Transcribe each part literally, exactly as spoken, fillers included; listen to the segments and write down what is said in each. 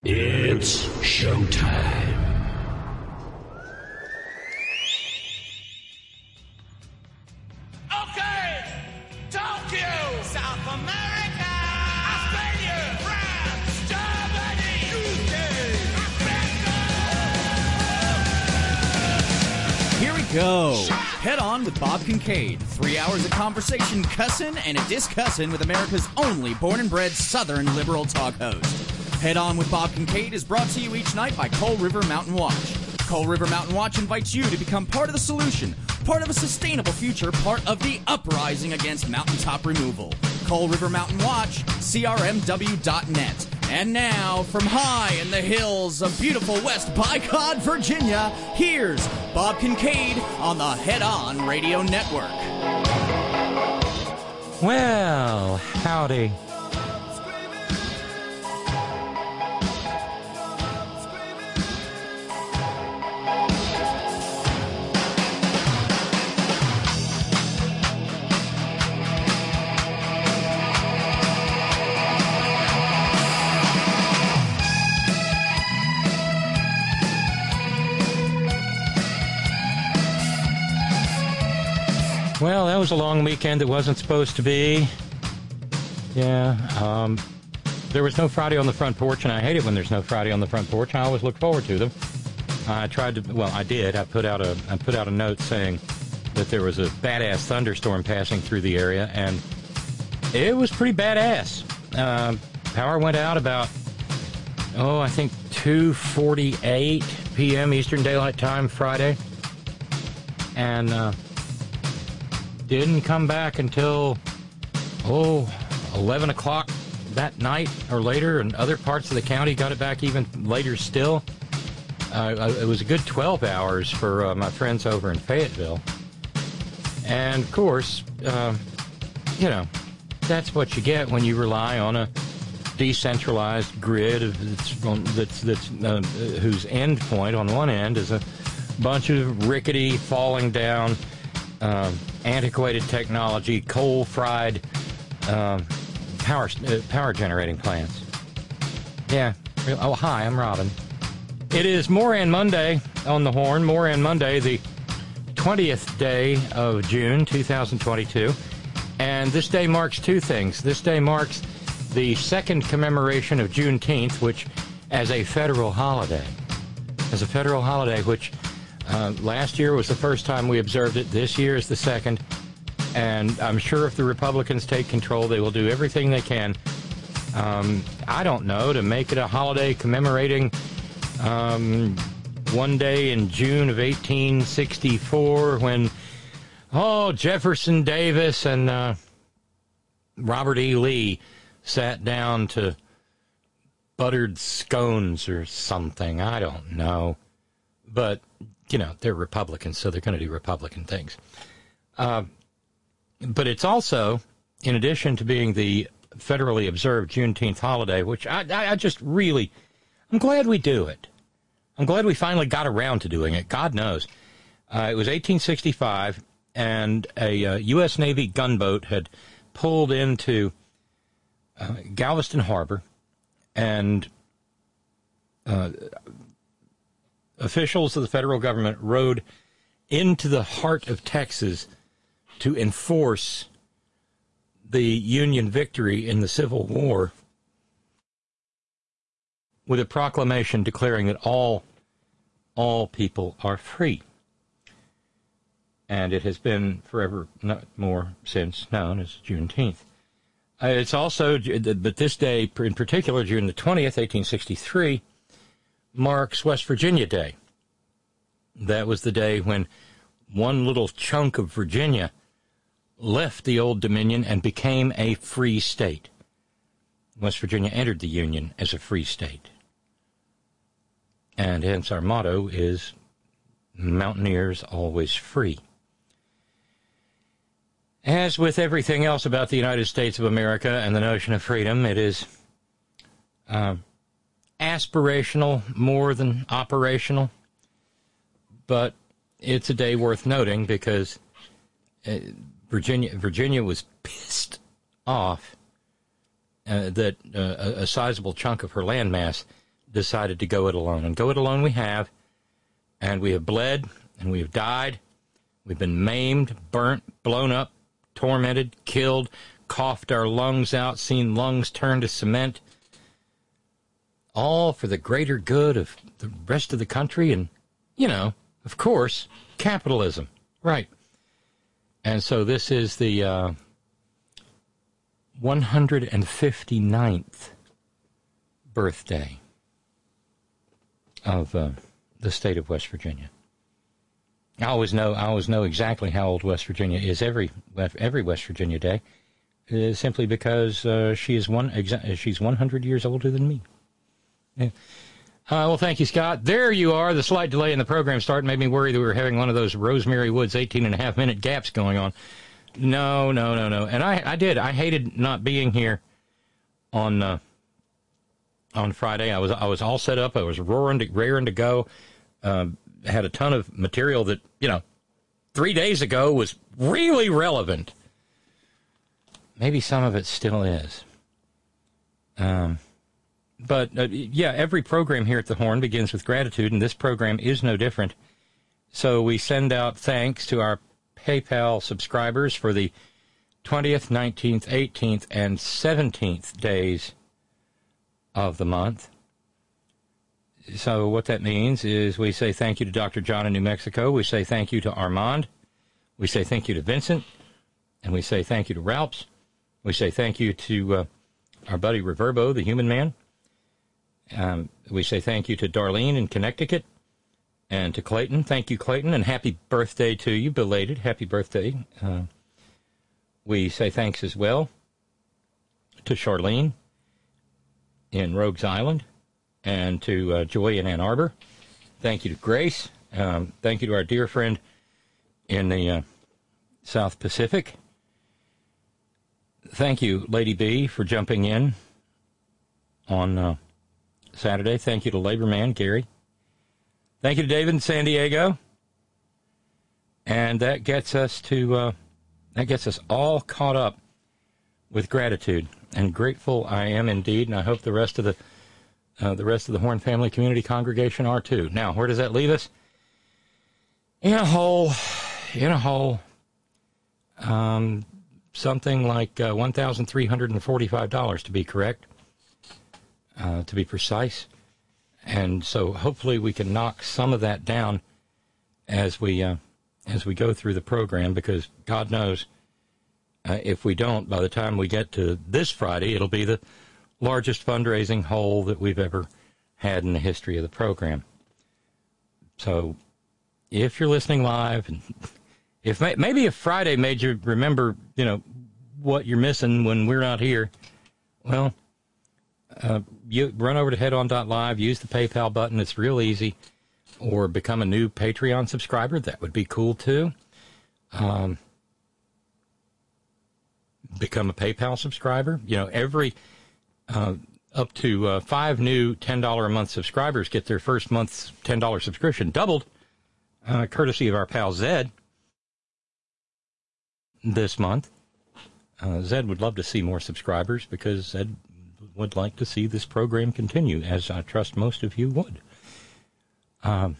It's showtime. Okay, Tokyo, South America, Australia, France, Germany, U K, America. Here we go. Head On with Bob Kincaid. Three hours of conversation, cussin' and a discussin' with America's only born and bred Southern liberal talk host. Head On with Bob Kincaid is brought to you each night by Coal River Mountain Watch. Coal River Mountain Watch invites you to become part of the solution, part of a sustainable future, part of the uprising against mountaintop removal. Coal River Mountain Watch, C R M W dot net. And now, from high in the hills of beautiful West Bicod, Virginia, here's Bob Kincaid on the Head On Radio Network. Well, howdy. Well, that was a long weekend that wasn't supposed to be. Yeah, um, there was no Friday on the front porch, and I hate it when there's no Friday on the front porch. I always look forward to them. I tried to, well, I did. I put out a, I put out a note saying that there was a badass thunderstorm passing through the area, and it was pretty badass. Uh, power went out about, oh, I think two forty-eight p.m. Eastern Daylight Time Friday, and uh, didn't come back until, oh, eleven o'clock that night or later, and other parts of the county got it back even later still. Uh, it was a good twelve hours for uh, my friends over in Fayetteville. And, of course, uh, you know, that's what you get when you rely on a decentralized grid of that's, that's, that's uh, whose end point on one end is a bunch of rickety, falling down, uh, antiquated technology, coal-fried um, power uh, power generating plants. Yeah. Oh, hi, I'm Robin. It is Moran Monday on the horn. Moran Monday, the twentieth day of June, two thousand twenty-two. And this day marks two things. This day marks the second commemoration of Juneteenth, which as a federal holiday. As a federal holiday, which uh, last year was the first time we observed it. This year is the second. And I'm sure if the Republicans take control, they will do everything they can, um, I don't know, to make it a holiday commemorating um, one day in June of eighteen sixty-four when, oh, Jefferson Davis and uh, Robert E. Lee sat down to buttered scones or something. I don't know. But, you know, they're Republicans, so they're going to do Republican things. Uh, but it's also, in addition to being the federally observed Juneteenth holiday, which I, I, I just really, I'm glad we do it. I'm glad we finally got around to doing it. God knows. Uh, it was eighteen sixty-five, and a uh, U S Navy gunboat had pulled into uh, Galveston Harbor, and uh, officials of the federal government rode into the heart of Texas to enforce the Union victory in the Civil War with a proclamation declaring that all all people are free. And it has been forever more since known as Juneteenth. Uh, it's also, but this day in particular, June the twentieth, eighteen sixty-three, marks West Virginia Day. That was the day when one little chunk of Virginia left the Old Dominion and became a free state. West Virginia entered the Union as a free state. And hence our motto is, Mountaineers always free. As with everything else about the United States of America and the notion of freedom, it is uh, aspirational more than operational. But it's a day worth noting because uh, Virginia Virginia was pissed off uh, that uh, a, a sizable chunk of her landmass decided to go it alone. And go it alone we have, and we have bled, and we have died. We've been maimed, burnt, blown up, tormented, killed, coughed our lungs out, seen lungs turn to cement, all for the greater good of the rest of the country and, you know, of course, capitalism. Right. And so this is the uh, one hundred fifty-ninth birthday of uh, the state of West Virginia. I always know I always know exactly how old West Virginia is every every West Virginia day, uh, simply because uh, she is one exa- she's one hundred years older than me. Yeah. Uh, well, thank you, Scott. There you are. The slight delay in the program start made me worry that we were having one of those Rosemary Woods eighteen and a half minute gaps going on. No, no, no, no. And I, I did. I hated not being here on uh, on Friday. I was I was all set up. I was roaring to, raring to go. Uh, had a ton of material that, you know, three days ago was really relevant. Maybe some of it still is. Um, but, uh, yeah, every program here at the Horn begins with gratitude, and this program is no different. So we send out thanks to our PayPal subscribers for the twentieth, nineteenth, eighteenth, and seventeenth days of the month. So what that means is we say thank you to Doctor John in New Mexico. We say thank you to Armand. We say thank you to Vincent. And we say thank you to Ralphs. We say thank you to uh, our buddy Reverbo, the human man. Um, we say thank you to Darlene in Connecticut. And to Clayton. Thank you, Clayton, and happy birthday to you, belated. Happy birthday. Uh, we say thanks as well to Charlene in Rogues Island. And to uh, Joy in Ann Arbor. Thank you to Grace. Um, thank you to our dear friend in the uh, South Pacific. Thank you, Lady B, for jumping in on uh, Saturday. Thank you to Labor Man, Gary. Thank you to David in San Diego. And that gets us to, uh, that gets us all caught up with gratitude. And grateful I am indeed, and I hope the rest of the Uh, the rest of the Horn Family Community Congregation are too. Now, where does that leave us? In a hole, in a hole, um, something like uh, one thousand three hundred forty-five dollars to be correct, uh, to be precise. And so hopefully we can knock some of that down as we, uh, as we go through the program, because God knows uh, if we don't, by the time we get to this Friday, it'll be the largest fundraising hole that we've ever had in the history of the program. So if you're listening live, and if maybe if Friday made you remember, you know, what you're missing when we're not here, well, uh, you run over to head on dot live, use the PayPal button. It's real easy. Or become a new Patreon subscriber. That would be cool, too. Um, become a PayPal subscriber. You know, every... Uh, up to uh, five new ten dollars a month subscribers get their first month's ten dollars subscription doubled, uh, courtesy of our pal Zed this month. Uh, Zed would love to see more subscribers because Zed would like to see this program continue, as I trust most of you would. Um,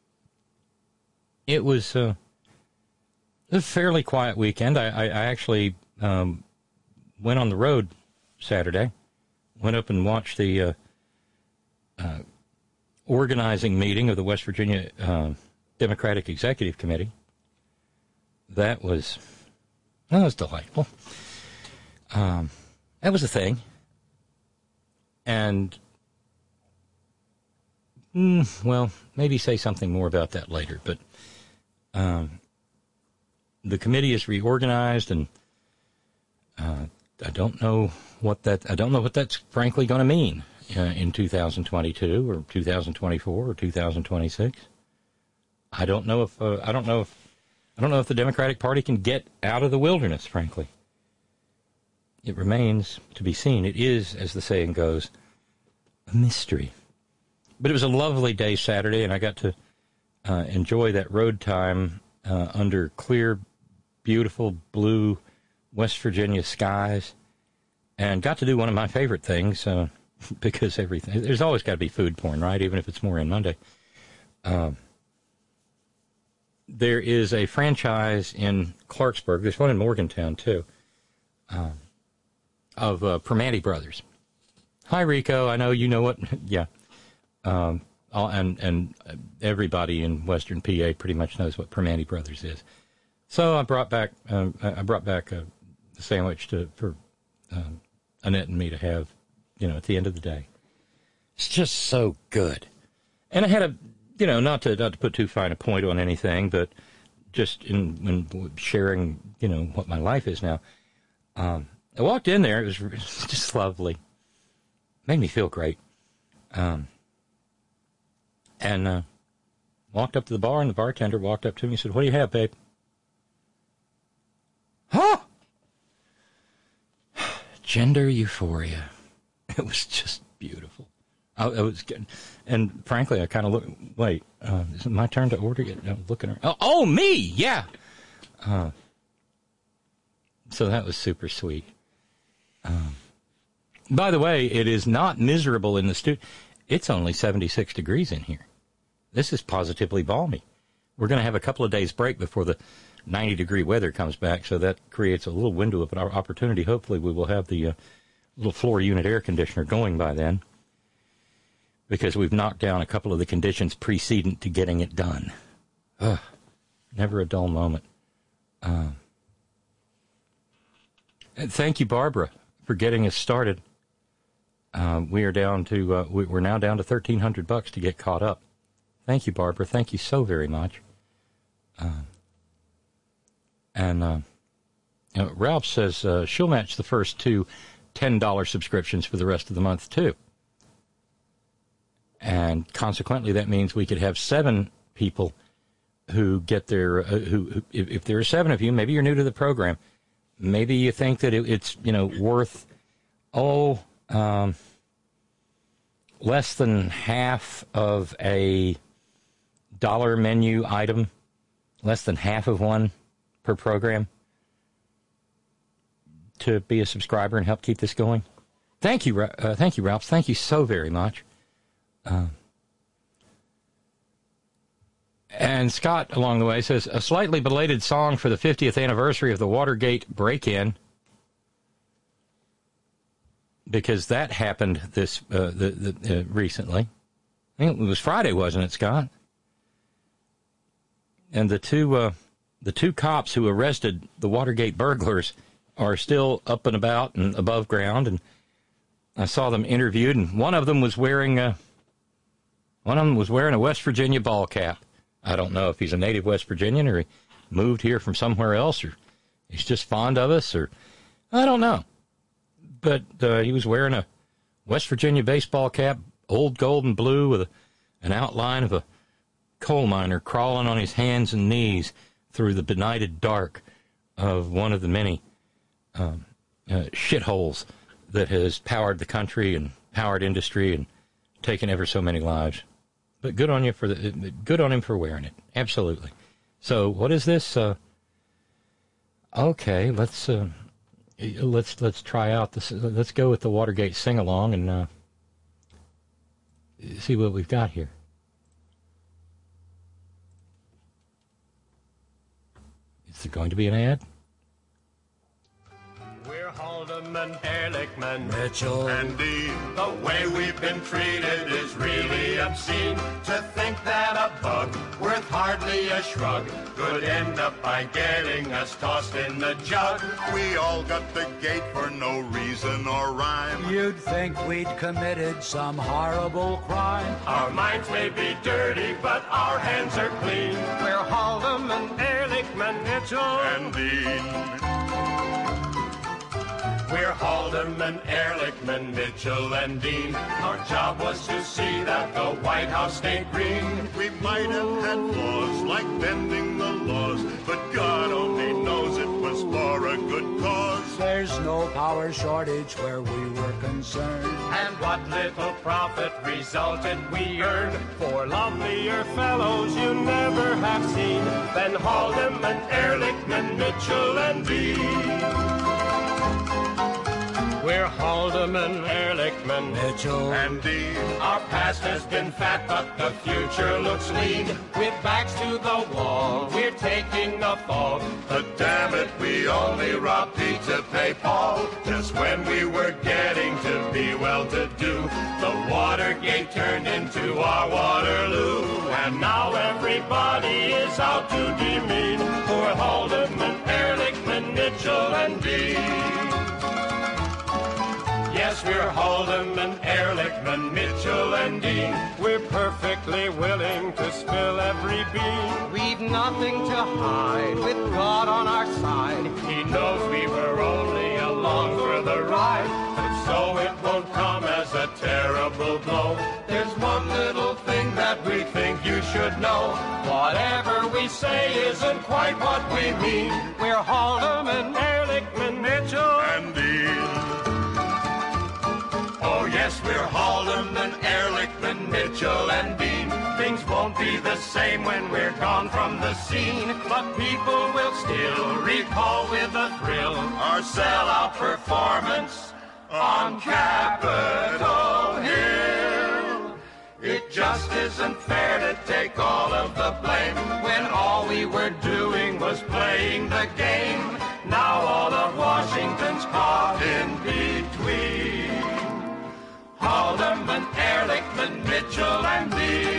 it was uh, a fairly quiet weekend. I, I, I actually um, went on the road Saturday. Went up and watched the uh, uh, organizing meeting of the West Virginia uh, Democratic Executive Committee. That was that was delightful. Um, that was a thing. And, mm, well, maybe say something more about that later. But um, the committee is reorganized, and uh, I don't know what that I don't know what that's frankly going to mean uh, in two thousand twenty-two or two thousand twenty-four or two thousand twenty-six. I don't know if uh, I don't know if I don't know if the Democratic Party can get out of the wilderness. Frankly, it remains to be seen. It is, as the saying goes, a mystery. But it was a lovely day Saturday, and I got to uh, enjoy that road time uh, under clear, beautiful blue West Virginia skies. And got to do one of my favorite things, uh, because everything, there's always got to be food porn, right? Even if it's Moran Monday. Um, there is a franchise in Clarksburg, there's one in Morgantown too, um, of uh, Primanti Brothers. Hi, Rico. I know you know what. yeah. Um, all, and and everybody in Western P A pretty much knows what Primanti Brothers is. So I brought back um, I brought back a, a sandwich to for um, Annette and me to have, you know, at the end of the day. It's just so good. And I had a, you know, not to not to put too fine a point on anything, but just in when sharing, you know, what my life is now. Um, I walked in there. It was just lovely. Made me feel great. Um, and uh, walked up to the bar, and the bartender walked up to me and said, "What do you have, babe?" Huh? Gender euphoria. It was just beautiful. I, I was getting, and frankly, I kind of look. Wait, uh, is it my turn to order? Yet? No, looking around. Oh, oh, me, yeah. Uh, so that was super sweet. Um, by the way, it is not miserable in the studio. It's only seventy-six degrees in here. This is positively balmy. We're going to have a couple of days break before the ninety degree weather comes back, so that creates a little window of opportunity. Hopefully we will have the uh, little floor unit air conditioner going by then, because we've knocked down a couple of the conditions precedent to getting it done. Ugh, never a dull moment. Um, and thank you, Barbara, for getting us started. Uh, we are down to uh, we, we're now down to thirteen hundred bucks to get caught up. Thank you, Barbara. Thank you so very much. Um, and uh, you know, Ralph says uh, she'll match the first two ten dollar subscriptions for the rest of the month too. And consequently, that means we could have seven people who get their, uh, who, who if, if there are seven of you, maybe you're new to the program, maybe you think that it, it's, you know, worth, oh, um, less than half of a dollar menu item, less than half of one per program to be a subscriber and help keep this going. Thank you, uh, thank you, Ralph. Thank you so very much. Uh, and Scott, along the way, says, a slightly belated song for the fiftieth anniversary of the Watergate break-in, because that happened this uh, the, the, uh, recently. I think it was Friday, wasn't it, Scott? And the two uh, the two cops who arrested the Watergate burglars are still up and about and above ground, and I saw them interviewed, and one of them was wearing a one of them was wearing a West Virginia ball cap. I don't know if he's a native West Virginian or he moved here from somewhere else, or he's just fond of us, or I don't know. But uh, he was wearing a West Virginia baseball cap, old gold and blue, with a, an outline of a coal miner crawling on his hands and knees through the benighted dark of one of the many um, uh, shitholes that has powered the country and powered industry and taken ever so many lives. But good on you for the good on him for wearing it. Absolutely. So what is this? Uh, okay, let's uh, let's let's try out this. Let's go with the Watergate sing along and uh, see what we've got here. Is there going to be an ad? We're Haldeman, Ehrlichman, Mitchell, and Dean. The way we've been treated is really obscene. To think that a bug worth hardly a shrug could end up by getting us tossed in the jug. We all got the gate for no reason or rhyme. You'd think we'd committed some horrible crime. Our minds may be dirty, but our hands are clean. We're Haldeman, Ehrlichman, Mitchell, And Dean. We're Haldeman, Ehrlichman, Mitchell, and Dean. Our job was to see that the White House stayed green. We might have had flaws like bending the laws, but God only knows it was for a good cause. There's no power shortage where we were concerned. And what little profit resulted we earned for lovelier fellows you never have seen than Haldeman, Ehrlichman, Mitchell, and Dean. we're Haldeman, Ehrlichman, Mitchell, and Dean. Our past has been fat, but the future looks lean. With backs to the wall, we're taking a fall. But damn it, we only robbed Pete to pay Paul. Just when we were getting to be well-to-do, the Watergate turned into our Waterloo. And now everybody is out to demean poor Haldeman, Ehrlichman, Mitchell, and Dean. Yes, we're Haldeman, Ehrlichman, Mitchell, and Dean. We're perfectly willing to spill every bean. We've nothing to hide with God on our side. He knows we were only along for the ride, but so it won't come as a terrible blow. There's one little thing that we think you should know. Whatever we say isn't quite what we mean. We're Haldeman, Ehrlichman, Mitchell, and Dean. Oh yes, we're Haldeman, Ehrlichman, Mitchell, and Dean. Things won't be the same when we're gone from the scene, but people will still recall with a thrill our sellout performance on Capitol Hill. It just isn't fair to take all of the blame when all we were doing was playing the game. Now all of Washington's caught in between. Haldeman, Ehrlichman, Mitchell, and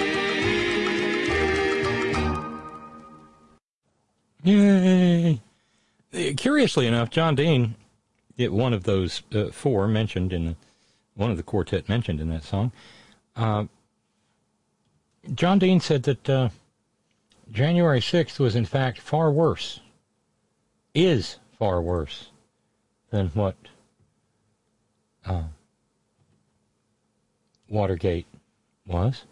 Dean. Yay! Curiously enough, John Dean, it, one of those uh, four mentioned in the, one of the quartet mentioned in that song, uh, John Dean said that uh, January sixth was in fact far worse, is far worse than what uh, Watergate was.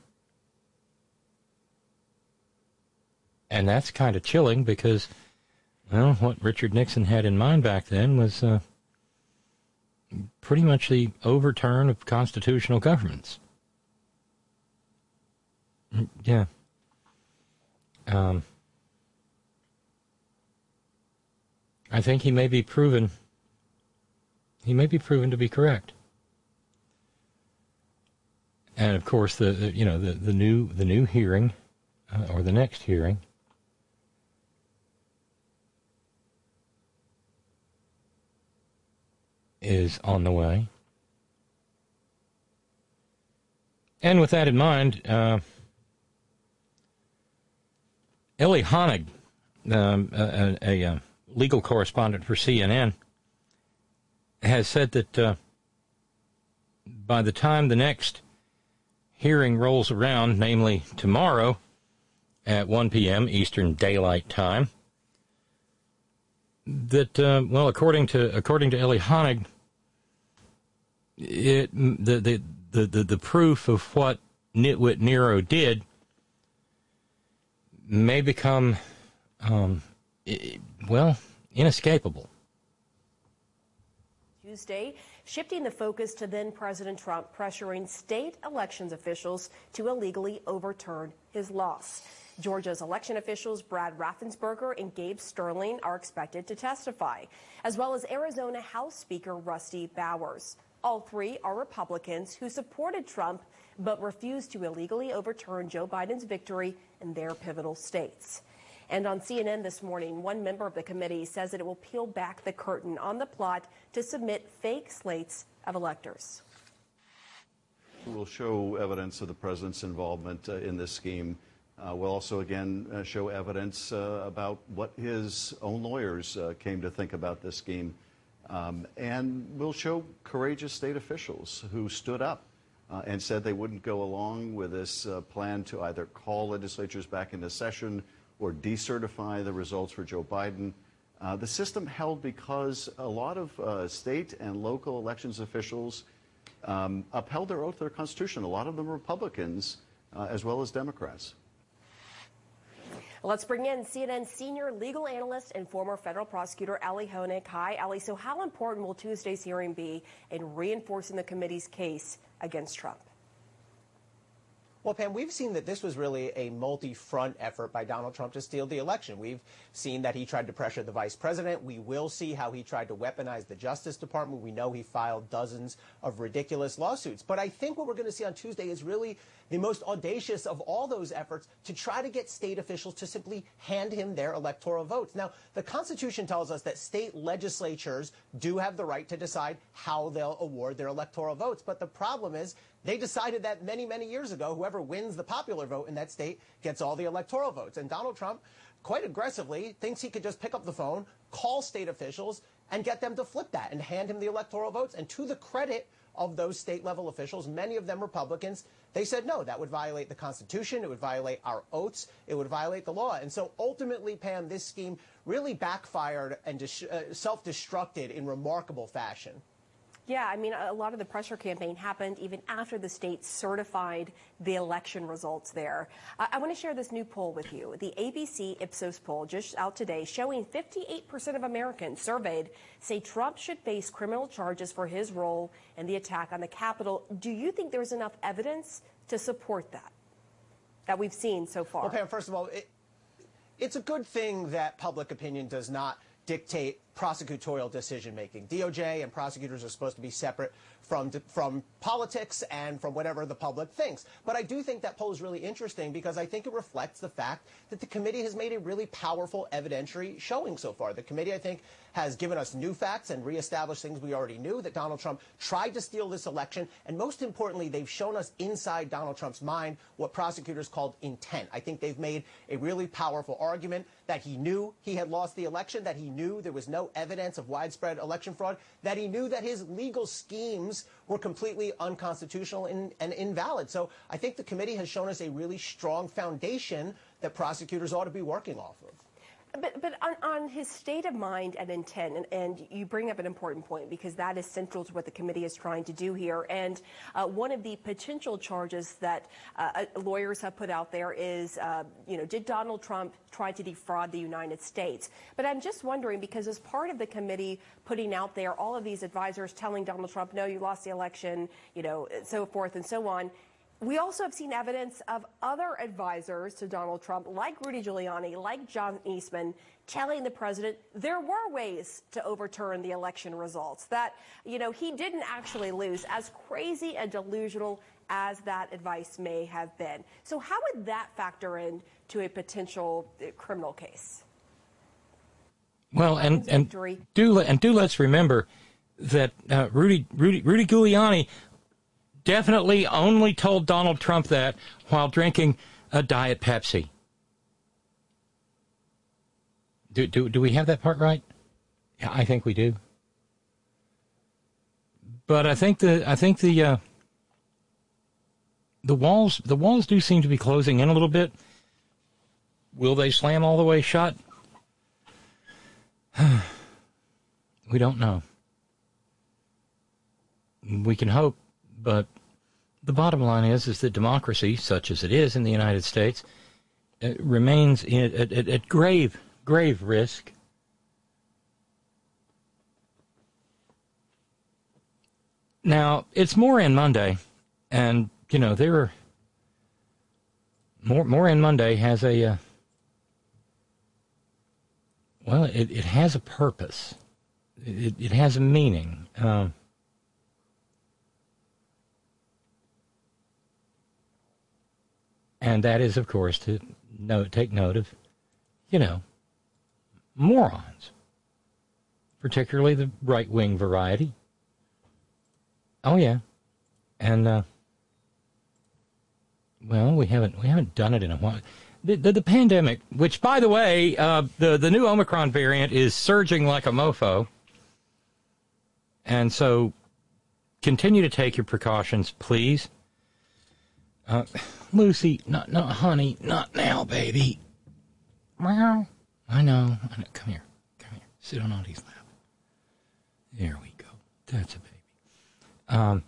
And that's kind of chilling because, well, what Richard Nixon had in mind back then was uh, pretty much the overturn of constitutional governments. Yeah. Um, I think he may be proven, he may be proven to be correct. And of course, the, the you know the, the new the new hearing, uh, or the next hearing, is on the way. And with that in mind, uh, Ellie Honig, um, a, a, a legal correspondent for C N N, has said that uh, by the time the next hearing rolls around, namely tomorrow at one p.m. Eastern Daylight Time, that uh, well, according to according to Ellie Honig, it the the, the the the proof of what Nitwit Nero did may become um, well inescapable. Tuesday, shifting the focus to then President Trump pressuring state elections officials to illegally overturn his loss. Georgia's election officials Brad Raffensperger and Gabe Sterling are expected to testify, as well as Arizona House Speaker Rusty Bowers. All three are Republicans who supported Trump but refused to illegally overturn Joe Biden's victory in their pivotal states. And on C N N this morning, one member of the committee says that it will peel back the curtain on the plot to submit fake slates of electors. We'll show evidence of the president's involvement uh, in this scheme. Uh, we'll also, again, uh, show evidence uh, about what his own lawyers uh, came to think about this scheme. Um, and we'll show courageous state officials who stood up uh, and said they wouldn't go along with this uh, plan to either call legislatures back into session or decertify the results for Joe Biden. Uh, the system held because a lot of uh, state and local elections officials um, upheld their oath to their Constitution. A lot of them Republicans uh, as well as Democrats. Let's bring in C N N senior legal analyst and former federal prosecutor Ellie Honig. Hi, Ellie. So how important will Tuesday's hearing be in reinforcing the committee's case against Trump? Well, Pam, we've seen that this was really a multi-front effort by Donald Trump to steal the election. We've seen that he tried to pressure the vice president. We will see how he tried to weaponize the Justice Department. We know he filed dozens of ridiculous lawsuits. But I think what we're going to see on Tuesday is really the most audacious of all those efforts to try to get state officials to simply hand him their electoral votes. Now, the Constitution tells us that state legislatures do have the right to decide how they'll award their electoral votes. But the problem is they decided that many, many years ago, whoever wins the popular vote in that state gets all the electoral votes. And Donald Trump, quite aggressively, thinks he could just pick up the phone, call state officials, and get them to flip that and hand him the electoral votes. And to the credit of those state-level officials, many of them Republicans, they said, no, that would violate the Constitution, it would violate our oaths, it would violate the law. And so ultimately, Pam, this scheme really backfired and uh, self-destructed in remarkable fashion. Yeah, I mean, a lot of the pressure campaign happened even after the state certified the election results there. I, I want to share this new poll with you. The A B C Ipsos poll just out today showing fifty-eight percent of Americans surveyed say Trump should face criminal charges for his role in the attack on the Capitol. Do you think there's enough evidence to support that, that we've seen so far? Well, Pam, first of all, it, it's a good thing that public opinion does not dictate prosecutorial decision-making. D O J and prosecutors are supposed to be separate from from politics and from whatever the public thinks. But I do think that poll is really interesting because I think it reflects the fact that the committee has made a really powerful evidentiary showing so far. The committee, I think, has given us new facts and reestablished things we already knew, that Donald Trump tried to steal this election. And most importantly, they've shown us inside Donald Trump's mind what prosecutors called intent. I think they've made a really powerful argument that he knew he had lost the election, that he knew there was no evidence of widespread election fraud, that he knew that his legal schemes were completely unconstitutional and, and invalid. So I think the committee has shown us a really strong foundation that prosecutors ought to be working off of. But, but on, on his state of mind and intent, and, and you bring up an important point because that is central to what the committee is trying to do here. And uh, one of the potential charges that uh, lawyers have put out there is, uh, you know, did Donald Trump try to defraud the United States? But I'm just wondering, because as part of the committee putting out there all of these advisors telling Donald Trump, no, you lost the election, you know, so forth and so on, we also have seen evidence of other advisors to Donald Trump, like Rudy Giuliani, like John Eastman, telling the president there were ways to overturn the election results, that, you know, he didn't actually lose, as crazy and delusional as that advice may have been. So how would that factor in to a potential criminal case? Well, and, and do and do let's remember that uh, Rudy Rudy Rudy Giuliani definitely only told Donald Trump that while drinking a Diet Pepsi. Do do do we have that part right? Yeah, I think we do. But I think the I think the uh, the walls the walls do seem to be closing in a little bit. Will they slam all the way shut? We don't know. We can hope, but the bottom line is is that democracy, such as it is in the United States, uh, remains in, at, at, at grave, grave risk. Now, it's Moran Monday, and, you know, there are... More, Moran Monday has a... Uh, well, it, it has a purpose. It, it has a meaning. Um, and that is, of course, to note, take note of, you know, morons, particularly the right-wing variety. Oh yeah, and uh, well, we haven't we haven't done it in a while. The, the, the pandemic, which, by the way, uh, the the new Omicron variant is surging like a mofo, and so continue to take your precautions, please. Uh, Lucy, not no, honey, not now, baby. Meow. I know. I know. Come here, come here. Sit on Audie's lap. There we go. That's a baby. Um,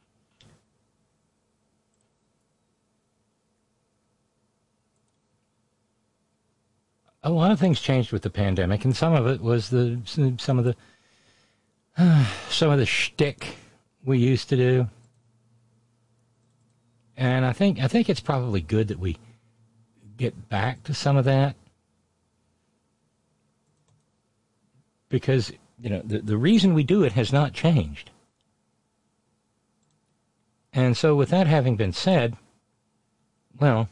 a lot of things changed with the pandemic, and some of it was the some of the uh, some of the shtick we used to do. And I think I think it's probably good that we get back to some of that. Because, you know, the, the reason we do it has not changed. And so with that having been said, well,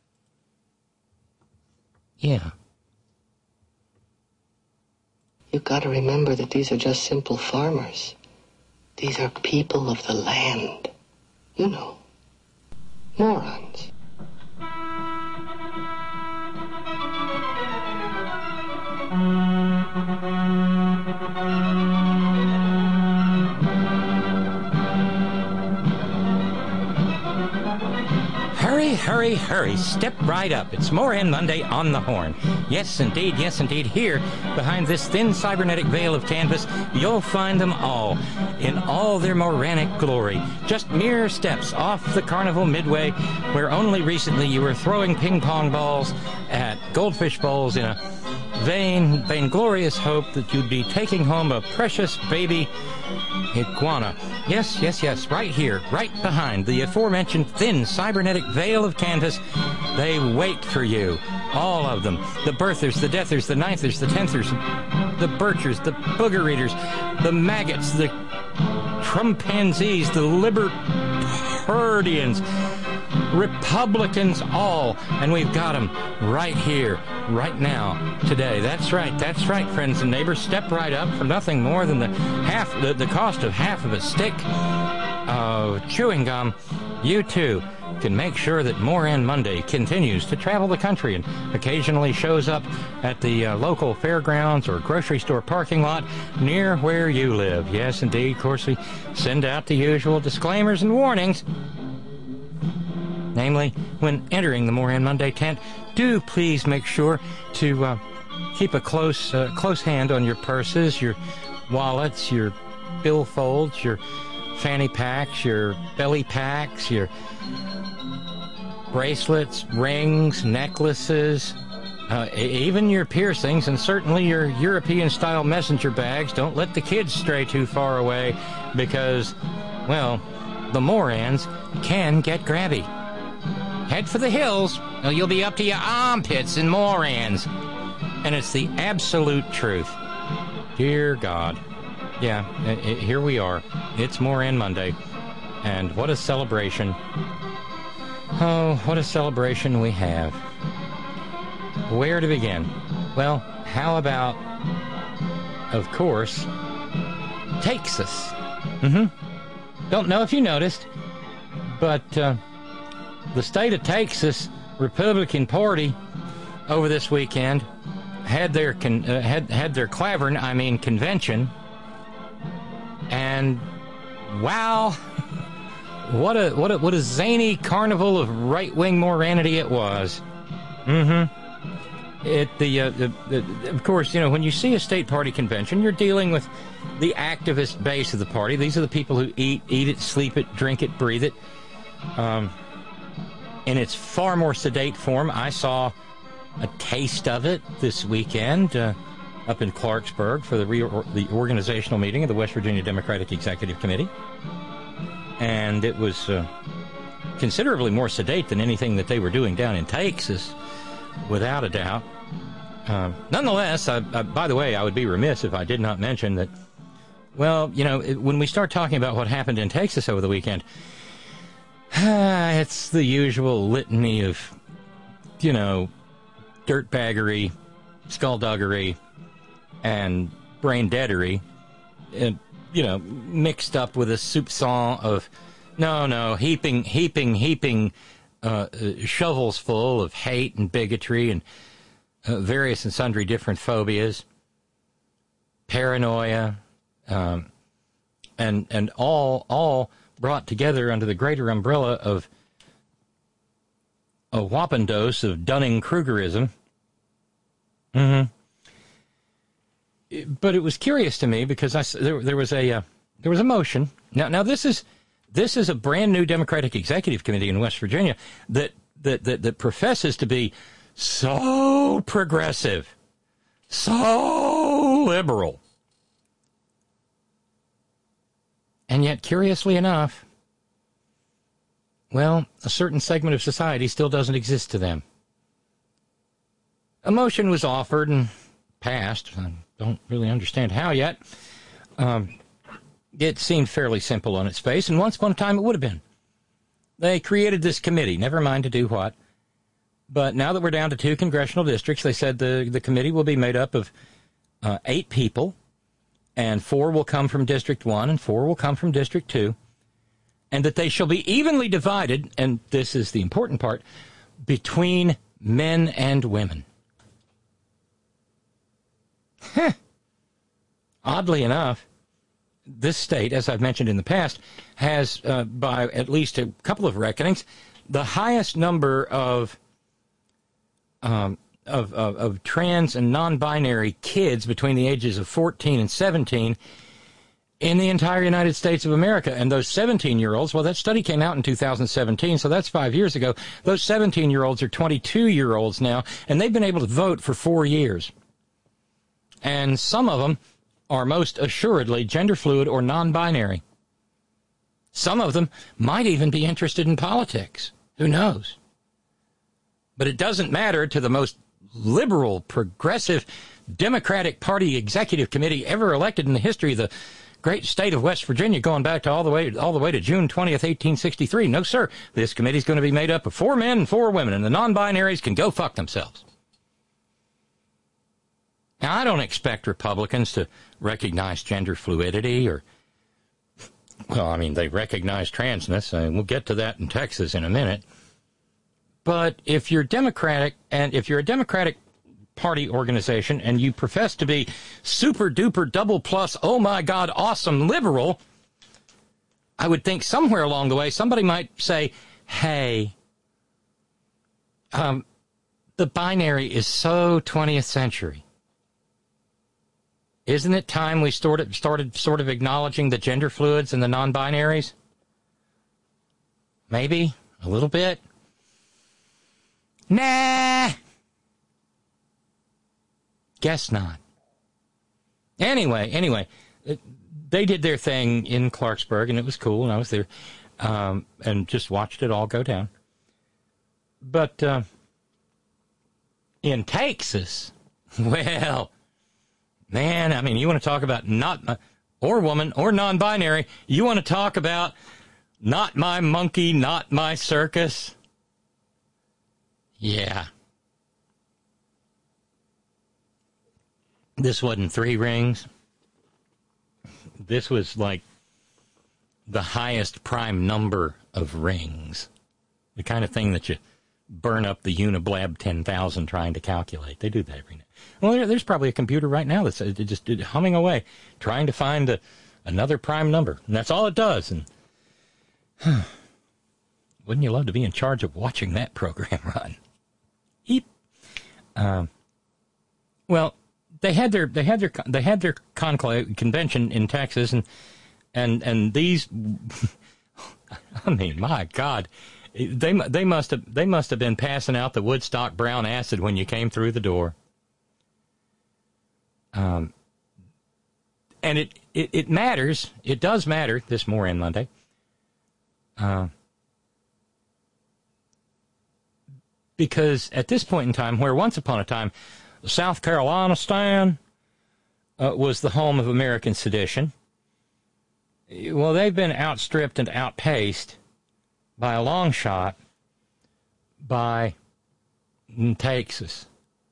yeah. You've got to remember that these are just simple farmers. These are people of the land. You know, morons. Hurry, hurry, hurry. Step right up. It's Moran Monday on the Horn. Yes, indeed, yes, indeed. Here, behind this thin cybernetic veil of canvas, you'll find them all, in all their moranic glory. Just mere steps off the carnival midway, where only recently you were throwing ping-pong balls at goldfish bowls in a vain, vainglorious hope that you'd be taking home a precious baby iguana. Yes, yes, yes, right here, right behind the aforementioned thin cybernetic veil of canvas, they wait for you. All of them. The birthers, the deathers, the ninthers, the tenthers, the birchers, the booger readers, the maggots, the trumpanzees, the libertarians, Republicans, all. And we've got them right here, right now, today. That's right, that's right, friends and neighbors. Step right up for nothing more than the half, the, the cost of half of a stick of chewing gum. You, too, can make sure that Moran Monday continues to travel the country and occasionally shows up at the uh, local fairgrounds or grocery store parking lot near where you live. Yes, indeed. Of course, we send out the usual disclaimers and warnings. Namely, when entering the Moran Monday tent, do please make sure to uh, keep a close, uh, close hand on your purses, your wallets, your billfolds, your fanny packs, your belly packs, your bracelets, rings, necklaces, uh, even your piercings, and certainly your European-style messenger bags. Don't let the kids stray too far away because, well, the Morans can get grabby. Head for the hills, or you'll be up to your armpits in Morans. And it's the absolute truth. Dear God. Yeah, it, it, here we are. It's Moran Monday. And what a celebration. Oh, what a celebration we have. Where to begin? Well, how about, of course, Texas. Mm-hmm. Don't know if you noticed, but uh, the state of Texas Republican Party over this weekend had their con- uh, had had their clavern, I mean convention, and wow, what a what a what a zany carnival of right-wing moranity it was. Mm-hmm. It the, uh, the, the of course, you know, when you see a state party convention, you're dealing with the activist base of the party. These are the people who eat eat it, sleep it, drink it, breathe it. Um, in its far more sedate form, I saw a taste of it this weekend uh, up in Clarksburg for the re- the organizational meeting of the West Virginia Democratic Executive Committee, and it was uh, considerably more sedate than anything that they were doing down in Texas, without a doubt. Um, nonetheless, I, I, by the way, I would be remiss if I did not mention that, well, you know, it, when we start talking about what happened in Texas over the weekend, uh, it's the usual litany of, you know, dirtbaggery, skullduggery, and brain-deadery, and, you know, mixed up with a soupçon of, no, no, heaping, heaping, heaping uh, shovels full of hate and bigotry and uh, various and sundry different phobias, paranoia, um, and and all all brought together under the greater umbrella of a whopping dose of Dunning-Krugerism. Mm-hmm. But it was curious to me because I, there, there was a uh, there was a motion. Now, now this is this is a brand new Democratic Executive Committee in West Virginia that that that, that professes to be so progressive, so liberal, and yet, curiously enough, well, a certain segment of society still doesn't exist to them. A motion was offered and passed. I don't really understand how yet. Um, it seemed fairly simple on its face, and once upon a time it would have been. They created this committee, never mind to do what. But now that we're down to two congressional districts, they said the, the committee will be made up of uh, eight people, and four will come from District one and four will come from District two, and that they shall be evenly divided, and this is the important part, between men and women. Heh. Oddly enough, this state, as I've mentioned in the past, has, uh, by at least a couple of reckonings, the highest number of, um, of, of, of trans and non-binary kids between the ages of fourteen and seventeen in the entire United States of America. And those seventeen-year-olds, well, that study came out in two thousand seventeen, so that's five years ago. Those seventeen-year-olds are twenty-two-year-olds now, and they've been able to vote for four years. And some of them are most assuredly gender fluid or non-binary. Some of them might even be interested in politics. Who knows? But it doesn't matter to the most liberal, progressive, Democratic Party executive committee ever elected in the history of the great state of West Virginia, going back to all the way all the way to June twentieth, eighteen sixty-three. No, sir. This committee is going to be made up of four men and four women, and the non-binaries can go fuck themselves. Now, I don't expect Republicans to recognize gender fluidity or, well, I mean, they recognize transness, and we'll get to that in Texas in a minute. But if you're Democratic, and if you're a Democratic Party organization, and you profess to be super-duper double plus, oh my God, awesome liberal, I would think somewhere along the way somebody might say, hey, um, the binary is so twentieth century. Isn't it time we started, started sort of acknowledging the gender fluids and the non-binaries? Maybe a little bit. Nah. Guess not. Anyway, anyway, they did their thing in Clarksburg, and it was cool, and I was there, um, and just watched it all go down. But uh, in Texas, well, man, I mean, you want to talk about not, uh, or woman, or non-binary, you want to talk about not my monkey, not my circus? Yeah. This wasn't three rings. This was like the highest prime number of rings. The kind of thing that you burn up the Uniblab ten thousand trying to calculate. They do that every night. Well, there, there's probably a computer right now that's just humming away, trying to find a, another prime number. And that's all it does. And huh, wouldn't you love to be in charge of watching that program run? Eep. Um, well, they had their they had their they had their conclave convention in Texas, and and and these, I mean, my God, they they must have they must have been passing out the Woodstock brown acid when you came through the door. Um, and it, it, it matters. It does matter this Moran Monday. Uh, because at this point in time, where once upon a time, South Carolina stand uh, was the home of American sedition, well, they've been outstripped and outpaced by a long shot by Texas.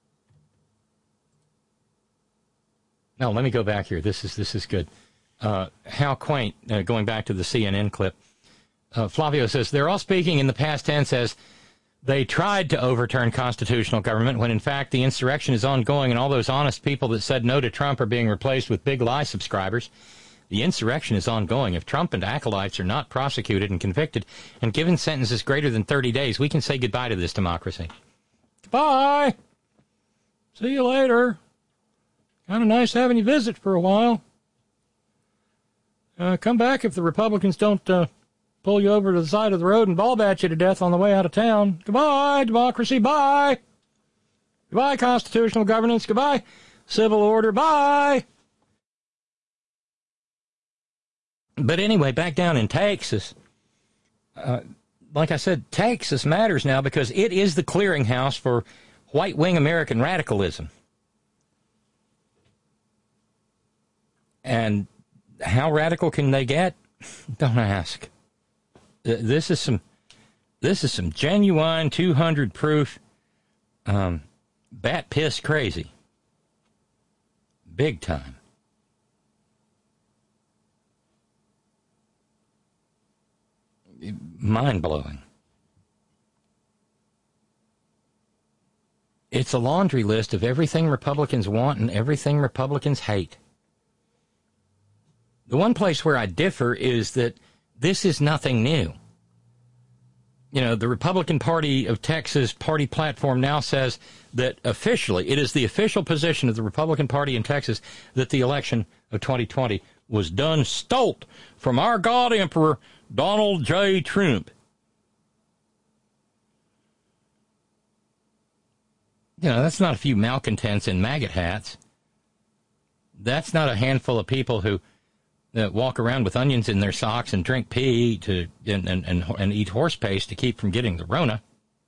No, let me go back here. This is this is good. Uh, how quaint, uh, going back to the C N N clip. Uh, Flavio says, they're all speaking in the past tense as they tried to overturn constitutional government when, in fact, the insurrection is ongoing and all those honest people that said no to Trump are being replaced with big lie subscribers. The insurrection is ongoing. If Trump and acolytes are not prosecuted and convicted and given sentences greater than thirty days, we can say goodbye to this democracy. Goodbye. See you later. Kind of nice having you visit for a while. Uh, come back if the Republicans don't uh, pull you over to the side of the road and ball bat you to death on the way out of town. Goodbye, democracy. Bye. Goodbye, constitutional governance. Goodbye, civil order. Bye. But anyway, back down in Texas, uh, like I said, Texas matters now because it is the clearinghouse for white-wing American radicalism. And how radical can they get? Don't ask. This is some, this is some genuine two hundred proof, um, bat piss crazy. Big time. Mind-blowing. It's a laundry list of everything Republicans want and everything Republicans hate. The one place where I differ is that this is nothing new. You know, the Republican Party of Texas party platform now says that officially, it is the official position of the Republican Party in Texas that the election of twenty twenty was done stolt from our God Emperor, Donald J. Trump. You know, that's not a few malcontents in maggot hats. That's not a handful of people who uh, walk around with onions in their socks and drink pee to and, and, and, and eat horse paste to keep from getting the Rona.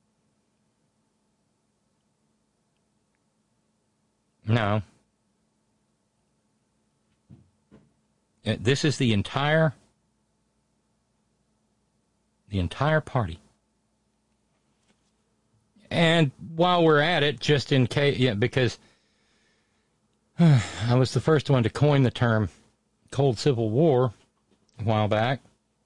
No. Uh, this is the entire, the entire party. And while we're at it, just in case, yeah, because uh, I was the first one to coin the term Cold Civil War a while back.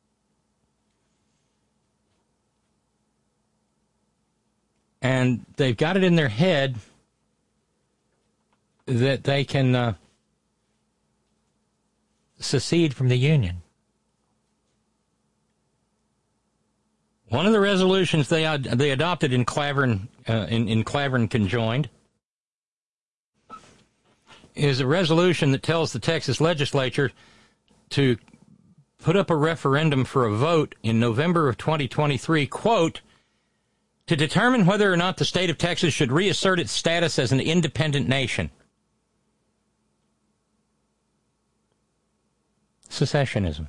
And they've got it in their head that they can uh, secede from the Union. One of the resolutions they ad- they adopted in Clavern uh, in, in Clavern conjoined is a resolution that tells the Texas legislature to put up a referendum for a vote in November of twenty twenty-three, quote, to determine whether or not the state of Texas should reassert its status as an independent nation. Secessionism.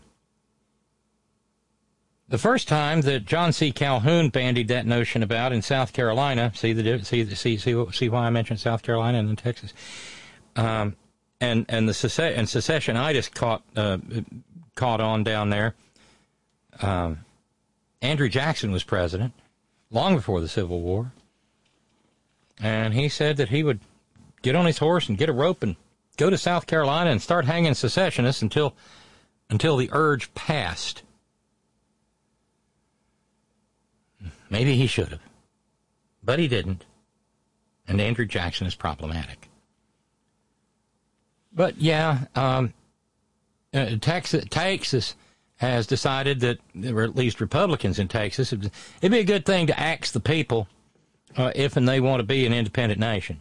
The first time that John C. Calhoun bandied that notion about in South Carolina, see the see see see see why I mentioned South Carolina and then Texas, um, and and the secession and secessionitis caught uh, caught on down there. Um, Andrew Jackson was president long before the Civil War, and he said that he would get on his horse and get a rope and go to South Carolina and start hanging secessionists until until the urge passed. Maybe he should have, but he didn't, and Andrew Jackson is problematic. But yeah, um, uh, Texas, Texas has decided that, or at least Republicans in Texas, it'd be a good thing to axe the people uh, if and they want to be an independent nation.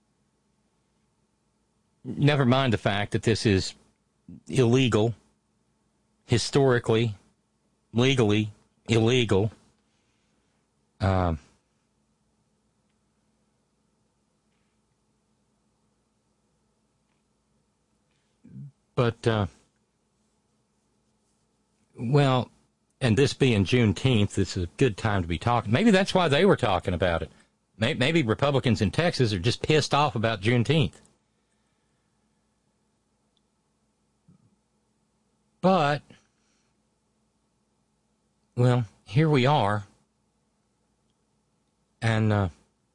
Never mind the fact that this is illegal, historically, legally illegal. Um, but, uh, well, and this being Juneteenth, it's a good time to be talking. Maybe that's why they were talking about it. Maybe, maybe Republicans in Texas are just pissed off about Juneteenth. But, well, here we are. And, uh,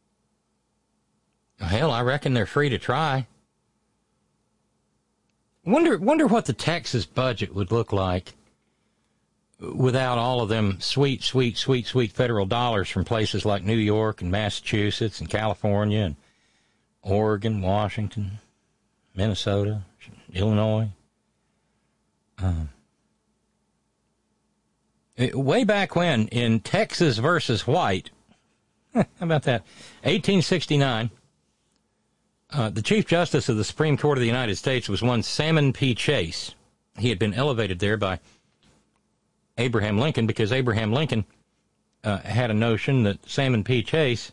hell, I reckon they're free to try. Wonder, wonder what the Texas budget would look like without all of them sweet, sweet, sweet, sweet federal dollars from places like New York and Massachusetts and California and Oregon, Washington, Minnesota, Illinois. Um, it, way back when, in Texas versus White, how about that? eighteen sixty-nine. Uh, the Chief Justice of the Supreme Court of the United States was one Salmon P. Chase. He had been elevated there by Abraham Lincoln because Abraham Lincoln uh, had a notion that Salmon P. Chase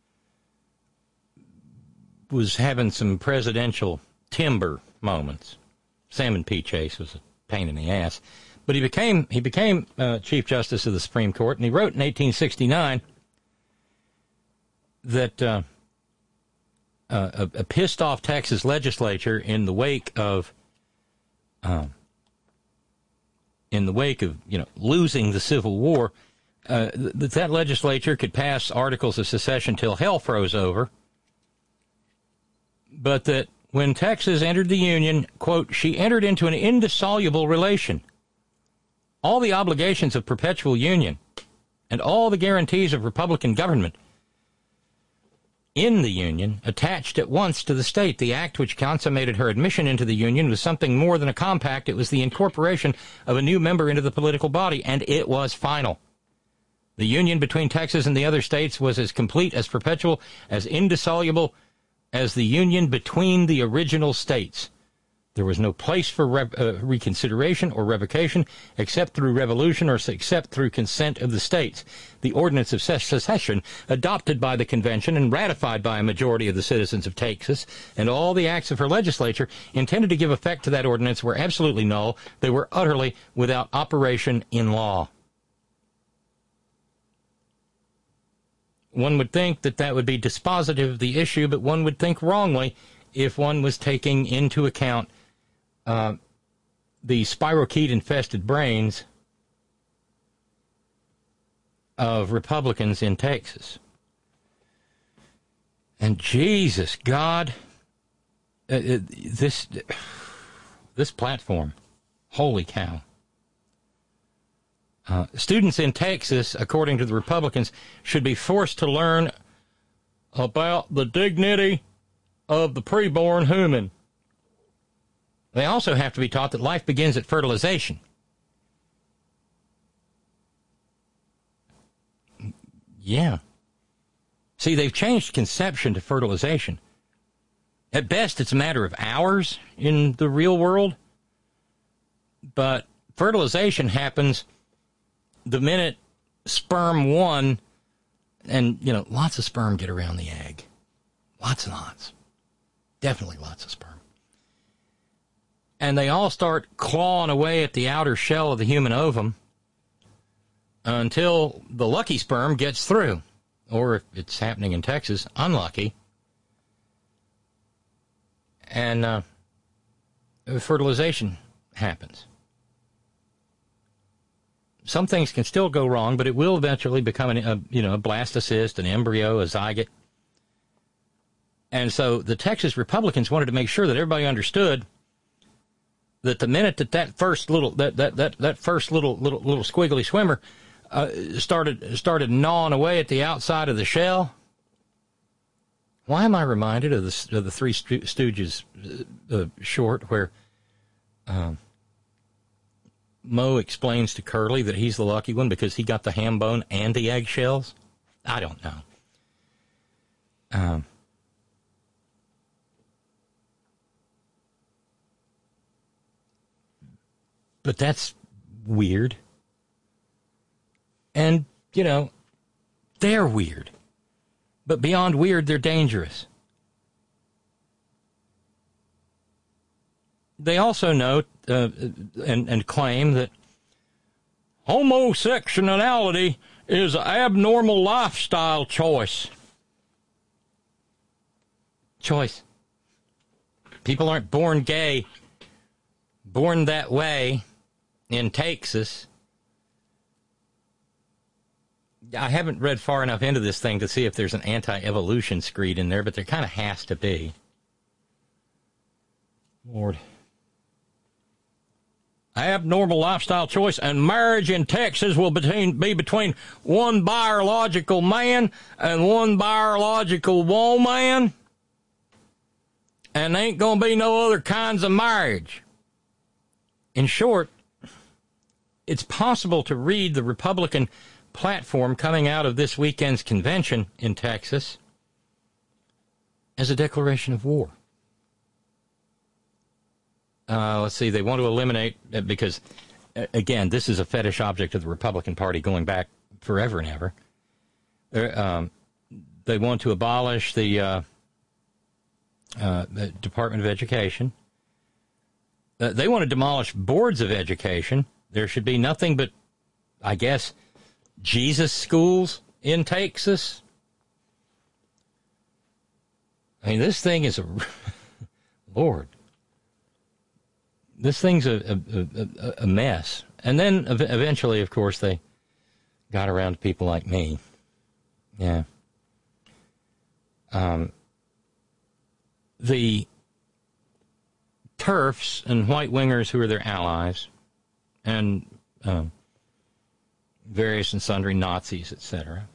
was having some presidential timber moments. Salmon P. Chase was a pain in the ass. But he became he became uh, Chief Justice of the Supreme Court, and he wrote in eighteen sixty-nine that uh, uh, a, a pissed-off Texas legislature in the wake of um, in the wake of you know losing the Civil War, uh, that that legislature could pass articles of secession till hell froze over, but that when Texas entered the Union, quote, she entered into an indissoluble relation. All the obligations of perpetual union and all the guarantees of Republican government in the Union attached at once to the state. The act which consummated her admission into the Union was something more than a compact. It was the incorporation of a new member into the political body, and it was final. The union between Texas and the other states was as complete, as perpetual, as indissoluble as the union between the original states. There was no place for re- uh, reconsideration or revocation except through revolution or except through consent of the states. The ordinance of secession, adopted by the convention and ratified by a majority of the citizens of Texas, and all the acts of her legislature intended to give effect to that ordinance were absolutely null. They were utterly without operation in law. One would think that that would be dispositive of the issue, but one would think wrongly if one was taking into account uh, the spirochete-infested brains of Republicans in Texas. And Jesus, God, uh, uh, this this platform, holy cow. Uh, students in Texas, according to the Republicans, should be forced to learn about the dignity of the preborn human. They also have to be taught that life begins at fertilization. Yeah. See, they've changed conception to fertilization. At best, it's a matter of hours in the real world, but fertilization happens the minute sperm one, and, you know, lots of sperm get around the egg. Lots and lots. Definitely lots of sperm. And they all start clawing away at the outer shell of the human ovum until the lucky sperm gets through. Or if it's happening in Texas, unlucky. And uh, fertilization happens. Some things can still go wrong, but it will eventually become an, a, you know, a blastocyst, an embryo, a zygote. And so the Texas Republicans wanted to make sure that everybody understood that the minute that that first little that that that, that first little little little squiggly swimmer uh, started started gnawing away at the outside of the shell. Why am I reminded of the of the Three Stooges uh, short where um, Moe explains to Curly that he's the lucky one because he got the ham bone and the eggshells? I don't know. Um. But that's weird. And, you know, they're weird. But beyond weird, they're dangerous. They also note uh, and, and claim that homosexuality is an abnormal lifestyle choice. Choice. People aren't born gay, born that way. In Texas. I haven't read far enough into this thing to see if there's an anti-evolution screed in there, but there kind of has to be. Lord. Abnormal lifestyle choice, and marriage in Texas will between, be between one biological man and one biological woman, and there ain't going to be no other kinds of marriage. In short, it's possible to read the Republican platform coming out of this weekend's convention in Texas as a declaration of war. Uh, let's see, they want to eliminate, because, again, this is a fetish object of the Republican Party going back forever and ever. Um, they want to abolish the, uh, uh, the Department of Education. Uh, they want to demolish boards of education. There should be nothing but, I guess, Jesus schools in Texas. I mean, this thing is a... Lord. This thing's a, a, a, a mess. And then eventually, of course, they got around to people like me. Yeah. Um, the TERFs and white-wingers who are their allies, and um, various and sundry Nazis, et cetera,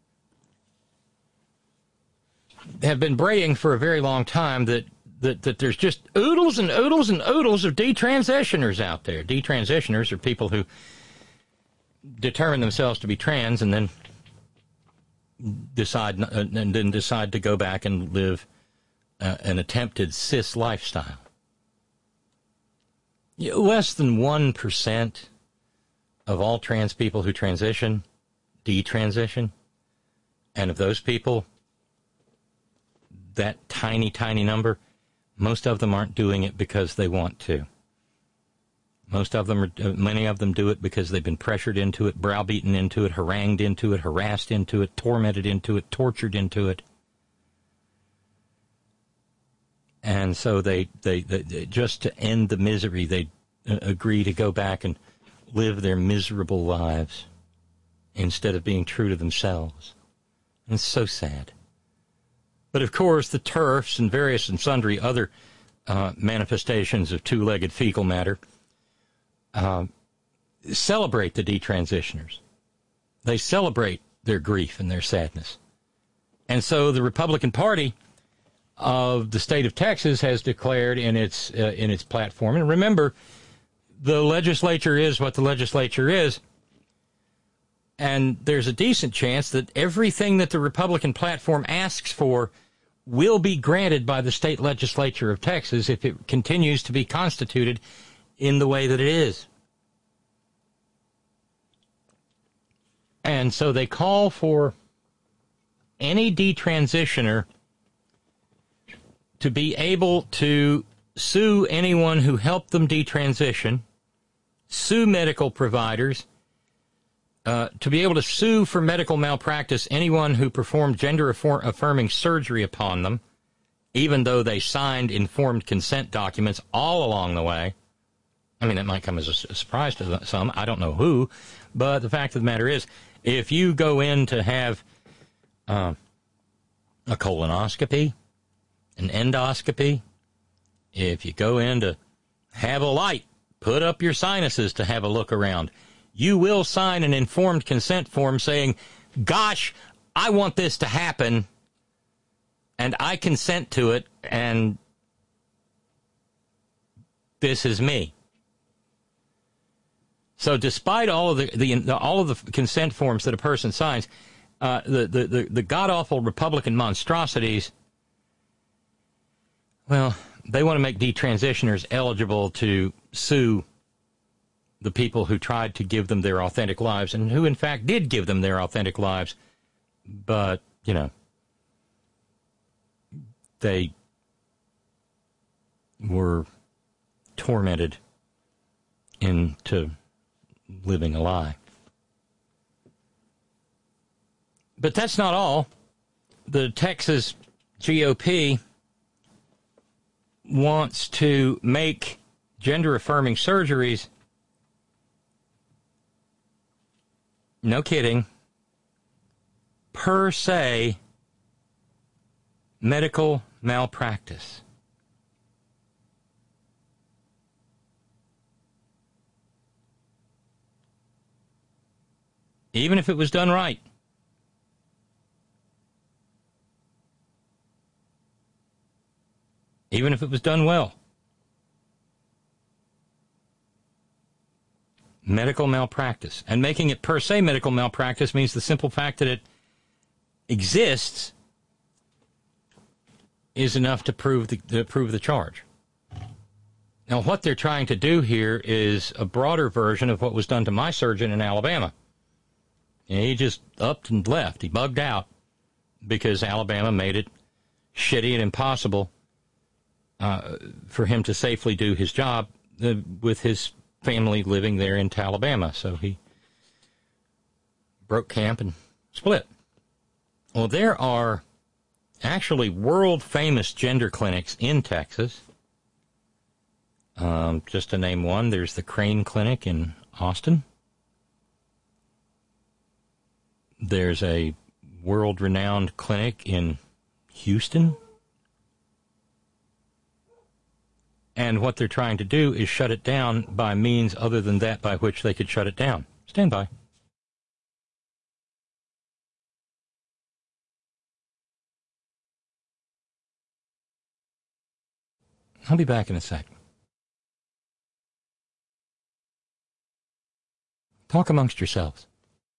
have been braying for a very long time that, that, that there's just oodles and oodles and oodles of detransitioners out there. Detransitioners are people who determine themselves to be trans and then decide uh, and then decide to go back and live uh, an attempted cis lifestyle. Less than one percent of all trans people who transition detransition, and of those people, that tiny, tiny number, most of them aren't doing it because they want to. Most of them, are, many of them do it because they've been pressured into it, browbeaten into it, harangued into it, harassed into it, tormented into it, tortured into it. And so they, they, they, they just to end the misery, they uh, agree to go back and live their miserable lives instead of being true to themselves. And it's so sad. But of course, the TERFs and various and sundry other uh, manifestations of two-legged fecal matter Uh, celebrate the detransitioners. They celebrate their grief and their sadness. And so the Republican Party of the state of Texas has declared in its uh, in its platform, and remember, the legislature is what the legislature is, and there's a decent chance that everything that the Republican platform asks for will be granted by the state legislature of Texas if it continues to be constituted in the way that it is. And so they call for any detransitioner to be able to sue anyone who helped them detransition, sue medical providers, uh, to be able to sue for medical malpractice anyone who performed gender-affirming surgery upon them, even though they signed informed consent documents all along the way. I mean, that might come as a surprise to some. I don't know who. But the fact of the matter is, if you go in to have uh, a colonoscopy, an endoscopy, if you go in to have a light put up your sinuses to have a look around, you will sign an informed consent form saying, gosh, I want this to happen, and I consent to it, and this is me. So despite all of the, the, the all of the consent forms that a person signs, uh, the, the, the, the god-awful Republican monstrosities, well, they want to make detransitioners eligible to sue the people who tried to give them their authentic lives and who, in fact, did give them their authentic lives. But, you know, they were tormented into living a lie. But that's not all. The Texas G O P wants to make gender-affirming surgeries, no kidding, per se medical malpractice. Even if it was done right. Even if it was done well. Medical malpractice. And making it per se medical malpractice means the simple fact that it exists is enough to prove the, to prove the charge. Now, what they're trying to do here is a broader version of what was done to my surgeon in Alabama. And he just upped and left. He bugged out because Alabama made it shitty and impossible uh, for him to safely do his job uh, with his family living there in Alabama. So he broke camp and split. Well, there are actually world-famous gender clinics in Texas. Um, just to name one, there's the Crane Clinic in Austin. There's a world-renowned clinic in Houston. And what they're trying to do is shut it down by means other than that by which they could shut it down. Stand by. I'll be back in a sec. Talk amongst yourselves.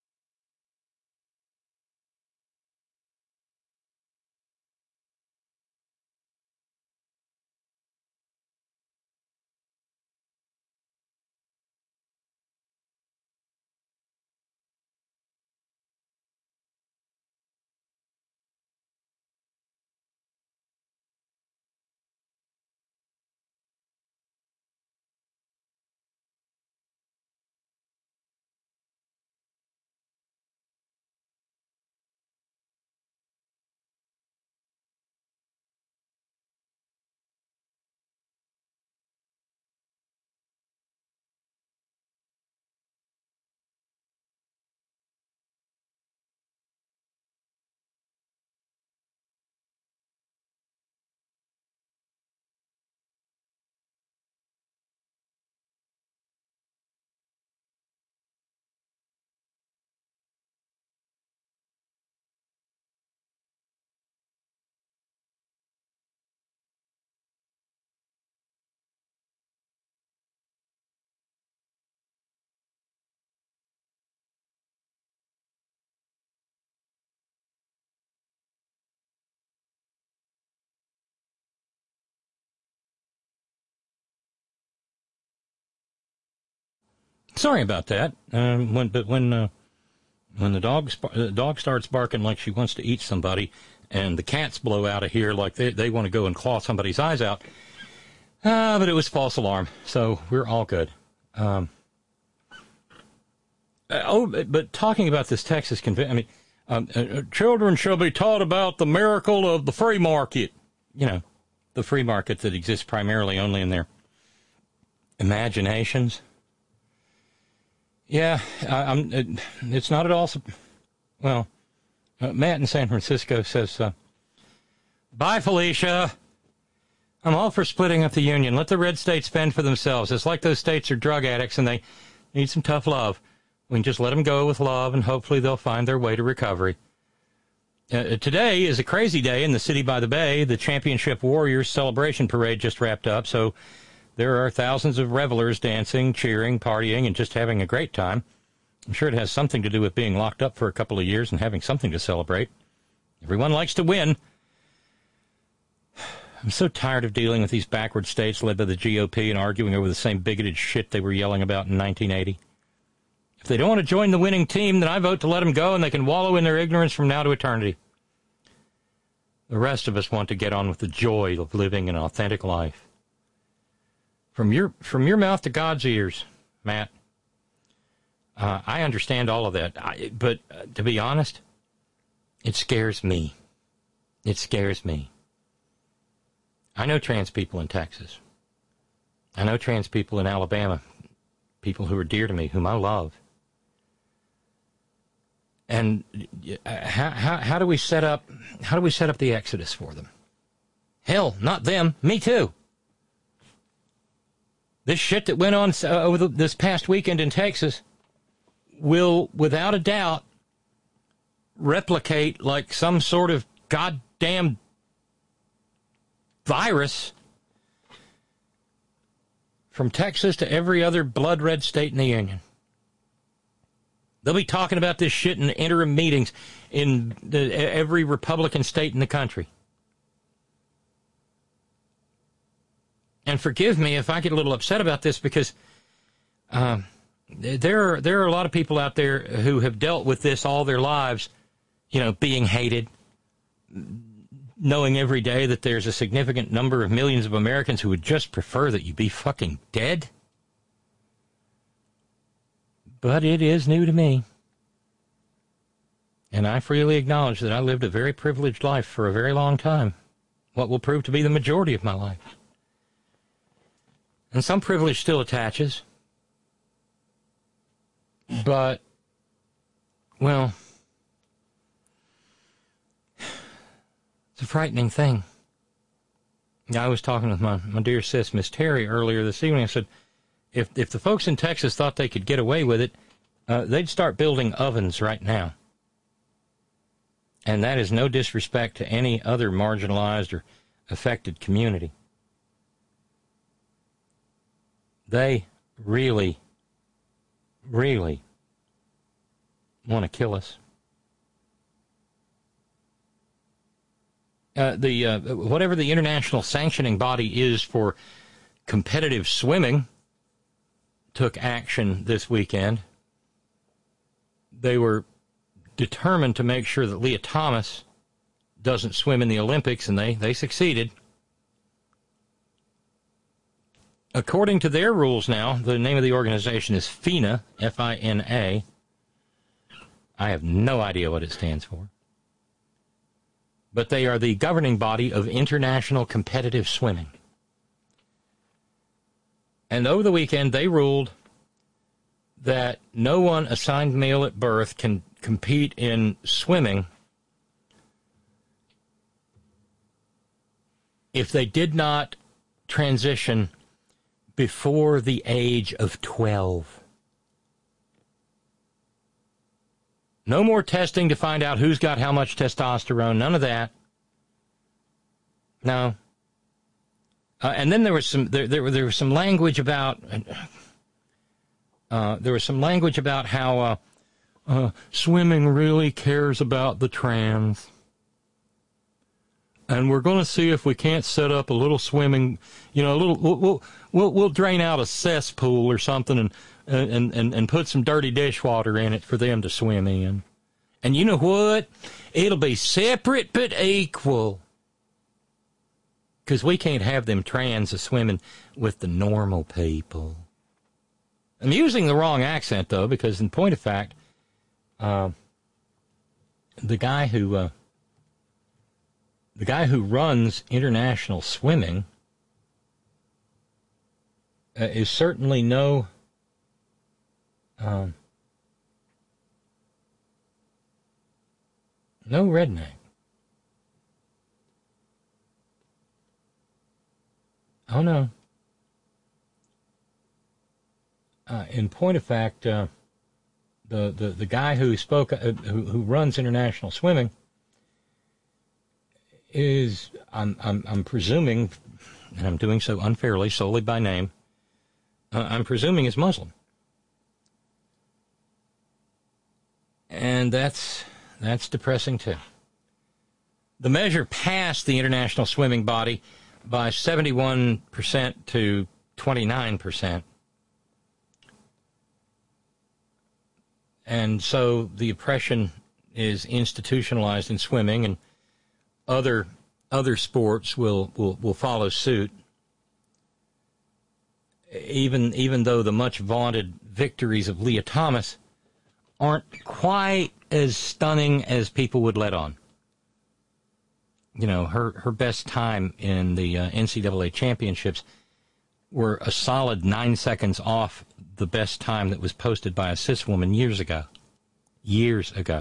Sorry about that. Um, when, but when uh, when the dog the dog starts barking like she wants to eat somebody, and the cats blow out of here like they they want to go and claw somebody's eyes out. Uh, but it was false alarm, so we're all good. Um, uh, oh, but, but talking about this Texas convention, I mean, um, uh, children shall be taught about the miracle of the free market. You know, the free market that exists primarily only in their imaginations. Yeah, I, I'm. It, it's not at all. Well, uh, Matt in San Francisco says, uh, "Bye, Felicia. I'm all for splitting up the union. Let the red states fend for themselves. It's like those states are drug addicts and they need some tough love. We can just let them go with love, and hopefully they'll find their way to recovery." Uh, today is a crazy day in the city by the bay. The Championship Warriors celebration parade just wrapped up, so there are thousands of revelers dancing, cheering, partying, and just having a great time. I'm sure it has something to do with being locked up for a couple of years and having something to celebrate. Everyone likes to win. I'm so tired of dealing with these backward states led by the G O P and arguing over the same bigoted shit they were yelling about in nineteen eighty. If they don't want to join the winning team, then I vote to let them go and they can wallow in their ignorance from now to eternity. The rest of us want to get on with the joy of living an authentic life. From your from your mouth to God's ears, Matt. Uh, I understand all of that, I, but uh, to be honest, it scares me. It scares me. I know trans people in Texas. I know trans people in Alabama, people who are dear to me, whom I love. And uh, how, how how do we set up how do we set up the exodus for them? Hell, not them, me too. This shit that went on uh, over the, this past weekend in Texas will, without a doubt, replicate like some sort of goddamn virus from Texas to every other blood red state in the Union. They'll be talking about this shit in interim meetings in the, every Republican state in the country. And forgive me if I get a little upset about this because um, there are, there are a lot of people out there who have dealt with this all their lives, you know, being hated, knowing every day that there's a significant number of millions of Americans who would just prefer that you be fucking dead. but it is new to me. And I freely acknowledge that I lived a very privileged life for a very long time, what will prove to be the majority of my life. And some privilege still attaches. But, well, it's a frightening thing. I was talking with my, my dear sis, Miss Terry, earlier this evening. I said, if if the folks in Texas thought they could get away with it, uh, they'd start building ovens right now. And that is no disrespect to any other marginalized or affected community. They really, really want to kill us. Uh, the uh, whatever the international sanctioning body is for competitive swimming took action this weekend. They were determined to make sure that Leah Thomas doesn't swim in the Olympics, and they, they succeeded. According to their rules now, the name of the organization is FINA, F I N A. I have no idea what it stands for. But they are the governing body of international competitive swimming. And over the weekend, they ruled that no one assigned male at birth can compete in swimming if they did not transition before the age of twelve. No more testing to find out who's got how much testosterone. None of that. No. Uh, and then there was some there there, there was some language about uh, there was some language about how uh, uh, swimming really cares about the trans. And we're going to see if we can't set up a little swimming, you know, a little. We'll we'll we'll, we'll drain out a cesspool or something and. And, and and put some dirty dishwater in it for them to swim in. And you know what? It'll be separate but equal. Because we can't have them trans a swimming with the normal people. I'm using the wrong accent, though, because in point of fact, uh, the guy who uh, the guy who runs international swimming uh, is certainly no... Um, no redneck. Oh, no. Uh, in point of fact, uh, the, the, the guy who spoke, uh, who, who runs international swimming is, I'm, I'm, I'm presuming, and I'm doing so unfairly, solely by name, uh, I'm presuming is Muslim. And that's that's depressing, too. The measure passed the international swimming body by seventy-one percent to twenty-nine percent. And so the oppression is institutionalized in swimming, and other other sports will, will, will follow suit. Even, even though the much vaunted victories of Leah Thomas aren't quite as stunning as people would let on. You know, her, her best time in the uh, N C double A championships were a solid nine seconds off the best time that was posted by a cis woman years ago. Years ago.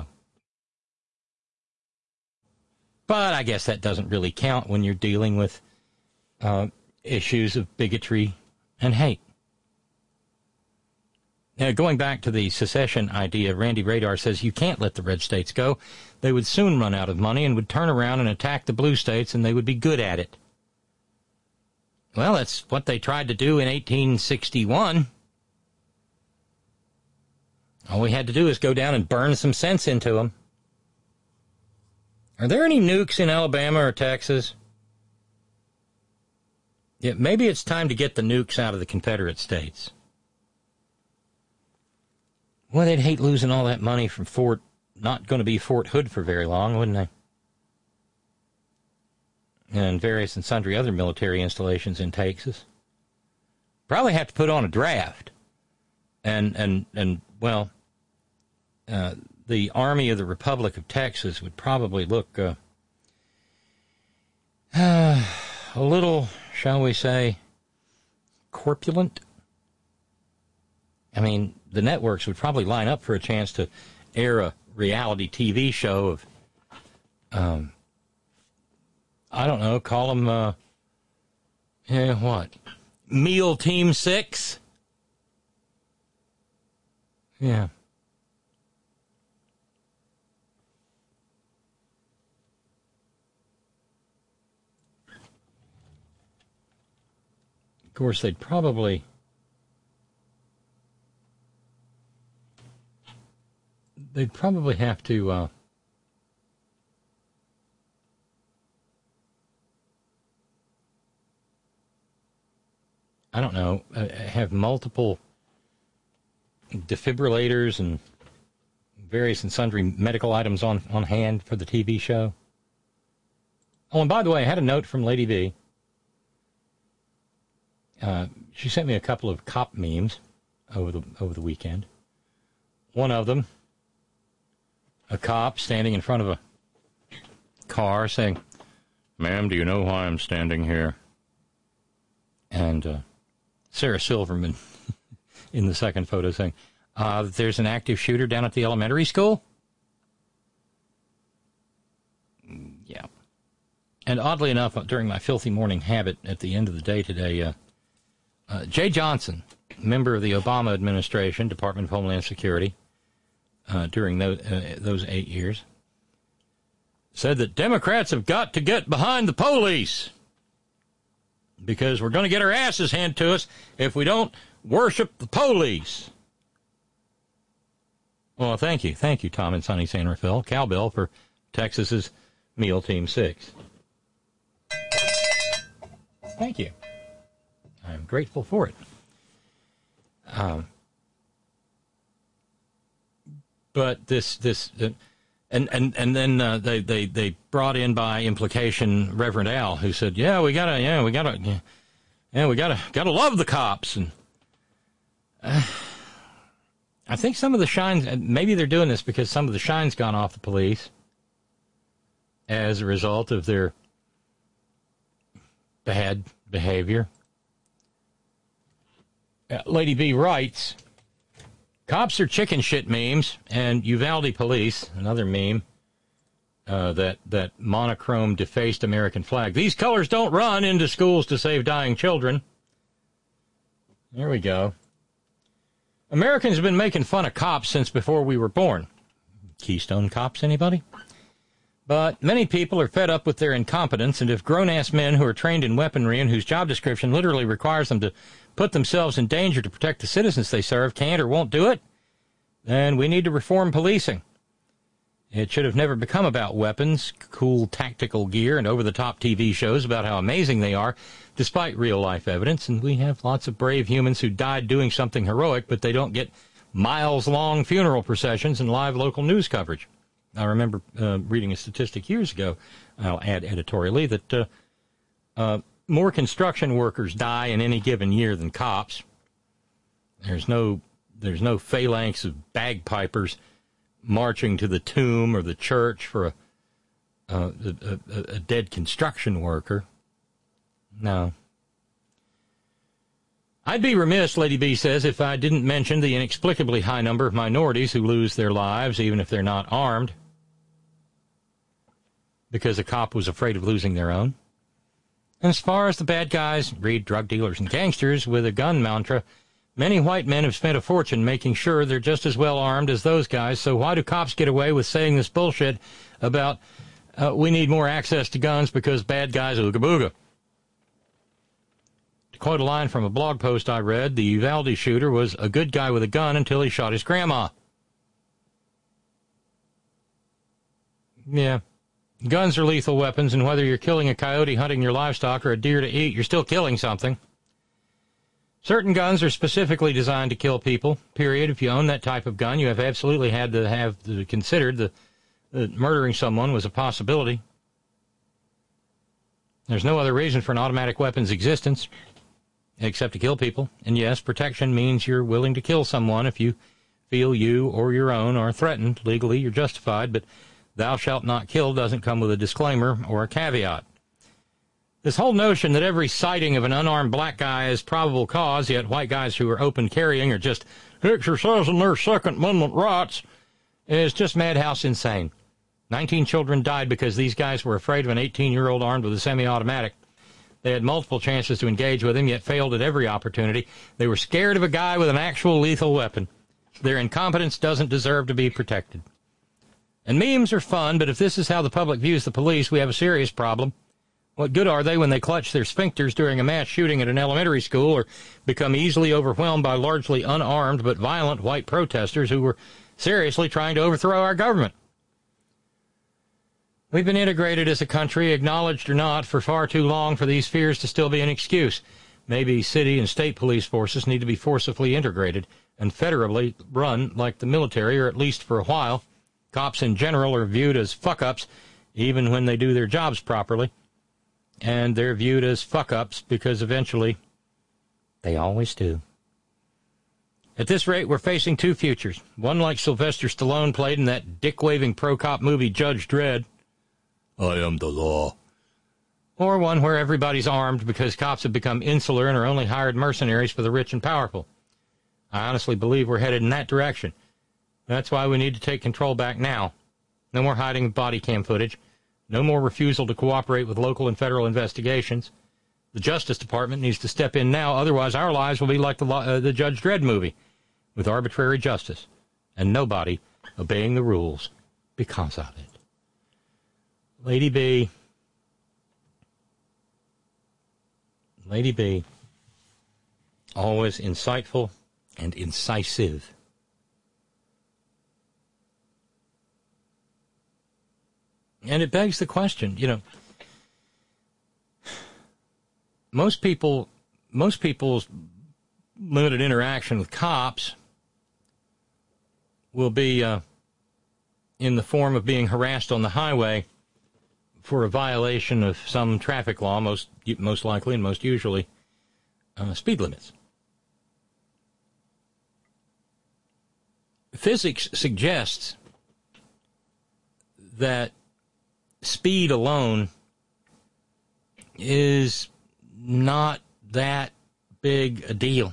But I guess that doesn't really count when you're dealing with uh, issues of bigotry and hate. Now, going back to the secession idea, Randy Radar says you can't let the red states go. They would soon run out of money and would turn around and attack the blue states, and they would be good at it. Well, that's what they tried to do in eighteen sixty-one. All we had to do is go down and burn some sense into them. Are there any nukes in Alabama or Texas? Yeah, maybe it's time to get the nukes out of the Confederate States. Well, they'd hate losing all that money from Fort, not going to be Fort Hood for very long, wouldn't they? And various and sundry other military installations in Texas. Probably have to put on a draft and and and well, uh, the Army of the Republic of Texas would probably look uh, uh, a little, shall we say, corpulent. I mean, the networks would probably line up for a chance to air a reality T V show of, um, I don't know, call them, uh, yeah, what? Meal Team Six? Yeah. Of course, they'd probably they'd probably have to uh, I don't know, uh, have multiple defibrillators and various and sundry medical items on, on hand for the T V show. Oh, and by the way, I had a note from Lady V. Uh, she sent me a couple of cop memes over the over the weekend. One of them, a cop standing in front of a car saying, "Ma'am, do you know why I'm standing here?" And uh, Sarah Silverman in the second photo saying, uh, "There's an active shooter down at the elementary school?" Yeah. And oddly enough, during my filthy morning habit at the end of the day today, uh, uh, Jay Johnson, member of the Obama administration, Department of Homeland Security, uh, during those, uh, those eight years, said that Democrats have got to get behind the police because we're going to get our asses handed to us if we don't worship the police. Well, thank you. Thank you, Tom and Sonny San Rafael. Cowbell for Texas's Meal Team Six. Thank you. I'm grateful for it. Um, but this, this, uh, and and and then uh, they they they brought in by implication Reverend Al, who said, "Yeah, we gotta, yeah, we gotta, yeah, yeah we gotta, gotta love the cops." And uh, I think some of the shines, maybe they're doing this because some of the shine's gone off the police as a result of their bad behavior. Uh, Lady B writes, "Cops are chicken shit memes, and Uvalde police," another meme, uh, that, that monochrome defaced American flag. "These colors don't run into schools to save dying children." There we go. "Americans have been making fun of cops since before we were born." Keystone Cops, anybody? "But many people are fed up with their incompetence, and if grown-ass men who are trained in weaponry and whose job description literally requires them to put themselves in danger to protect the citizens they serve can't or won't do it, then we need to reform policing. It should have never become about weapons, cool tactical gear, and over-the-top T V shows about how amazing they are, despite real-life evidence. And we have lots of brave humans who died doing something heroic, but they don't get miles-long funeral processions and live local news coverage." I remember uh, reading a statistic years ago, I'll add editorially, that uh, uh, more construction workers die in any given year than cops. There's no there's no phalanx of bagpipers marching to the tomb or the church for a, uh, a, a, a dead construction worker. No. "I'd be remiss," Lady B says, "if I didn't mention the inexplicably high number of minorities who lose their lives, even if they're not armed, because a cop was afraid of losing their own. And as far as the bad guys, read drug dealers and gangsters with a gun mantra, many white men have spent a fortune making sure they're just as well armed as those guys, so why do cops get away with saying this bullshit about uh, we need more access to guns because bad guys ooga booga?" To quote a line from a blog post I read, the Uvalde shooter was a good guy with a gun until he shot his grandma. Yeah. Guns are lethal weapons, and whether you're killing a coyote hunting your livestock or a deer to eat, you're still killing something. Certain guns are specifically designed to kill people, period. If you own that type of gun, you have absolutely had to have to considered that uh, murdering someone was a possibility. There's no other reason for an automatic weapon's existence except to kill people. And yes, protection means you're willing to kill someone if you feel you or your own are threatened, legally you're justified, but thou shalt not kill doesn't come with a disclaimer or a caveat. This whole notion that every sighting of an unarmed black guy is probable cause, yet white guys who are open carrying are just exercising their Second Amendment rights, is just madhouse insane. Nineteen children died because these guys were afraid of an eighteen-year-old armed with a semi-automatic. They had multiple chances to engage with him, yet failed at every opportunity. They were scared of a guy with an actual lethal weapon. Their incompetence doesn't deserve to be protected. And memes are fun, but if this is how the public views the police, we have a serious problem. What good are they when they clutch their sphincters during a mass shooting at an elementary school or become easily overwhelmed by largely unarmed but violent white protesters who were seriously trying to overthrow our government? We've been integrated as a country, acknowledged or not, for far too long for these fears to still be an excuse. Maybe city and state police forces need to be forcibly integrated and federally run like the military, or at least for a while. Cops in general are viewed as fuck-ups, even when they do their jobs properly. And they're viewed as fuck-ups because eventually they always do. At this rate, we're facing two futures. One like Sylvester Stallone played in that dick-waving pro-cop movie Judge Dredd. I am the law. Or one where everybody's armed because cops have become insular and are only hired mercenaries for the rich and powerful. I honestly believe we're headed in that direction. That's why we need to take control back now. No more hiding body cam footage. No more refusal to cooperate with local and federal investigations. The Justice Department needs to step in now, otherwise our lives will be like the, uh, the Judge Dredd movie, with arbitrary justice, and nobody obeying the rules because of it. Lady B. Lady B. Always insightful and incisive. And it begs the question, you know, most people, most people's limited interaction with cops will be uh, in the form of being harassed on the highway for a violation of some traffic law, most most likely and most usually uh, speed limits. Physics suggests that speed alone is not that big a deal.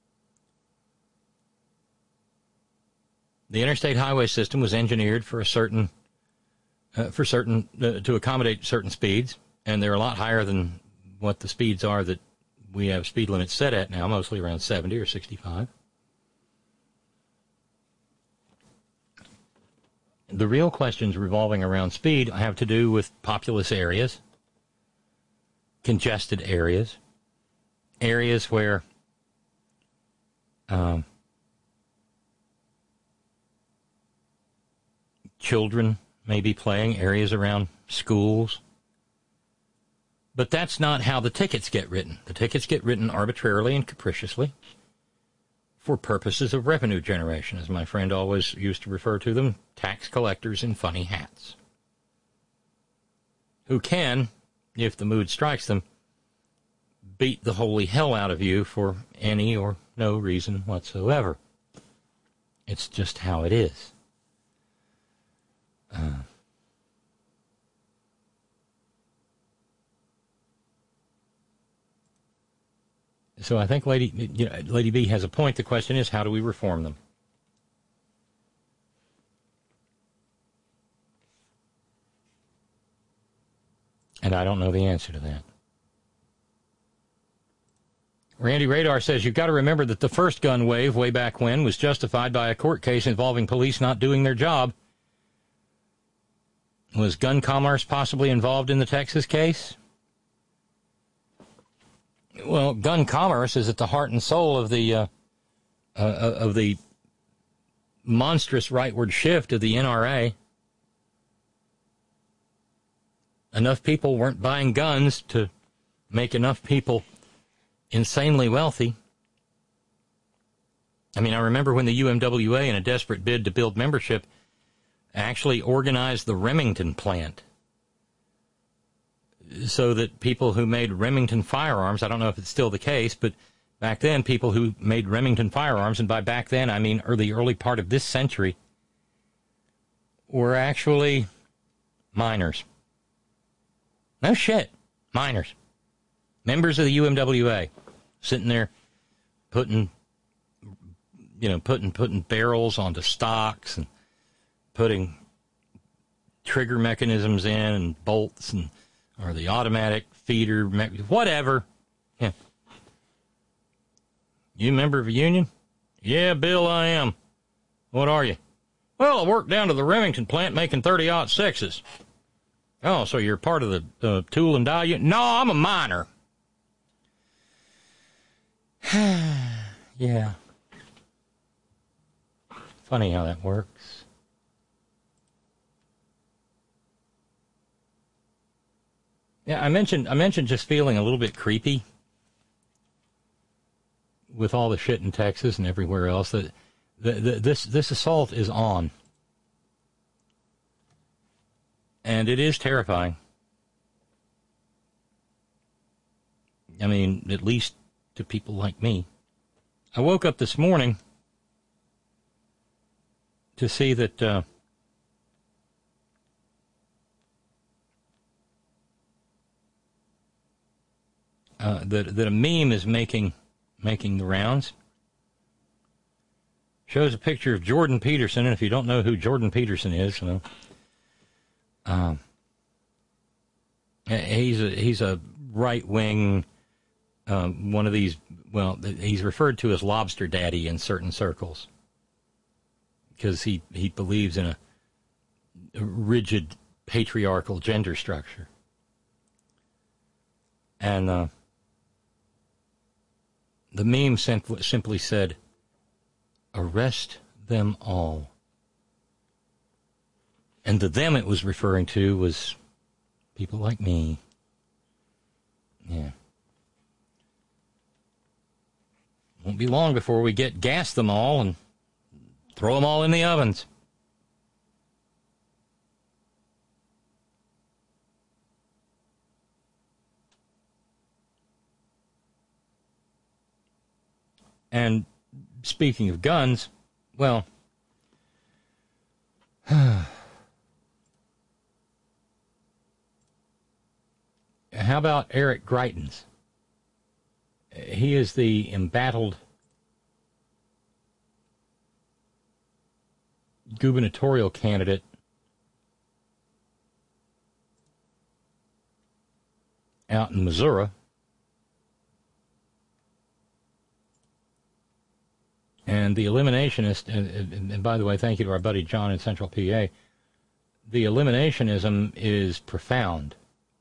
The interstate highway system was engineered for a certain uh, for certain uh, to accommodate certain speeds, and they're a lot higher than what the speeds are that we have speed limits set at now, mostly around seventy or sixty-five. The real questions revolving around speed have to do with populous areas, congested areas, areas where um, children may be playing, areas around schools. But that's not how the tickets get written. The tickets get written arbitrarily and capriciously for purposes of revenue generation, as my friend always used to refer to them, tax collectors in funny hats, who can, if the mood strikes them, beat the holy hell out of you for any or no reason whatsoever. It's just how it is. Uh, so I think Lady you know, Lady B has a point. The question is, how do we reform them? And I don't know the answer to that. Randy Radar says, you've got to remember that the first gun wave way back when was justified by a court case involving police not doing their job. Was gun commerce possibly involved in the Texas case? Well, gun commerce is at the heart and soul of the uh, uh, of the monstrous rightward shift of the N R A. Enough people weren't buying guns to make enough people insanely wealthy. I mean, I remember when the U M W A, in a desperate bid to build membership, actually organized the Remington plant so that people who made Remington firearms, I don't know if it's still the case, but Back then, people who made Remington firearms, and by back then I mean early, early part of this century, were actually miners. No shit. Miners. Members of the U M W A. Sitting there putting, you know, putting, putting barrels onto stocks and putting trigger mechanisms in and bolts and, or the automatic feeder, whatever. Yeah. You a member of a union? Yeah, Bill, I am. What are you? Well, I work down to the Remington plant making thirty-aught sixes. Oh, so you're part of the uh, tool and die union? No, I'm a miner. Yeah. Funny how that works. Yeah, I mentioned I mentioned just feeling a little bit creepy with all the shit in Texas and everywhere else. That the, the, this this assault is on, and it is terrifying. I mean, at least to people like me. I woke up this morning to see that uh, uh, that that a meme is making making the rounds. Shows a picture of Jordan Peterson, and if you don't know who Jordan Peterson is, well, um, he's a he's a right wing. Um, one of these, well, he's referred to as Lobster Daddy in certain circles because he, he believes in a, a rigid patriarchal gender structure. And uh, the meme sim- simply said, "Arrest them all." And the them it was referring to was people like me. Yeah. Won't be long before we get gas them all and throw them all in the ovens. And speaking of guns, well, how about Eric Greitens? He is the embattled gubernatorial candidate out in Missouri. And the eliminationist, and, and by the way, thank you to our buddy John in Central P A, the eliminationism is profound.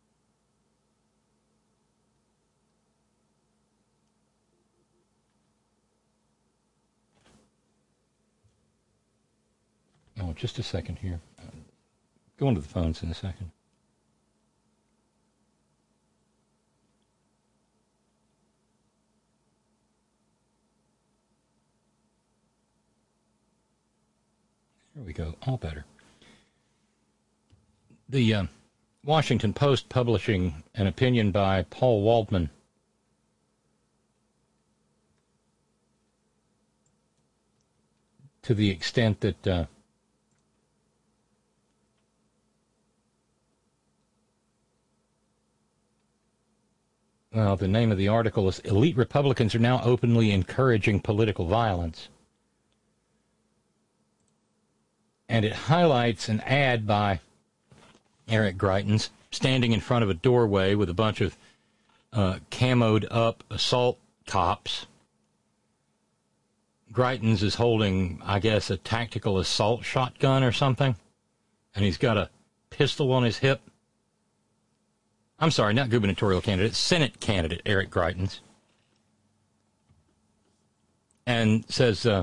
Oh, just a second here. Go into the phones in a second. There we go. All better. The uh, Washington Post publishing an opinion by Paul Waldman to the extent that uh, well, the name of the article is "Elite Republicans Are Now Openly Encouraging Political Violence." And it highlights an ad by Eric Greitens standing in front of a doorway with a bunch of uh, camoed up assault cops. Greitens is holding, I guess, a tactical assault shotgun or something. And he's got a pistol on his hip. I'm sorry, not gubernatorial candidate, Senate candidate Eric Greitens. And says, uh,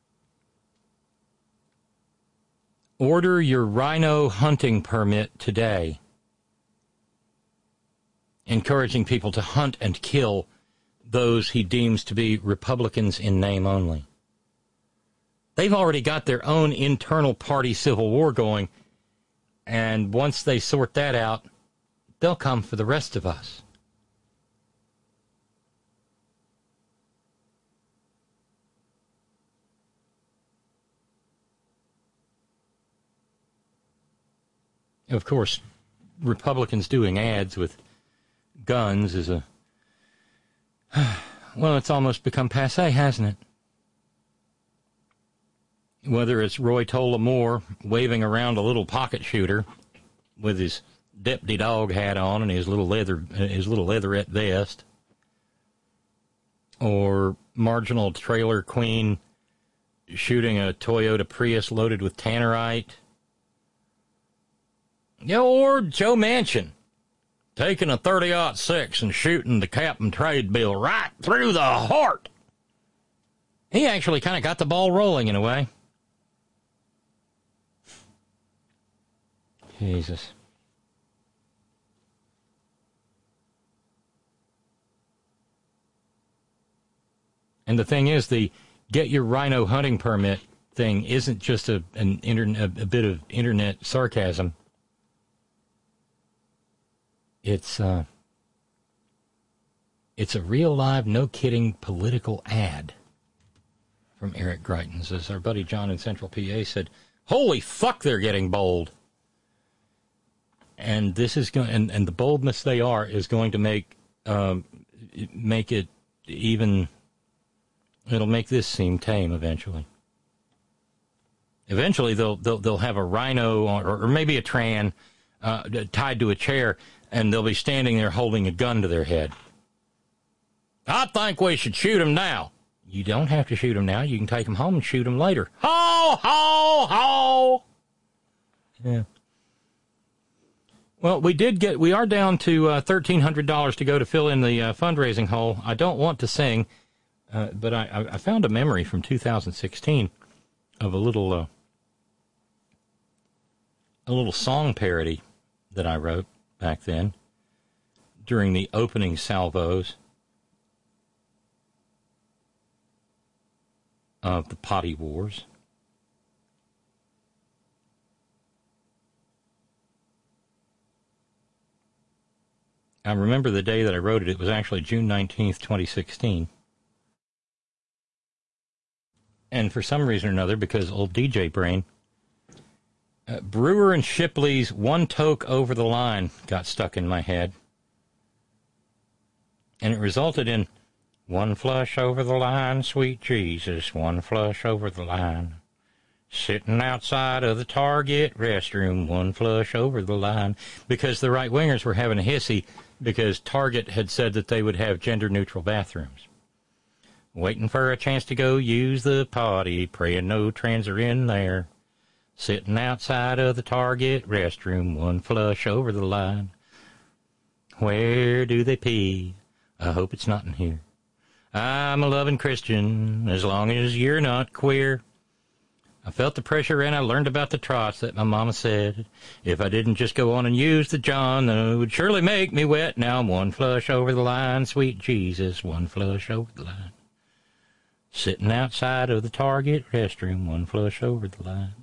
order your rhino hunting permit today. Encouraging people to hunt and kill those he deems to be Republicans in name only. They've already got their own internal party civil war going, and once they sort that out, they'll come for the rest of us. Of course, Republicans doing ads with guns is a... Well, it's almost become passé, hasn't it? Whether it's Roy Tola Moore waving around a little pocket shooter with his deputy dog hat on and his little leather, his little leatherette vest, or marginal trailer queen shooting a Toyota Prius loaded with tannerite, yeah, or Joe Manchin taking a thirty aught six and shooting the cap and trade bill right through the heart. He actually kind of got the ball rolling in a way. Jesus. And the thing is, the get your rhino hunting permit thing isn't just a an internet a bit of internet sarcasm. It's uh, it's a real live, no kidding political ad from Eric Greitens, as our buddy John in Central P A said. Holy fuck, they're getting bold. And this is going, and, and the boldness they are is going to make um, make it even. It'll make this seem tame eventually. Eventually, they'll they'll they'll have a rhino or, or maybe a Tran uh, tied to a chair, and they'll be standing there holding a gun to their head. I think we should shoot him now. You don't have to shoot him now. You can take him home and shoot him later. Ho ho ho! Yeah. Well, we did get, we are down to uh, thirteen hundred dollars to go to fill in the uh, fundraising hole. I don't want to sing, uh, but I, I found a memory from two thousand sixteen of a little, uh, a little song parody that I wrote back then during the opening salvos of the Potty Wars. I remember the day that I wrote it. It was actually June nineteenth, twenty sixteen. And for some reason or another, because old D J brain, uh, Brewer and Shipley's One Toke Over the Line got stuck in my head. And it resulted in one flush over the line, sweet Jesus, one flush over the line. Sitting outside of the Target restroom, one flush over the line. Because the right-wingers were having a hissy because Target had said that they would have gender-neutral bathrooms. Waiting for a chance to go use the potty, praying no trans are in there. Sitting outside of the Target restroom, one flush over the line. Where do they pee? I hope it's not in here. I'm a loving Christian, as long as you're not queer. I felt the pressure and I learned about the trots that my mama said. If I didn't just go on and use the John, then it would surely make me wet. Now I'm one flush over the line, sweet Jesus, one flush over the line. Sitting outside of the Target restroom, one flush over the line.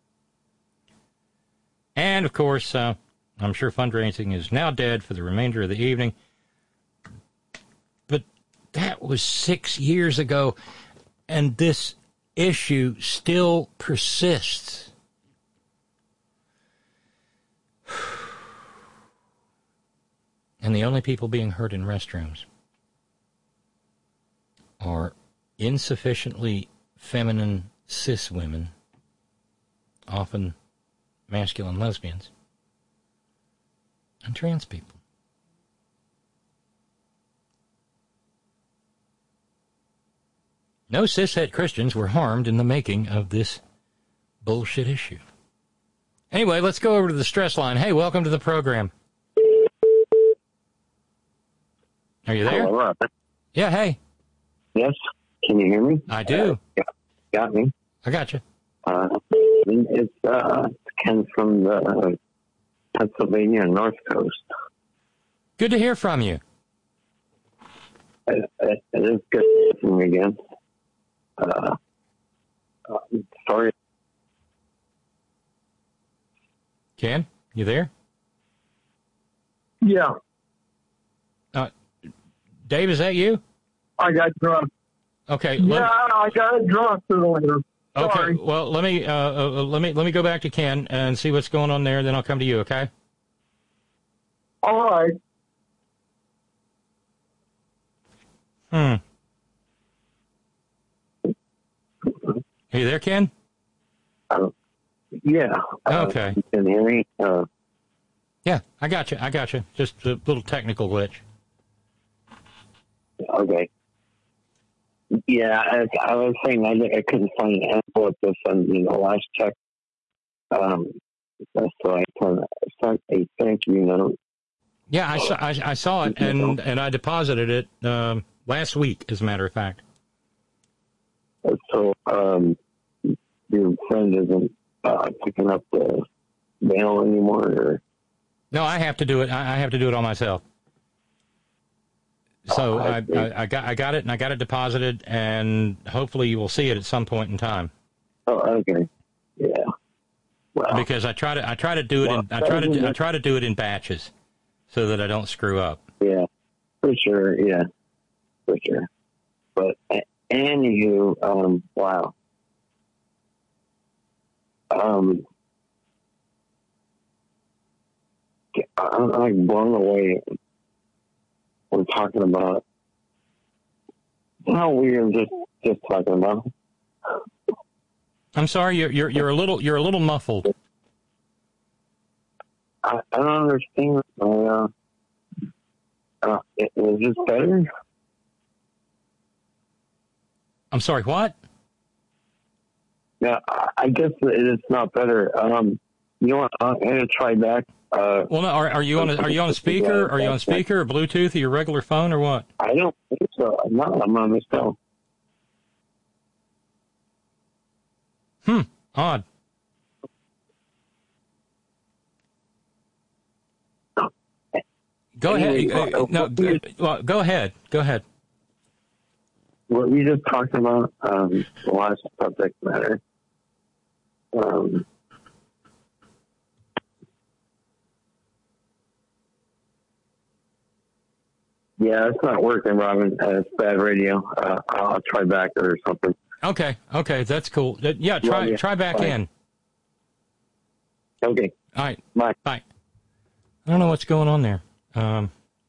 And, of course, uh, I'm sure fundraising is now dead for the remainder of the evening. But that was six years ago, and this issue still persists. And the only people being hurt in restrooms are insufficiently feminine cis women, often masculine lesbians, and trans people. No cishet Christians were harmed in the making of this bullshit issue. Anyway, let's go over to the stress line. Hey, welcome to the program. Are you there? Hello, Robert. Yeah, hey. Yes, can you hear me? I do. Uh, got me. I got you. Uh, it's uh, Ken from the Pennsylvania North Coast. Good to hear from you. It, it, it is good to hear from you again. Uh, uh, sorry. Ken, you there? Yeah. Uh, Dave, is that you? I got drunk. Okay. Yeah, I got drunk earlier. Okay. Sorry. Well, let me uh, uh, let me let me go back to Ken and see what's going on there. Then I'll come to you. Okay. All right. Hmm. Are you there, Ken? Uh, yeah. Uh, Okay. you can hear me? Uh, Yeah, I got you. I got you. Just a little technical glitch. okay. Yeah, I, I was saying I, I couldn't find an envelope to send you the last check. Um, so I sent, sent a thank you note. Yeah, I saw. I, I saw it, and and I deposited it um, last week, as a matter of fact. So um, your friend isn't uh, picking up the mail anymore, or? No, I have to do it. I I have to do it all myself. So Oh, I I, see. I, I got I got it, and I got it deposited, and hopefully you will see it at some point in time. Oh, okay. Yeah. Well, Because I try to I try to do it in I try to do, I try to do it in batches, so that I don't screw up. yeah, for sure. Yeah, for sure. But a- anywho, um, wow. Um, I'm like blown away. We're talking about how weird just just talking about. I'm sorry, you're you're you're a little you're a little muffled. I, I don't understand. Uh, uh, is this better? I'm sorry, what? Yeah, I, I guess it's not better. Um, you know what? I'm gonna try back. Uh, Well, no. Are, are you on a, are you on a speaker? Are you on speaker or Bluetooth or your regular phone or what? I don't think so. No, I'm on this phone. Hmm. Odd. Go Anyway, ahead. uh, Uh, no. what we uh, well, go ahead. Go ahead. What we just talked about, um, the last subject matter. Um, yeah, it's not working, Robin. Uh, it's bad radio. Uh, I'll try back or something. Okay. Okay. That's cool. Uh, yeah. Try Love you. try back Bye. in. Okay. All right. Bye. Bye. I don't know what's going on there. Um.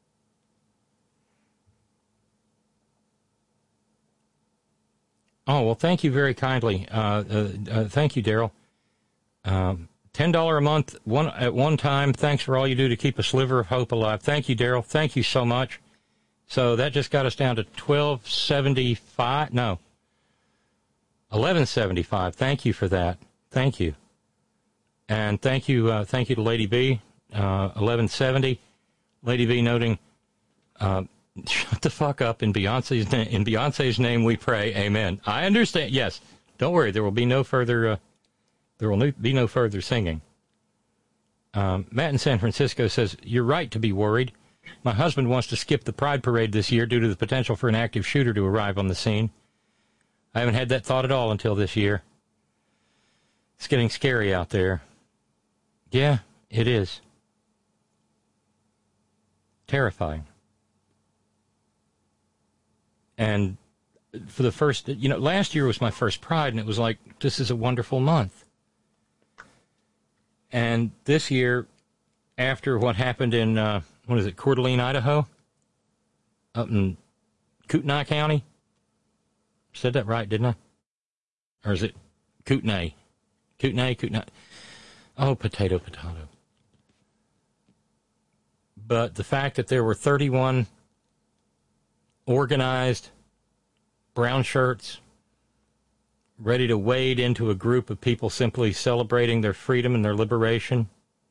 Oh, well, thank you very kindly. Uh, uh, uh, thank you, Daryl. Um, ten dollars a month one at one time. Thanks for all you do to keep a sliver of hope alive. Thank you, Daryl. Thank you so much. So that just got us down to twelve seventy-five. No, eleven seventy-five. Thank you for that. Thank you. And thank you, uh, thank you to Lady B, uh, eleven seventy. Lady B noting, uh, shut the fuck up. In Beyonce's na- in Beyonce's name, we pray. Amen. I understand. Yes. Don't worry. There will be no further. Uh, there will no, be no further singing. Um, Matt in San Francisco says, "You're right to be worried. My husband wants to skip the Pride Parade this year due to the potential for an active shooter to arrive on the scene. I haven't had that thought at all until this year. It's getting scary out there." Yeah, it is. Terrifying. And for the first, you know, last year was my first Pride, and it was like, this is a wonderful month. And this year, after what happened in, uh, what is it, Coeur d'Alene, Idaho? Up in Kootenai County? Said that right, didn't I? Or is it Kootenai? Kootenai, Kootenai. Oh, potato, potato. But the fact that there were thirty-one organized brown shirts ready to wade into a group of people simply celebrating their freedom and their liberation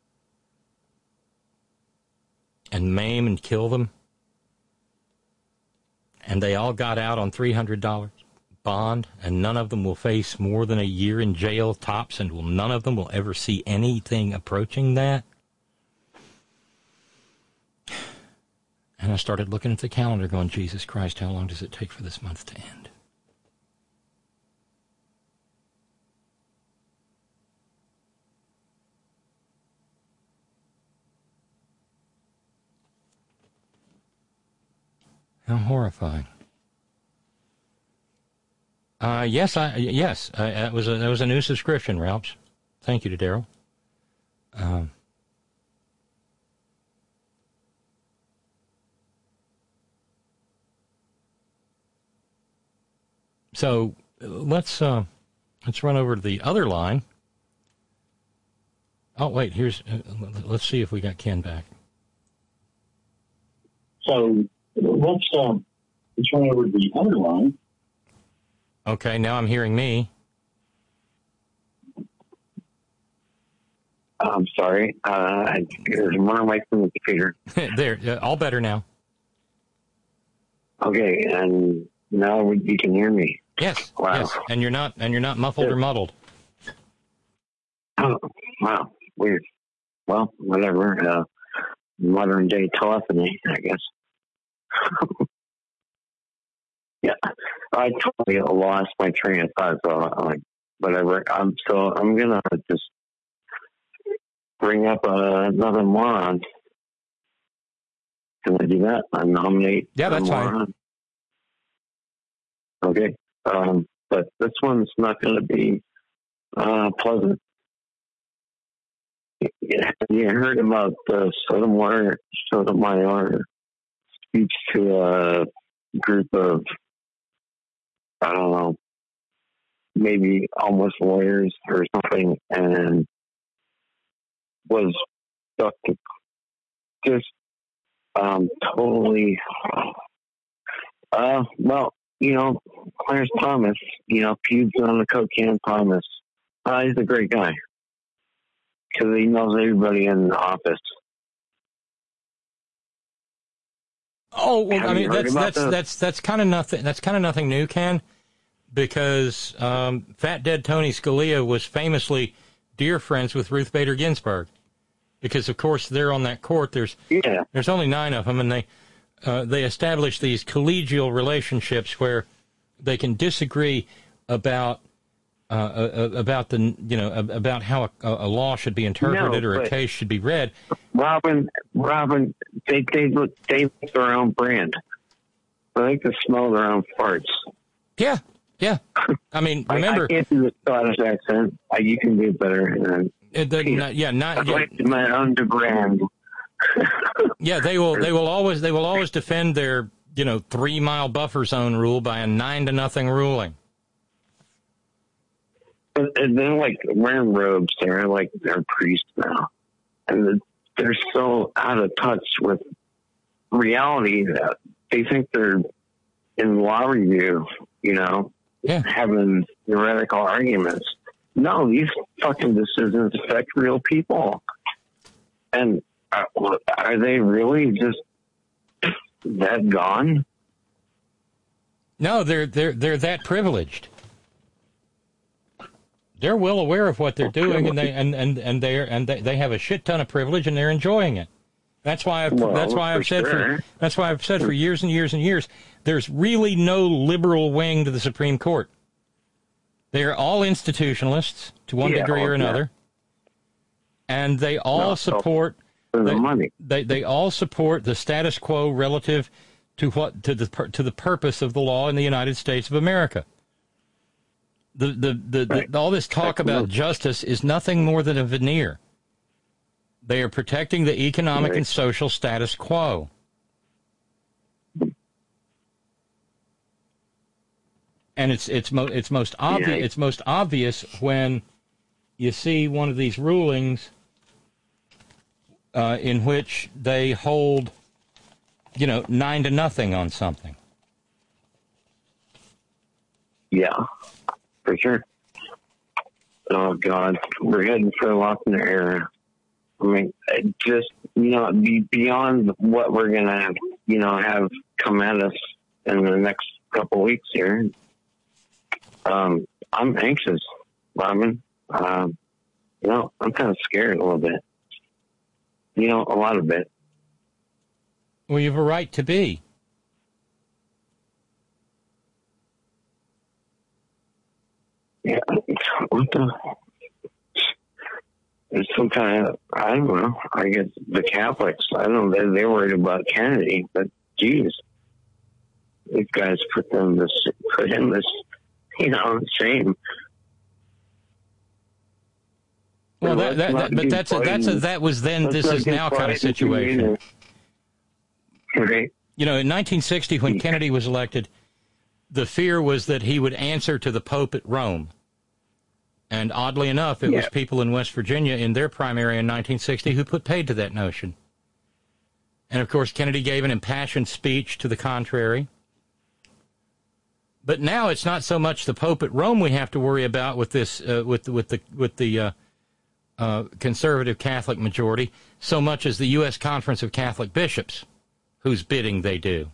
and maim and kill them. And they all got out on three hundred dollars bond, and none of them will face more than a year in jail tops, and will none of them will ever see anything approaching that. And I started looking at the calendar going, Jesus Christ, how long does it take for this month to end? How horrifying. Uh, yes, I yes, uh, that was a that was a new subscription, Ralphs. Thank you to Daryl. Um, so let's uh, let's run over to the other line. Oh wait, here's uh, let's see if we got Ken back. So let's um, let's run over to the other line. Okay, now I'm hearing me. I'm sorry. Uh, there's one away from the computer. There, uh, all better now. Okay, and now you can hear me. Yes. Wow. Yes, and you're not and you're not muffled or muddled. Oh, wow. Weird. Well, whatever. Uh, modern day telephony, I guess. Yeah, I totally lost my train of thought. So, I'm like, whatever. Um, so I'm gonna just bring up uh, another moron. Can I do that? I nominate. Yeah, that's fine. Okay, um, but this one's not going to be uh, pleasant. You heard about the Sotomayor, Sotomayor speech to a group of, I don't know, maybe almost lawyers or something, and was just um, totally, uh, well, you know, Clarence Thomas, you know, pubes on the cocaine Thomas. Uh, he's a great guy because he knows everybody in the office. Oh, well, Have I you mean, heard that's about that's, this? that's that's kind of nothing. That's kind of nothing new, Ken, because um, Fat Dead Tony Scalia was famously dear friends with Ruth Bader Ginsburg, because of course they're on that court. There's yeah. there's only nine of them, and they uh, they establish these collegial relationships where they can disagree about uh, uh, about the you know about how a, a law should be interpreted No, or a but- case should be read. Robin, Robin, they they look they look their own brand. They like to smell their own farts. Yeah, yeah. I mean, remember, I, I can't do the Scottish accent. I, you can do better. Than, it, the, not, yeah, not I yeah, like my own brand. yeah. They will they will always they will always defend their you know three mile buffer zone rule by a nine to nothing ruling. And, and they're like wearing robes. They're like they're priests now, and they're so out of touch with reality that they think they're in law review, you know, yeah. having theoretical arguments. No, these fucking decisions affect real people. And are, are they really just that gone? No, they're they're they're that privileged. They're well aware of what they're doing, and they and and and they and they, they have a shit ton of privilege, and they're enjoying it. That's why I've Well, that's why I've for said sure. for that's why I've said for years and years and years. There's really no liberal wing to the Supreme Court. They are all institutionalists to one Yeah, degree or yeah. another, and they all No, support for the they, money. They they all support the status quo relative to what to the pur- to the purpose of the law in the United States of America. The the, the, Right. the all this talk about justice is nothing more than a veneer. They are protecting the economic Right. and social status quo. And it's it's mo- it's most obvious Yeah. it's most obvious when you see one of these rulings uh, in which they hold, you know, nine to nothing on something. Yeah, for sure. Oh, God. We're heading for a lot in the era. I mean, it just, you know, be beyond what we're going to, you know, have come at us in the next couple of weeks here. Um, I'm anxious, Robin. Um, you know, I'm kind of scared a little bit. You know, a lot of it. Well, you have a right to be. Yeah. What the? It's some kind of, I don't know, I guess the Catholics, I don't know, they, they're worried about Kennedy, but geez, these guys put them this, put him this You know, shame. Well, that, that, that, but that's a, that's a, that was then, this is now kind of situation. Right. You know, in nineteen sixty, when Kennedy was elected, the fear was that he would answer to the Pope at Rome. And oddly enough, it yeah. was people in West Virginia in their primary in nineteen sixty who put paid to that notion. And, of course, Kennedy gave an impassioned speech to the contrary. But now it's not so much the Pope at Rome we have to worry about with this, uh, with, with the, with the uh, uh, conservative Catholic majority, so much as the U S Conference of Catholic Bishops, whose bidding they do.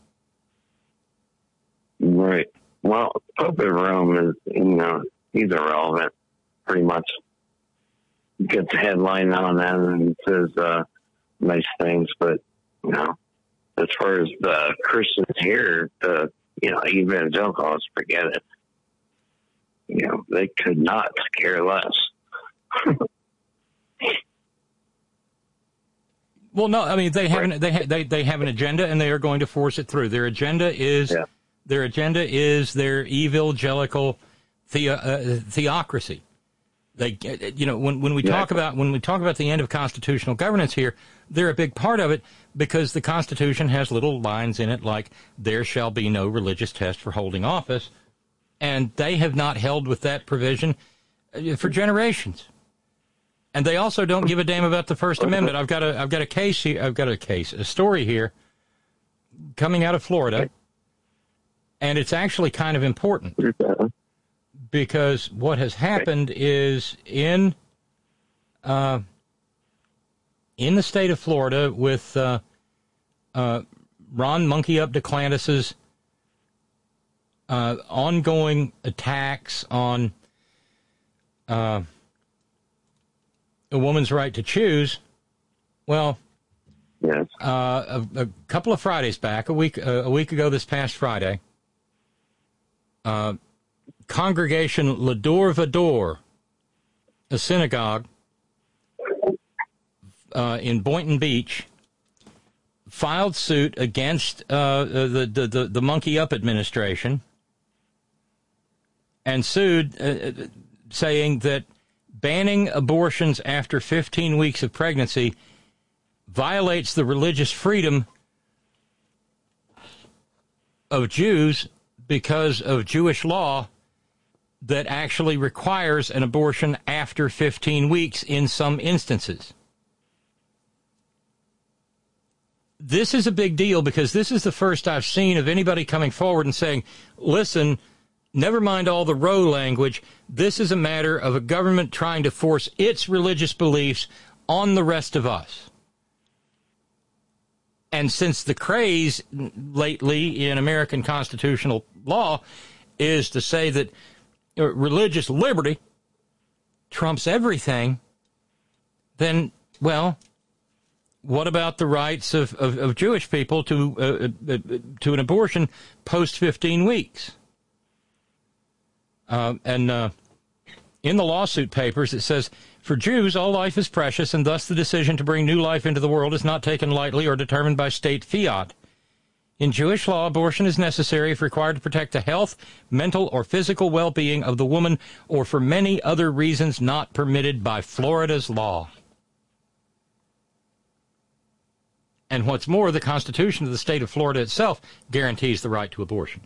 Right. Well, Pope at Rome is, you know, he's irrelevant, pretty much. He gets a headline now and then and says uh, nice things, but, you know, as far as the Christians here, the, you know, evangelicals, forget it. You know, they could not care less. Well, no, I mean, they have, right. an, they, ha- they, they have an agenda, and they are going to force it through. Their agenda is... Yeah. Their agenda is their evangelical the, uh, theocracy. They, you know, when, when we yeah. talk about when we talk about the end of constitutional governance here, they're a big part of it because the Constitution has little lines in it like "there shall be no religious test for holding office," and they have not held with that provision for generations. And they also don't give a damn about the First Amendment. I've got a I've got a case here. I've got a case, a story here, coming out of Florida. And it's actually kind of important because what has happened is in uh, in the state of Florida with uh, uh, Ron Monkey Up DeClantis's uh, ongoing attacks on uh, a woman's right to choose. Well, yes. uh, a, a couple of Fridays back, a week uh, a week ago this past Friday. Uh, Congregation Lador Vador, a synagogue uh, in Boynton Beach, filed suit against uh, the, the, the, the Monkey Up administration and sued, uh, saying that banning abortions after fifteen weeks of pregnancy violates the religious freedom of Jews because of Jewish law that actually requires an abortion after fifteen weeks in some instances. This is a big deal because this is the first I've seen of anybody coming forward and saying, listen, never mind all the Roe language, this is a matter of a government trying to force its religious beliefs on the rest of us. And since the craze lately in American constitutional law is to say that religious liberty trumps everything, then, well, what about the rights of, of, of Jewish people to uh, uh, to an abortion post fifteen weeks? Uh, and uh, in the lawsuit papers, it says, for Jews, all life is precious, and thus the decision to bring new life into the world is not taken lightly or determined by state fiat. In Jewish law, abortion is necessary if required to protect the health, mental, or physical well-being of the woman, or for many other reasons not permitted by Florida's law. And what's more, the Constitution of the state of Florida itself guarantees the right to abortion.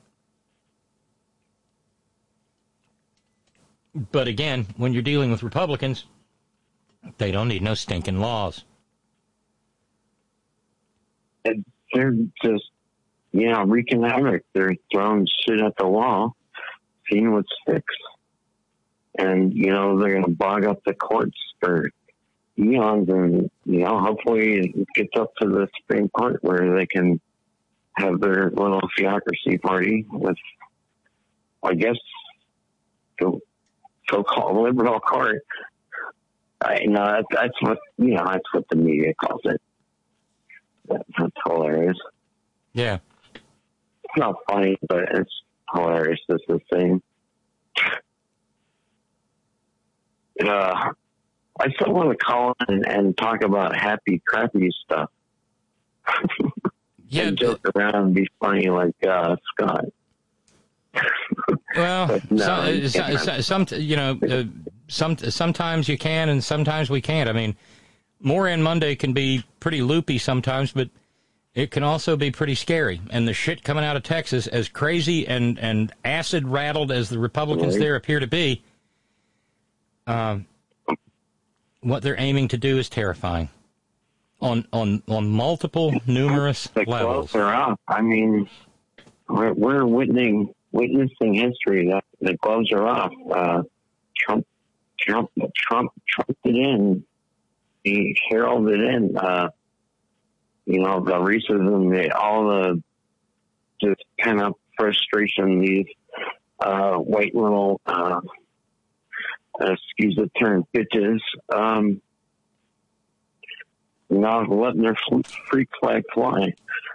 But again, when you're dealing with Republicans, they don't need no stinking laws. And they're just, you know, wreaking havoc. They're throwing shit at the wall, seeing what sticks. And, you know, they're going to bog up the courts for eons. And, you know, hopefully it gets up to the Supreme Court where they can have their little theocracy party with, I guess, the so-called liberal court. I know that's, that's what, you know, that's what the media calls it. That's, that's hilarious. Yeah. It's not funny, but it's hilarious. It's the same. Uh, I still want to call in and talk about happy, crappy stuff. Yeah. And joke around and be funny like uh, Scott. Well, no, some, some, some, you know, uh, some sometimes you can, and sometimes we can't. I mean, Moran Monday can be pretty loopy sometimes, but it can also be pretty scary. And the shit coming out of Texas, as crazy and, and acid rattled as the Republicans right. there appear to be, um, what they're aiming to do is terrifying on on on multiple, numerous the levels. Gloves are off. I mean, we're, we're witnessing witnessing history. That the gloves are off. Uh, Trump, Trump, Trump, Trump it in. He heralded in. Uh, you know, the racism, the, all the just kind of frustration. These uh, white little, uh, excuse the term, bitches. Um, you know, letting their freak flag fly.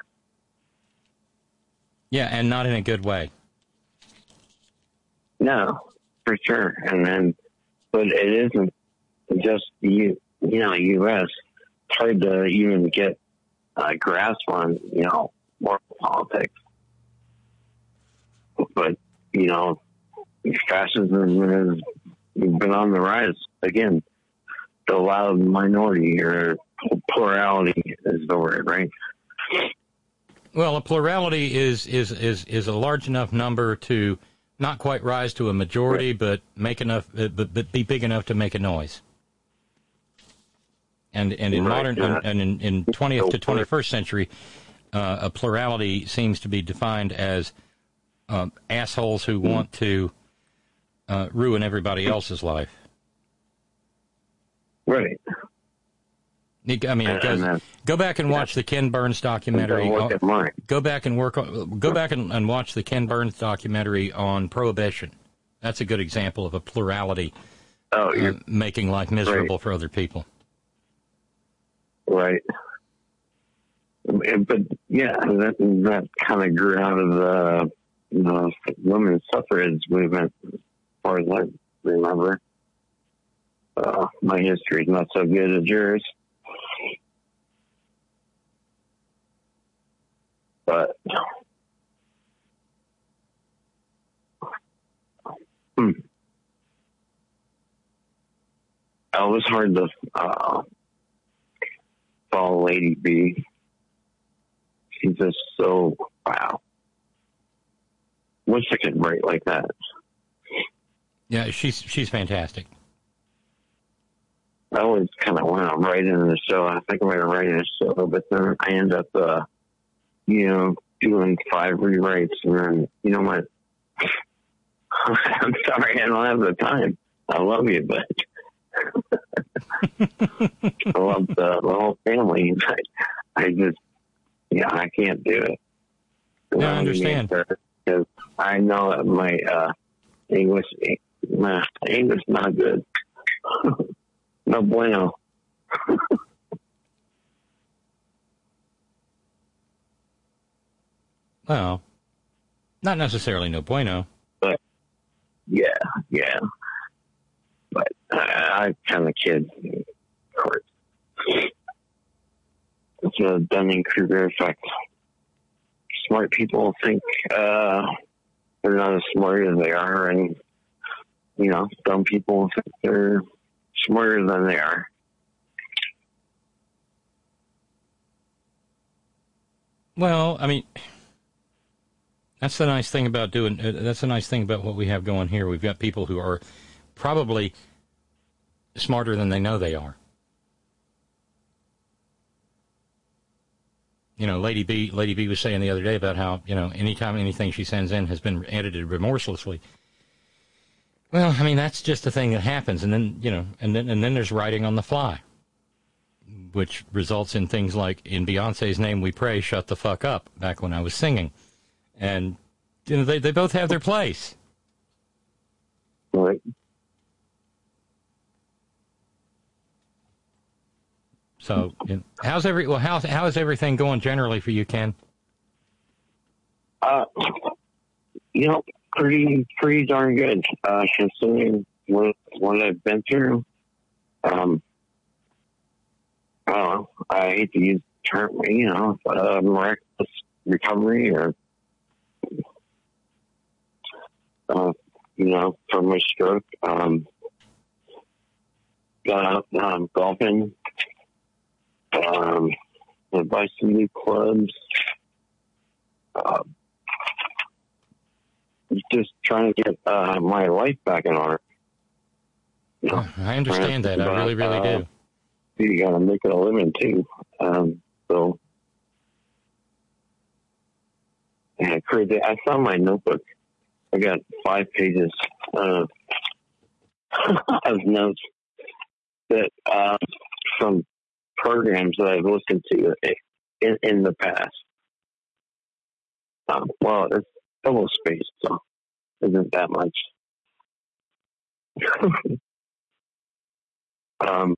Yeah, and not in a good way. No, for sure. And then, but it isn't just you, you know, U S It's hard to even get a grasp on, you know, more politics. But, you know, fascism has been on the rise again. The loud minority or plurality is the word, right? Well, a plurality is, is, is, is a large enough number to not quite rise to a majority, but make enough, but, but be big enough to make a noise. And and in right, modern yeah. and in, in twentieth to twenty-first century, uh, a plurality seems to be defined as uh, assholes who want to uh, ruin everybody else's life. Right. I mean, it goes, then, go back and watch yeah. the Ken Burns documentary. Look at mine. Go back and work. On, go back and, and watch the Ken Burns documentary on prohibition. That's a good example of a plurality oh, uh, making life miserable right. for other people. Right. But yeah, that that kind of grew out of the you know, women's suffrage movement, as far as I remember. Uh, my history is not so good as yours. But hmm. it was hard to uh, follow Lady B. She's just so wow. Wish I could write like that. Yeah, she's she's fantastic. I always kind of want to write in the show. I think I'm going to write in a show, but then I end up, uh, you know, doing five rewrites, and then, you know what? I'm sorry, I don't have the time. I love you, but I love the, the whole family. But I just, yeah, I can't do it. Yeah, I understand. Because I know that my uh, English, my English not good. No bueno. Well, not necessarily no bueno. But, yeah, yeah. But I, I kind of kid, of course. It's a Dunning-Kruger effect. Smart people think uh, they're not as smart as they are, and, you know, dumb people think they're smarter than they are. Well, I mean, that's the nice thing about doing. Uh, that's the nice thing about what we have going here. We've got people who are probably smarter than they know they are. You know, Lady B. Lady B was saying the other day about how, you know, anytime anything she sends in has been edited remorselessly. Well, I mean, that's just a thing that happens, and then, you know, and then and then there's writing on the fly, which results in things like, in Beyonce's Name We Pray, Shut the Fuck Up, back when I was singing. And, you know, they, they both have their place. Right. So, you know, how's every, well, how, how is everything going generally for you, Ken? Uh, you know, pretty, pretty darn good, uh, considering what, what I've been through. Um, I don't know, I hate to use the term, you know, uh, miraculous recovery, or uh, you know, from my stroke. Um, got out um, golfing. Um, I buy some new clubs. Uh, just trying to get uh, my life back in order. You know, I understand that. I really, really uh, do. You got to make it a living too. Um, so, yeah, crazy. I found my notebook. I got five pages uh, of notes that uh, from programs that I've listened to in, in the past. Um, well, it's double spaced, so it isn't that much. um,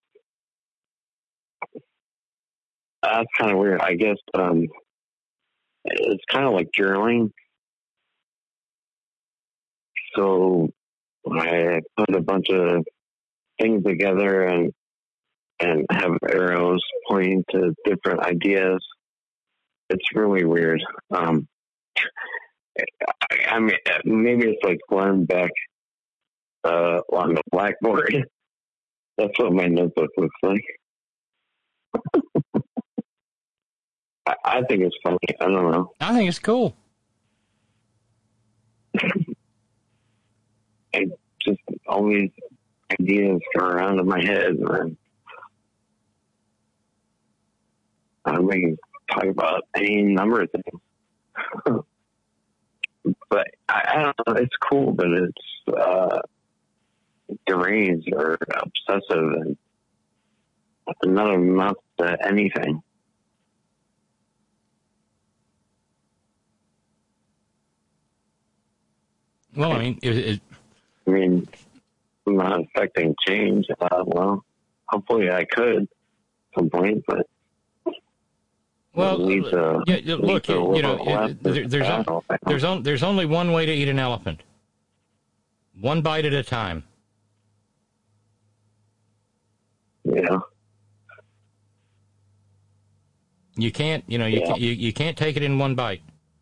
that's kind of weird. I guess um, it's kind of like journaling. So I put a bunch of things together and and have arrows pointing to different ideas. It's really weird. Um, I, I mean, maybe it's like Glenn Beck uh, on the blackboard. That's what my notebook looks like. I, I think it's funny. I don't know. I think it's cool. I just all these ideas go around in my head, and I can talk about any number of things. But I, I don't know. It's cool, but it's uh, deranged or obsessive, and none of them amount to anything. Well, I mean, it, it, I mean, I'm not affecting change. Uh, well, hopefully I could at some point, but well, need to, yeah, yeah, look, to you, you know, it, there, there's on, there's on, there's only one way to eat an elephant, one bite at a time. Yeah. You can't, you know, you yeah. can't, you, you can't take it in one bite.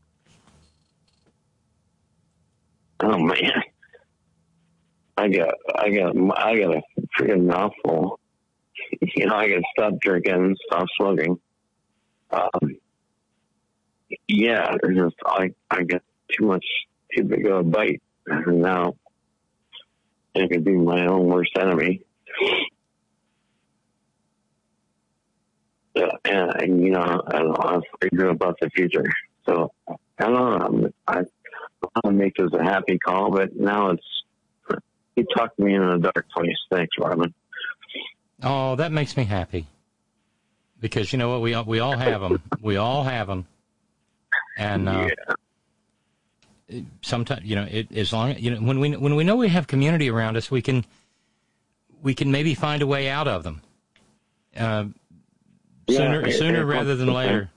Oh man, I got, I got, I got a freaking mouthful. You know, I got to stop drinking, stop smoking. Um, yeah, there's just I, I got too much, too big of a bite, and now I could be my own worst enemy. Yeah, and, and you know, I don't know, I'm afraid about the future. So I don't know. I, I want to make this a happy call, but now it's you talked me in a dark place. Thanks, Robin. Oh, that makes me happy. Because you know what, we all, we all have them. We all have them, and uh, yeah. sometimes you know, it, as long you know when we when we know we have community around us, we can we can maybe find a way out of them uh, yeah, sooner it, sooner it, rather than later.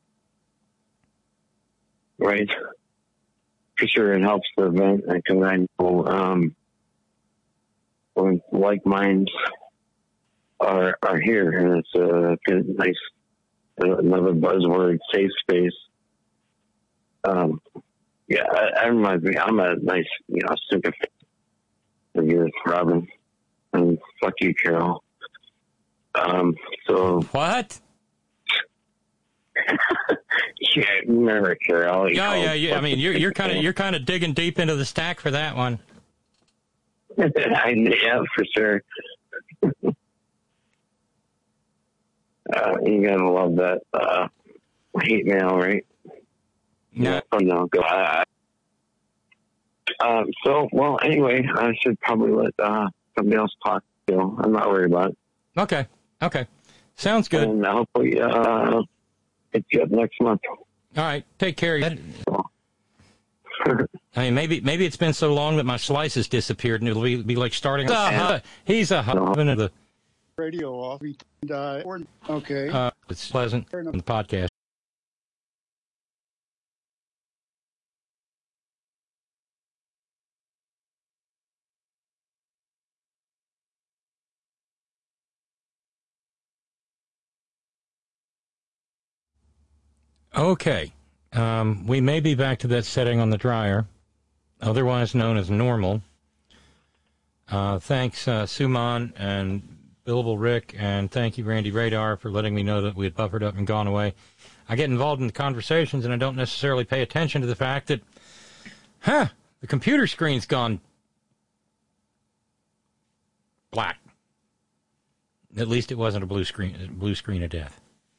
Right. For sure, it helps the event because I know um, when like minds are are here, and it's a good, nice another buzzword, safe space. Um, yeah, that reminds me. I'm a nice, you know, sycophant of yours, Robin, and fuck you, Carol. Um, so what? Yeah, remember Carol? Yeah, yeah, yeah. I mean, you're you're kind of you're kind of digging deep into the stack for that one. I, yeah, for sure. uh, you gotta love that uh, hate mail, right? No, oh, no, go ahead. Um, so, well, anyway, I should probably let uh, somebody else talk. You know, I'm not worried about it. Okay, okay, sounds good. And hopefully, uh, it's good next month. All right, take care. I mean, maybe maybe it's been so long that my slices disappeared, and it'll be, be like starting. Uh, he's a husband of the radio off. And, uh, okay, uh, it's pleasant on the podcast. Okay, um, we may be back to that setting on the dryer. otherwise known as normal. Uh, thanks, uh, Suman and Billable Rick, and thank you, Randy Radar, for letting me know that we had buffered up and gone away. I get involved in the conversations, and I don't necessarily pay attention to the fact that, huh, the computer screen's gone black. At least it wasn't a blue screen, a blue screen of death.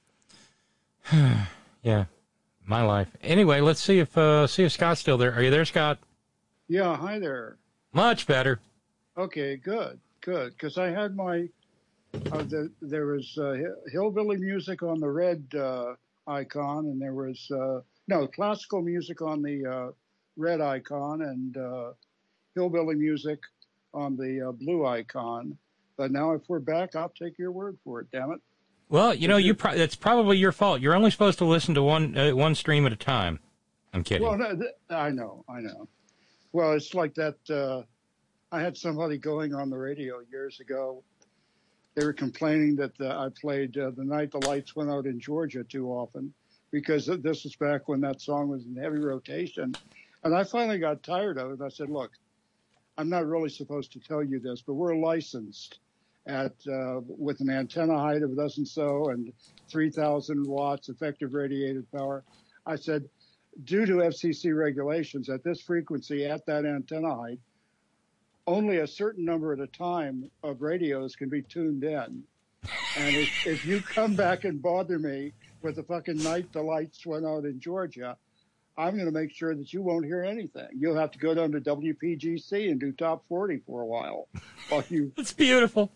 Yeah, my life. Anyway, let's see if uh, see if Scott's still there. Are you there, Scott? Yeah, hi there. Much better. Okay, good, good. Because I had my, uh, the, there was uh, hillbilly music on the red uh, icon, and there was, uh, no, classical music on the uh, red icon, and uh, hillbilly music on the uh, blue icon. But now if we're back, I'll take your word for it, damn it. Well, you know, you pro- that's probably your fault. You're only supposed to listen to one uh, one stream at a time. I'm kidding. Well, no, th- I know, I know. Well, it's like that. Uh, I had somebody going on the radio years ago. They were complaining that uh, I played uh, The Night the Lights Went Out in Georgia too often, because this was back when that song was in heavy rotation. And I finally got tired of it. I said, look, I'm not really supposed to tell you this, but we're licensed at uh, with an antenna height of a dozen so and three thousand watts effective radiated power. I said, due to F C C regulations, at this frequency, at that antenna height, only a certain number at a time of radios can be tuned in. And if, if you come back and bother me with the fucking Night the Lights Went Out in Georgia, I'm going to make sure that you won't hear anything. You'll have to go down to W P G C and do top forty for a while. While you... It's beautiful.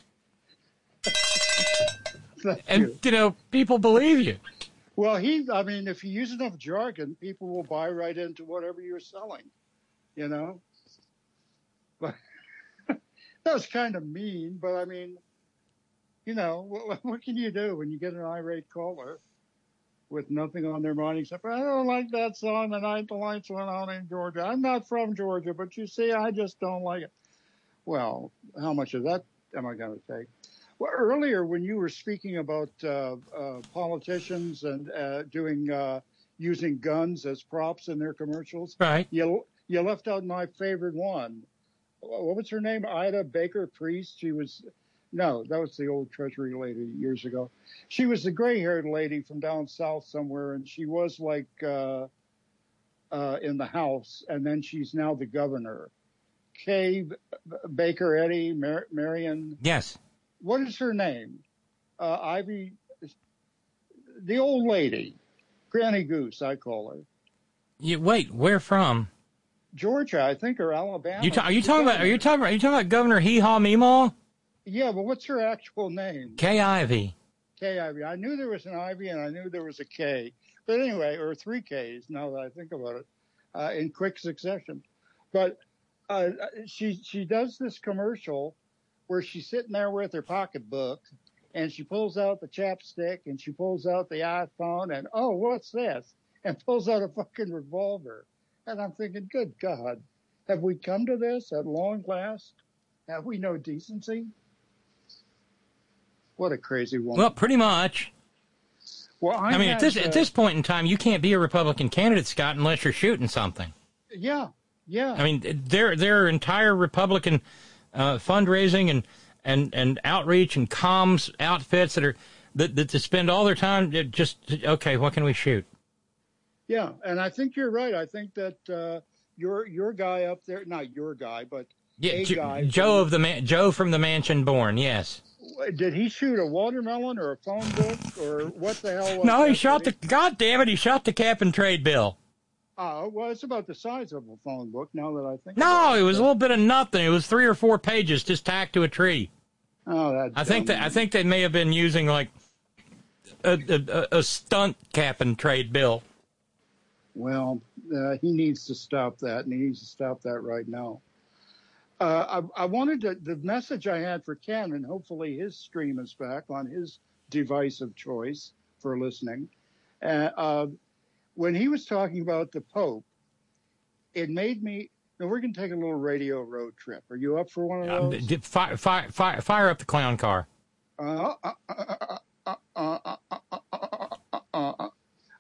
And, you. you know, people believe you. Well, he, I mean, if you use enough jargon, people will buy right into whatever you're selling, you know? But that was kind of mean, but I mean, you know, what, what can you do when you get an irate caller with nothing on their mind except, I don't like that song, The Night the Lights Went Out in Georgia. I'm not from Georgia, but you see, I just don't like it. Well, how much of that am I going to take? Well, earlier when you were speaking about uh, uh, politicians and uh, doing uh, using guns as props in their commercials, right? You you left out my favorite one. What was her name? Ida Baker Priest. She was, no, that was the old Treasury lady years ago. She was the gray-haired lady from down south somewhere, and she was like uh, uh, in the House, and then she's now the governor. Kay Baker Eddy, Mar- Marion. Yes. What is her name? Uh, Ivy, the old lady, Granny Goose, I call her. You, wait, where from? Georgia, I think, or Alabama. You ta- are you talking about? Are you talking about? Are you talking about Governor Hee Haw Meemaw? Yeah, but what's her actual name? Kay Ivey. Kay Ivey. I knew there was an Ivy and I knew there was a K, but anyway, or three Ks. Now that I think about it, uh, in quick succession. But uh, she she does this commercial where she's sitting there with her pocketbook, and she pulls out the chapstick, and she pulls out the iPhone, and, oh, what's this? And pulls out a fucking revolver. And I'm thinking, good God, have we come to this at long last? Have we no decency? What a crazy woman. Well, pretty much. Well, I, I mean, had, at this uh, at this point in time, you can't be a Republican candidate, Scott, unless you're shooting something. Yeah, yeah. I mean, there there are entire Republican uh, fundraising and, and, and outreach and comms outfits that are that, that to spend all their time just, okay, what can we shoot? Yeah, and I think you're right. I think that uh, your your guy up there, not your guy, but yeah, a J- guy. Joe from, of the man, Joe from the Mansion Born, yes. Did he shoot a watermelon or a phone book or what the hell? Was no, he that? shot the. God damn it! He shot the cap and trade bill. Oh, well, it's about the size of a phone book. Now that I think. No, about it was a little bit of nothing. It was three or four pages just tacked to a tree. Oh, that. I think that I think they may have been using like a a, a stunt cap and trade bill. Well, uh, he needs to stop that, and he needs to stop that right now. Uh, I, I wanted to, the message I had for Ken, and hopefully his stream is back on his device of choice for listening. Uh, uh, when he was talking about the Pope, it made me, now we're going to take a little radio road trip. Are you up for one of those? Um, fire, fire, fire, fire up the clown car. Uh, uh, uh, uh, uh, uh, uh, uh, uh, uh, uh, uh.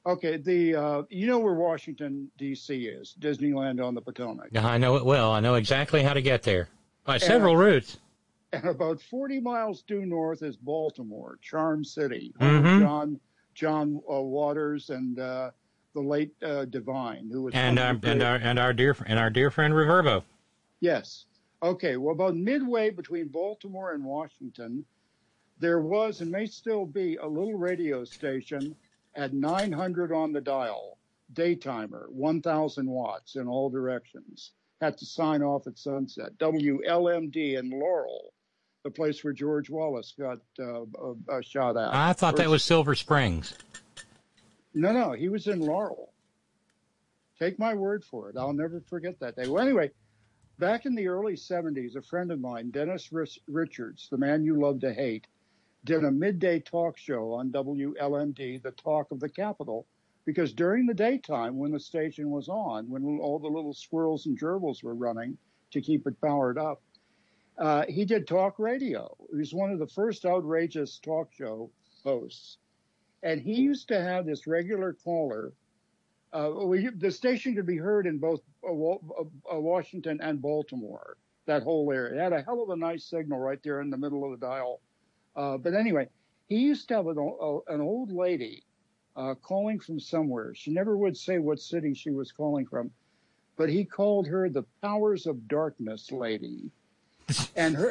Okay, the uh, you know where Washington, D C is, Disneyland on the Potomac. Yeah, I know it well. I know exactly how to get there by several and, routes. And about forty miles due north is Baltimore, Charm City, home Mm-hmm. of John John uh, Waters and uh, the late uh, Divine, who was and our and our and our dear and our dear friend Reverbo. Yes. Okay. Well, about midway between Baltimore and Washington, there was and may still be a little radio station at nine hundred on the dial, daytimer, one thousand watts in all directions. Had to sign off at sunset. W L M D in Laurel, the place where George Wallace got uh, uh, shot at. I thought that was Silver Springs. No, no, he was in Laurel. Take my word for it. I'll never forget that day. Well, anyway, back in the early seventies, a friend of mine, Dennis Richards, the man you love to hate, did a midday talk show on W L M D, the talk of the Capitol, because during the daytime when the station was on, when all the little squirrels and gerbils were running to keep it powered up, uh, he did talk radio. He was one of the first outrageous talk show hosts. And he used to have this regular caller. Uh, we, the station could be heard in both uh, uh, Washington and Baltimore, that whole area. It had a hell of a nice signal right there in the middle of the dial. Uh, but anyway, he used to have an, uh, an old lady uh, calling from somewhere. She never would say what city she was calling from, but he called her the Powers of Darkness lady. And her,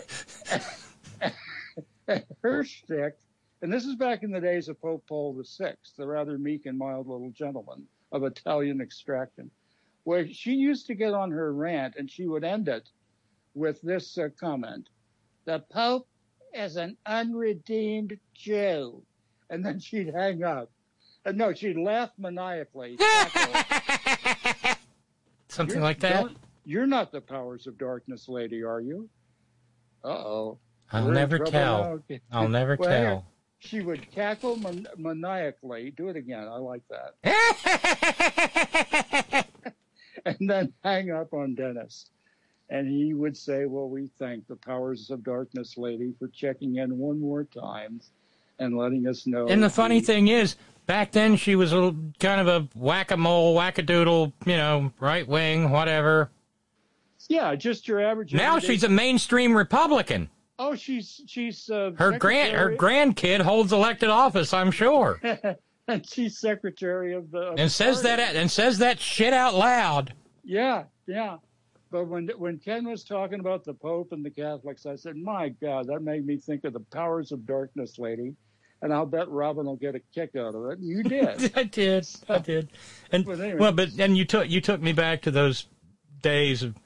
her shtick, and this is back in the days of Pope Paul the Sixth, the rather meek and mild little gentleman of Italian extraction, where she used to get on her rant and she would end it with this uh, comment: the Pope is an unredeemed Jew. And then she'd hang up. And no, she'd laugh maniacally. Something you're, like that? You're not the Powers of Darkness lady, are you? Uh-oh. I'll We're never tell. Now. I'll never well, tell. She would cackle man- maniacally. Do it again. I like that. And then hang up on Dennis. And he would say, well, we thank the Powers of Darkness lady for checking in one more time and letting us know. And the funny thing is, back then she was a little, kind of a whack-a-mole, whack-a-doodle, you know, right-wing, whatever. Yeah, just your average. Now everyday... she's a mainstream Republican. Oh, she's she's uh, her grand her grandkid holds elected office, I'm sure. And she's secretary of the of and the says party. that and says that shit out loud. Yeah, yeah. But when when Ken was talking about the Pope and the Catholics, I said, "My God, that made me think of the Powers of Darkness lady." And I'll bet Robin will get a kick out of it. And you did. I did. I did. And But anyway. well, but and you took you took me back to those days of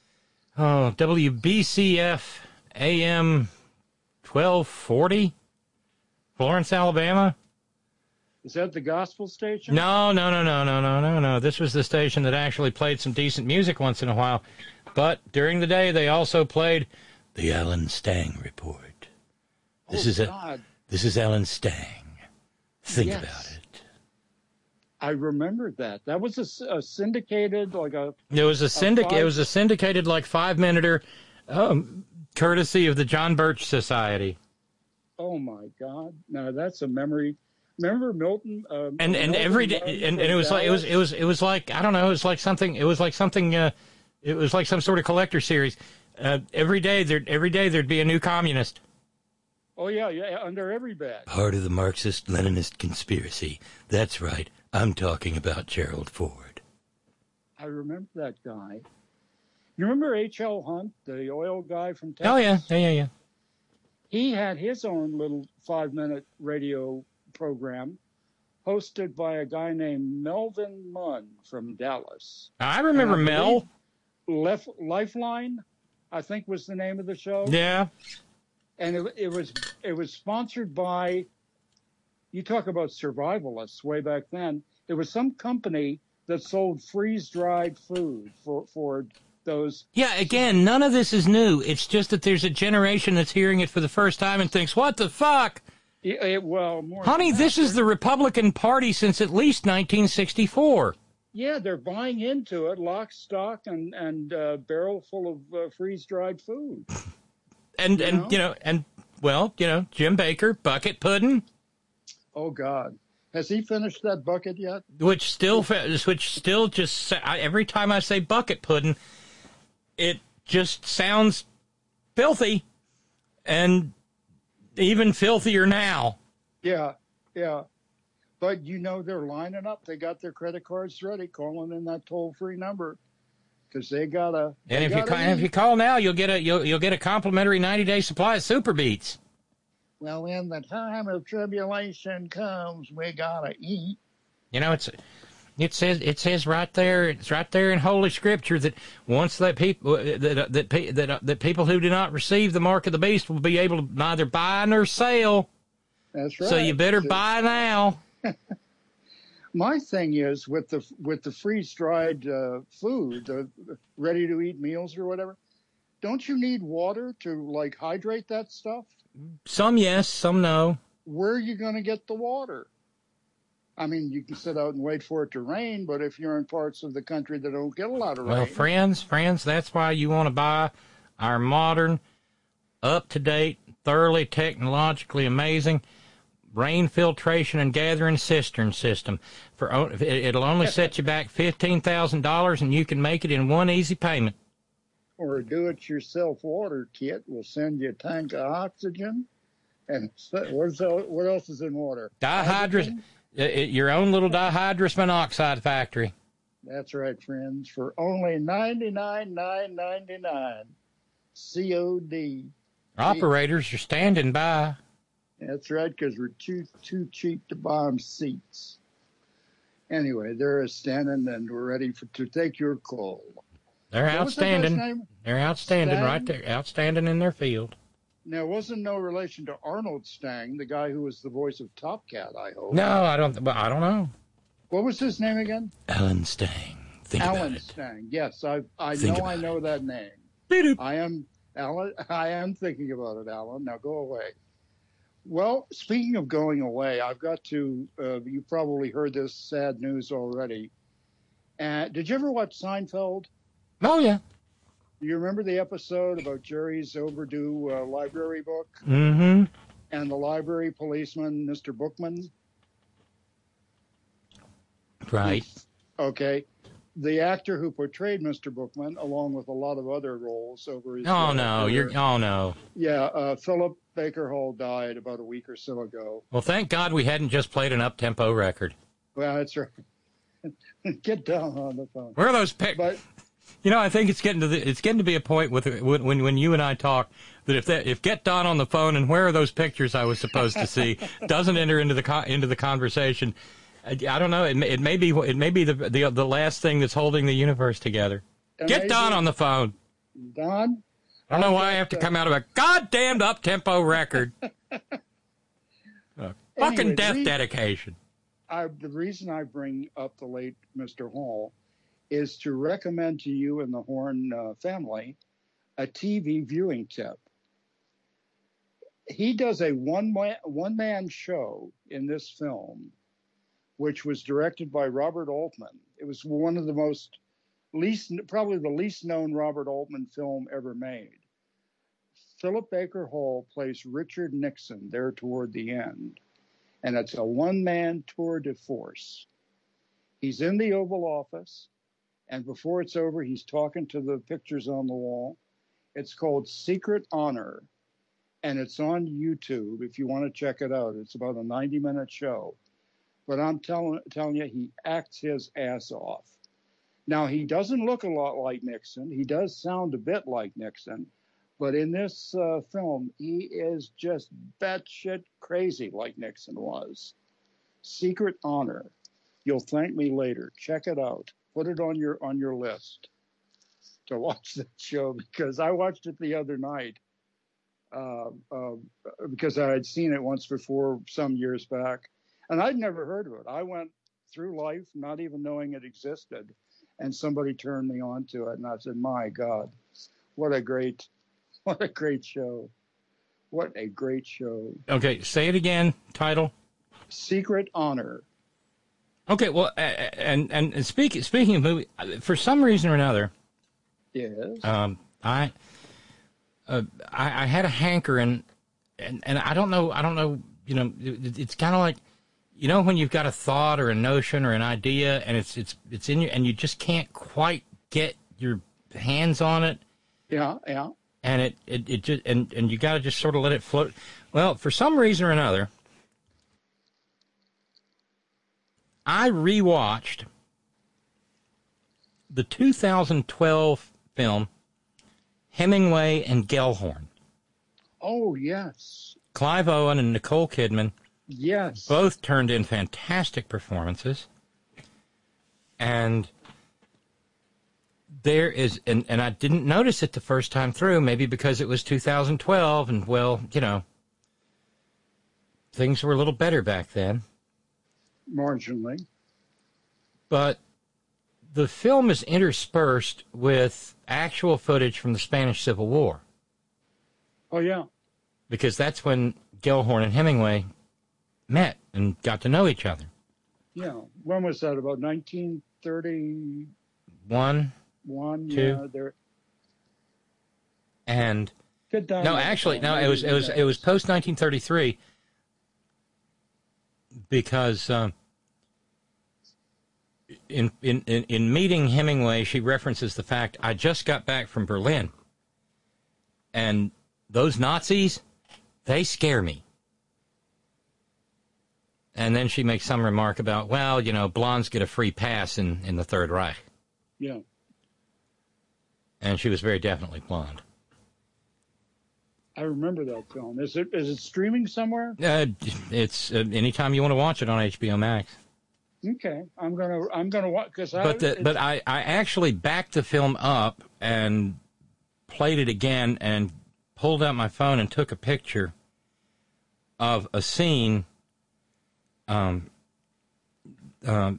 oh W B C F A M twelve forty, Florence, Alabama. Is that the gospel station? No, no, no, no, no, no, no, no. This was the station that actually played some decent music once in a while. But during the day, they also played the Alan Stang Report. This oh, is a God. this is Alan Stang. Think Yes. about it. I remembered that. That was a, a syndicated, like a. It was a syndic. five- It was a syndicated, like five minuter, um, courtesy of the John Birch Society. Oh my God! Now that's a memory. Remember Milton? Uh, And and Milton every day, Milton and, from and it was like it was Dallas? it was it was like I don't know. It was like something. It was like something. Uh, it was like some sort of collector series. Uh, every day there, every day there'd be a new communist. Oh yeah, yeah, under every bed. Part of the Marxist-Leninist conspiracy. That's right. I'm talking about Gerald Ford. I remember that guy. You remember H L Hunt, the oil guy from Texas? Oh yeah, yeah, yeah, yeah. He had his own little five-minute radio program hosted by a guy named Melvin Munn from Dallas. I remember And I Mel. believe Lef- Lifeline, I think was the name of the show. Yeah. And it, it was it was sponsored by, you talk about survivalists way back then. It was some company that sold freeze-dried food for, for those. Yeah, again, none of this is new. It's just that there's a generation that's hearing it for the first time and thinks, what the fuck? It, it, well, more Honey, than that, this is the Republican Party since at least nineteen sixty-four. Yeah, they're buying into it, lock, stock, and and uh, barrel full of uh, freeze-dried food. And, You and know? you know, and, well, you know, Jim Baker, bucket pudding. Oh, God. Has he finished that bucket yet? Which still, which still just, every time I say bucket pudding, it just sounds filthy, and even filthier now. Yeah, yeah. But you know they're lining up. They got their credit cards ready, calling in that toll-free number. Because they gotta. And they if gotta you call, and if you call now, you'll get a you'll you'll get a complimentary ninety day supply of Super Beats. Well, when the time of tribulation comes, we gotta eat. You know, it's it says it says right there. It's right there in Holy Scripture that once that people that that that that people who do not receive the mark of the beast will be able to neither buy nor sell. That's right. So you better buy now. My thing is with the with the freeze-dried uh, food, the ready-to-eat meals or whatever. Don't you need water to like hydrate that stuff? Some yes, some no. Where are you going to get the water? I mean, you can sit out and wait for it to rain, but if you're in parts of the country that don't get a lot of rain. Well, friends, friends, that's why you want to buy our modern, up-to-date, thoroughly technologically amazing rain filtration and gathering cistern system. For it'll only set you back fifteen thousand dollars, and you can make it in one easy payment. Or a do-it-yourself water kit will send you a tank of oxygen. And what's what else is in water? Dihydrous, your own little dihydrous monoxide factory. That's right, friends. For only ninety-nine thousand nine hundred ninety-nine dollars. C O D. Operators are standing by. That's right, because we're too too cheap to buy them seats. Anyway, they're standing and we're ready for, to take your call. They're what outstanding. They're outstanding Stang? right there, outstanding in their field. Now, wasn't no relation to Arnold Stang, the guy who was the voice of Top Cat, I hope. No, I don't. Well, I don't know. What was his name again? Alan Stang. Think Alan about it. Stang. Yes, I I Think know I about know that name. I am Alan. I am thinking about it, Alan. Now go away. Well, speaking of going away, I've got to. Uh, you probably heard this sad news already. Uh, did you ever watch Seinfeld? Oh yeah. Do you remember the episode about Jerry's overdue uh, library book? Mm-hmm. And the library policeman, Mister Bookman? Right. Okay. The actor who portrayed Mister Bookman, along with a lot of other roles over his... Oh, uh, no. career. You're. Oh, no. Yeah, uh, Philip Baker Hall died about a week or so ago. Well, thank God we hadn't just played an up-tempo record. Well, that's right. Get down on the phone. Where are those pic- But You know, I think it's getting to the, it's getting to be a point with when when, when you and I talk that if that if get Don on the phone and where are those pictures I was supposed to see doesn't enter into the co- into the conversation, I, I don't know. It may, it may be it may be the the the last thing that's holding the universe together. Amazing. Get Don on the phone. Don? I don't know why I have to come out of a goddamned up-tempo record. A fucking Anyway, death we- dedication. I, the reason I bring up the late Mister Hall is to recommend to you and the Horn uh, family a T V viewing tip. He does a one man, one man show in this film, which was directed by Robert Altman. It was one of the most least, probably the least known Robert Altman film ever made. Philip Baker Hall plays Richard Nixon there toward the end. And it's a one-man tour de force. He's in the Oval Office, and before it's over, he's talking to the pictures on the wall. It's called Secret Honor, and it's on YouTube if you want to check it out. It's about a ninety-minute show. But I'm telling telling you, he acts his ass off. Now, he doesn't look a lot like Nixon. He does sound a bit like Nixon. But in this uh, film, he is just batshit crazy like Nixon was. Secret Honor. You'll thank me later. Check it out. Put it on your on your list to watch that show, because I watched it the other night uh, uh, because I had seen it once before some years back, and I'd never heard of it. I went through life not even knowing it existed, and somebody turned me on to it, and I said, "My God, what a great." What a great show. What a great show. Okay, say it again. Title? Secret Honor. Okay, well, uh, and and speak, speaking of movie, for some reason or another, yes, um, I, uh, I I had a hankering, and and I don't know, I don't know, you know, it, it's kind of like you know when you've got a thought or a notion or an idea, and it's it's it's in you, and you just can't quite get your hands on it. Yeah, yeah. And it, it, it just and, and you got to just sort of let it float. Well, for some reason or another, I rewatched the two thousand twelve film Hemingway and Gellhorn. Oh, yes. Clive Owen and Nicole Kidman. Yes. Both turned in fantastic performances. And there is, and, and I didn't notice it the first time through, maybe because it was two thousand twelve, and, well, you know, things were a little better back then. Marginally. But the film is interspersed with actual footage from the Spanish Civil War. Oh, yeah. Because that's when Gellhorn and Hemingway met and got to know each other. Yeah. When was that? About nineteen thirty? One, One, two. yeah. There. And Good time. no, actually, no, it was it was it was post nineteen thirty-three because um, in, in in in meeting Hemingway, she references the fact, I just got back from Berlin, and those Nazis, they scare me. And then she makes some remark about, well, you know, blondes get a free pass in, in the Third Reich. Yeah. And she was very definitely blonde. I remember that film. Is it is it streaming somewhere? Uh, it's uh, anytime you want to watch it on H B O Max. Okay, I'm gonna I'm gonna watch because But the, but I, I actually backed the film up and played it again and pulled out my phone and took a picture of a scene. Um, um,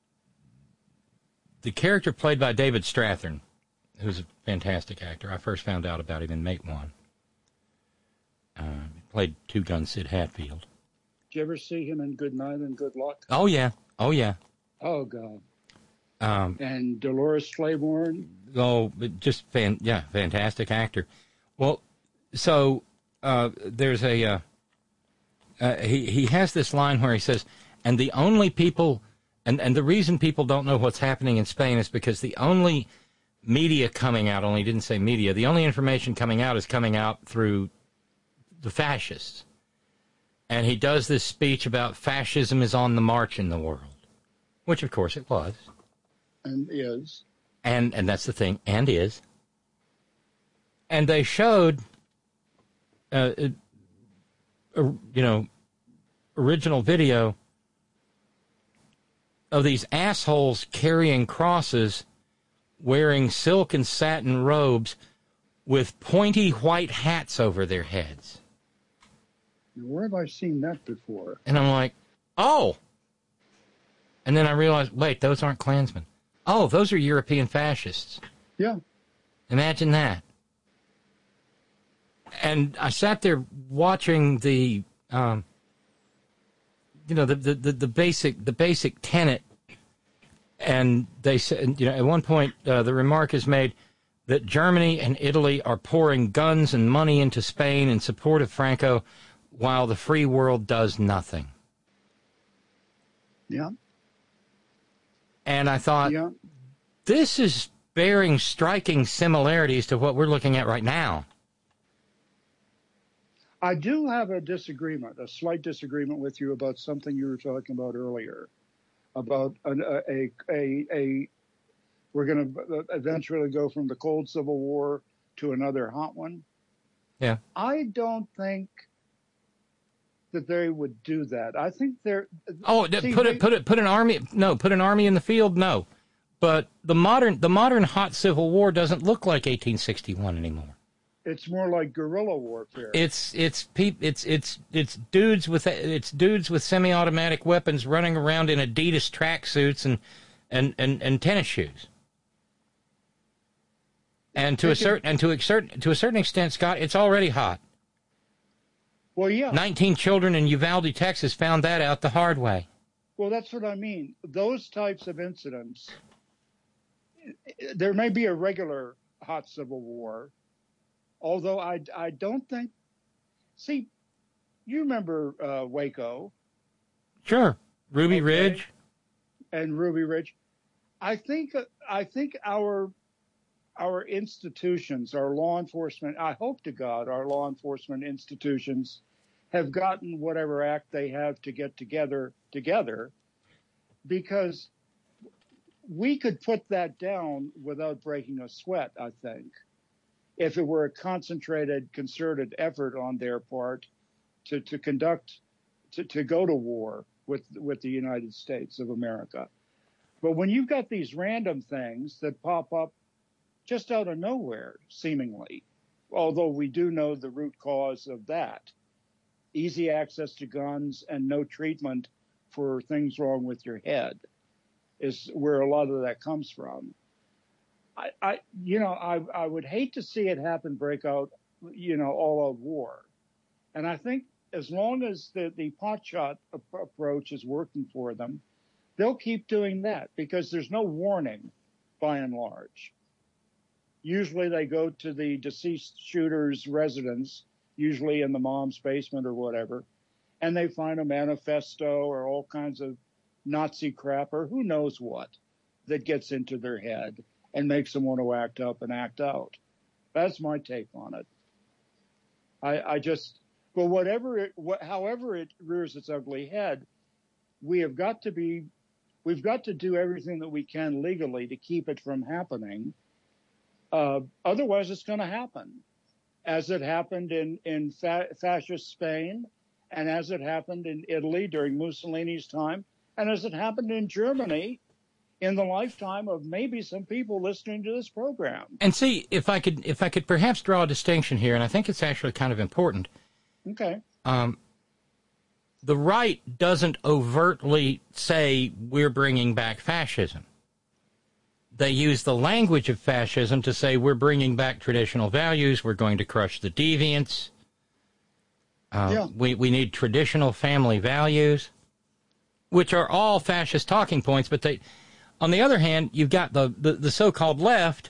the character played by David Strathairn, who's a fantastic actor. I first found out about him in Mate One. Uh, he played Two Gun Sid Hatfield. Did you ever see him in Good Night and Good Luck? Oh yeah, oh yeah. Oh God. Um, and Dolores Claiborne. Oh, just fan, yeah, fantastic actor. Well, so uh, there's a. Uh, Uh, he, he has this line where he says, and the only people, and, and the reason people don't know what's happening in Spain is because the only media coming out, only he didn't say media, the only information coming out is coming out through the fascists. And he does this speech about fascism is on the march in the world, which of course it was. And is. And, and that's the thing, and is. And they showed... Uh, it, you know, original video of these assholes carrying crosses, wearing silk and satin robes with pointy white hats over their heads. Where have I seen that before? And I'm like, oh. And then I realized, wait, those aren't Klansmen. Oh, those are European fascists. Yeah. Imagine that. And I sat there watching the, um, you know, the, the, the, the basic the basic tenet, and they said, you know, at one point uh, the remark is made that Germany and Italy are pouring guns and money into Spain in support of Franco, while the free world does nothing. Yeah. And I thought, yeah. This is bearing striking similarities to what we're looking at right now. I do have a disagreement, a slight disagreement with you about something you were talking about earlier, about an, a, a, a, a, we're going to eventually go from the cold Civil War to another hot one. Yeah. I don't think that they would do that. I think they're. Oh, see, put it, put it, put an army. No, put an army in the field. No, but the modern, the modern hot Civil War doesn't look like eighteen sixty-one anymore. It's more like guerrilla warfare. It's it's peop, it's it's it's dudes with it's dudes with semi-automatic weapons running around in Adidas tracksuits and, and, and, and tennis shoes. And to a certain and to a certain to a certain extent, Scott, it's already hot. Well, yeah. Nineteen children in Uvalde, Texas, found that out the hard way. Well, that's what I mean. Those types of incidents. There may be a regular hot Civil War. Although I, I don't think, see, you remember uh, Waco. Sure. Ruby okay? Ridge? And Ruby Ridge. I think I think our our institutions, our law enforcement, I hope to God our law enforcement institutions have gotten whatever act they have to get together together, because we could put that down without breaking a sweat, I think, if it were a concentrated, concerted effort on their part to, to conduct, to, to go to war with, with the United States of America. But when you've got these random things that pop up just out of nowhere, seemingly, although we do know the root cause of that, easy access to guns and no treatment for things wrong with your head, is where a lot of that comes from. I, I you know, I, I would hate to see it happen, break out, you know, all out war. And I think as long as the, the potshot ap- approach is working for them, they'll keep doing that because there's no warning by and large. Usually they go to the deceased shooter's residence, usually in the mom's basement or whatever, and they find a manifesto or all kinds of Nazi crap or who knows what that gets into their head and makes them want to act up and act out. That's my take on it. I, I just, but whatever it, what, however it rears its ugly head, we have got to be, we've got to do everything that we can legally to keep it from happening. Uh, otherwise, it's going to happen, as it happened in, in fa- fascist Spain, and as it happened in Italy during Mussolini's time, and as it happened in Germany in the lifetime of maybe some people listening to this program. And see, if I could, if I could perhaps draw a distinction here, and I think it's actually kind of important. Okay. Um, the right doesn't overtly say we're bringing back fascism. They use the language of fascism to say we're bringing back traditional values, we're going to crush the deviants, uh, yeah. we, we need traditional family values, which are all fascist talking points. But they, on the other hand, you've got the, the, the so-called left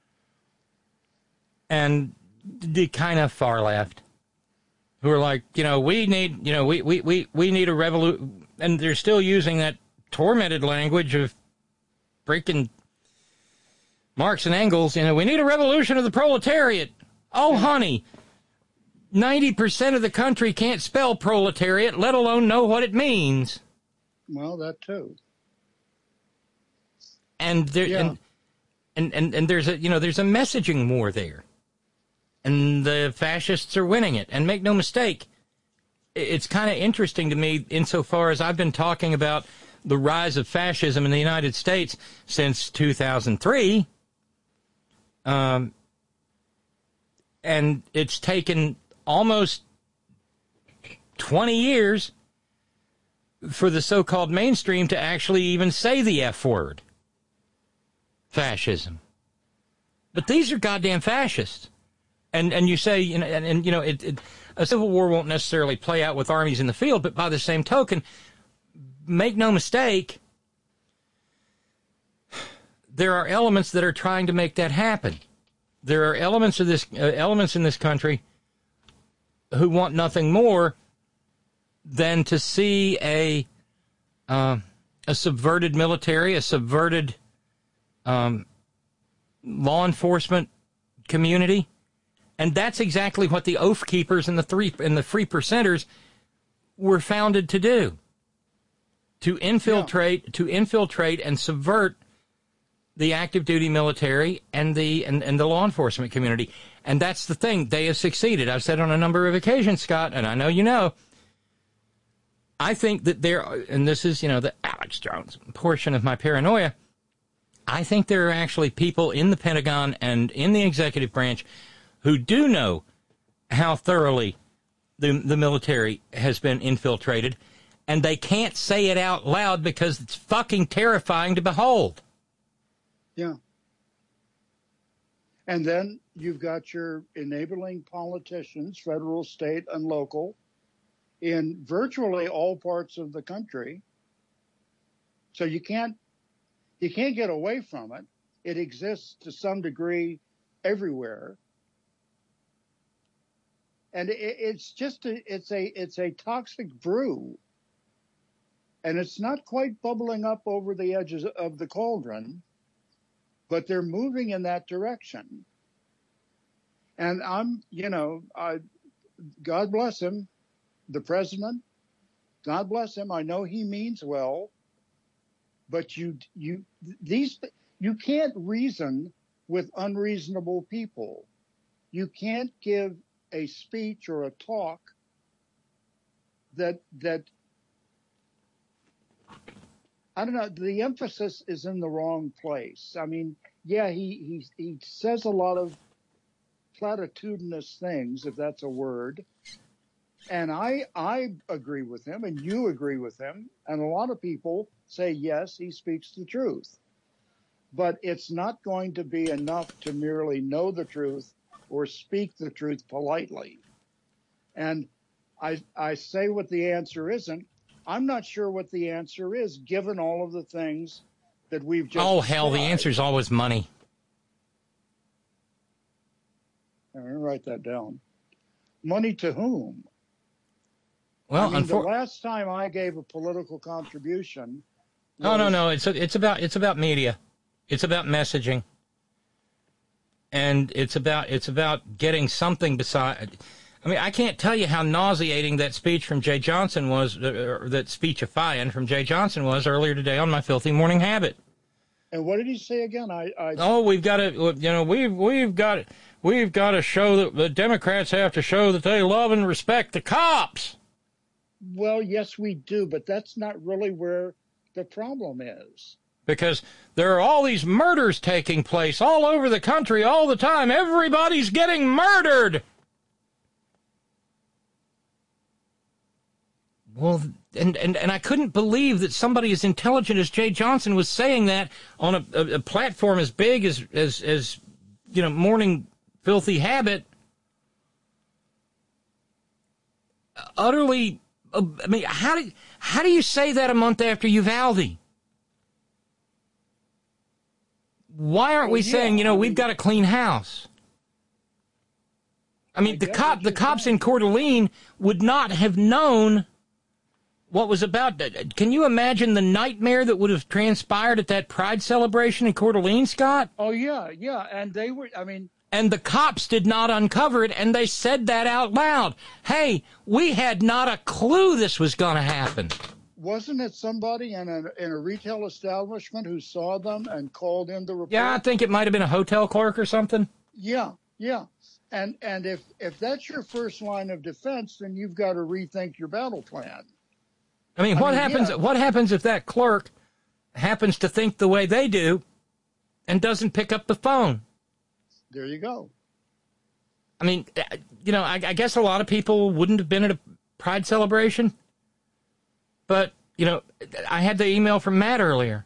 and the kind of far left who are like, you know, we need, you know, we, we, we, we need a revolution, and they're still using that tormented language of freaking Marx and Engels, you know, we need a revolution of the proletariat. Oh, honey, ninety percent of the country can't spell proletariat, let alone know what it means. Well, that too. And there, yeah. and, and, and, and there's a, you know, there's a messaging war there. And the fascists are winning it. And make no mistake, it's kind of interesting to me insofar as I've been talking about the rise of fascism in the United States since two thousand three. Um, and it's taken almost twenty years for the so-called mainstream to actually even say the F word. Fascism. But these are goddamn fascists. And and you say, you know, and, and you know, it, it, a civil war won't necessarily play out with armies in the field, but by the same token, make no mistake, there are elements that are trying to make that happen. There are elements of this uh, elements in this country who want nothing more than to see a uh, a subverted military, a subverted um, law enforcement community, and that's exactly what the Oath Keepers and the three and the Free Percenters were founded to do. To infiltrate, yeah. to infiltrate and subvert the active duty military and the and, and the law enforcement community. And that's the thing. They have succeeded. I've said on a number of occasions, Scott, and I know you know, I think that there, and this is, you know, the Alex Jones portion of my paranoia, I think there are actually people in the Pentagon and in the executive branch who do know how thoroughly the, the military has been infiltrated, and they can't say it out loud because it's fucking terrifying to behold. Yeah. And then you've got your enabling politicians, federal, state, and local, in virtually all parts of the country. So you can't you can't get away from it. It exists to some degree everywhere. And it, it's just a, it's a it's a toxic brew. And it's not quite bubbling up over the edges of the cauldron, but they're moving in that direction. And I'm, you know, I, God bless him, the president, God bless him. I know he means well, but you, you, these, you can't reason with unreasonable people. You can't give a speech or a talk that, that, I don't know, the emphasis is in the wrong place. I mean, yeah, he, he, he says a lot of platitudinous things, if that's a word. And I, I agree with him, and you agree with him. And a lot of people say, yes, he speaks the truth. But it's not going to be enough to merely know the truth or speak the truth politely. And I, I say what the answer isn't. I'm not sure what the answer is, given all of the things that we've just Oh, hell, described. the answer is always money. I'm going to write that down. Money to whom? Well, I mean, unfor- the last time I gave a political contribution. No, was, no, no. It's it's about it's about media. It's about messaging. And it's about it's about getting something beside. I mean, I can't tell you how nauseating that speech from Jay Johnson was, uh, or that speechifying from Jay Johnson was earlier today on My Filthy Morning Habit. And what did he say again? I, I oh, we've got to, you know, we've we've got we've got to show that the Democrats have to show that they love and respect the cops. Well, yes, we do, but that's not really where the problem is. Because there are all these murders taking place all over the country all the time. Everybody's getting murdered. Well, and, and, and I couldn't believe that somebody as intelligent as Jay Johnson was saying that on a, a, a platform as big as, as, as, you know, Morning Filthy Habit. Utterly, uh, I mean, how do, how do you say that a month after Uvalde? Why aren't we well, yeah, saying, you know, I we've mean, got a clean house? I mean, I the get cop, what the you're cops saying. in Coeur d'Alene would not have known what was about. Can you imagine the nightmare that would have transpired at that Pride celebration in Coeur d'Alene, Scott? Oh, yeah, yeah. And they were, I mean. And the cops did not uncover it, and they said that out loud. Hey, we had not a clue this was going to happen. Wasn't it somebody in a, in a retail establishment who saw them and called in the report? Yeah, I think it might have been a hotel clerk or something. Yeah, yeah. And and if, if that's your first line of defense, then you've got to rethink your battle plan. I mean, what I mean, happens? yeah. What happens if that clerk happens to think the way they do and doesn't pick up the phone? There you go. I mean, you know, I, I guess a lot of people wouldn't have been at a Pride celebration. But, you know, I had the email from Matt earlier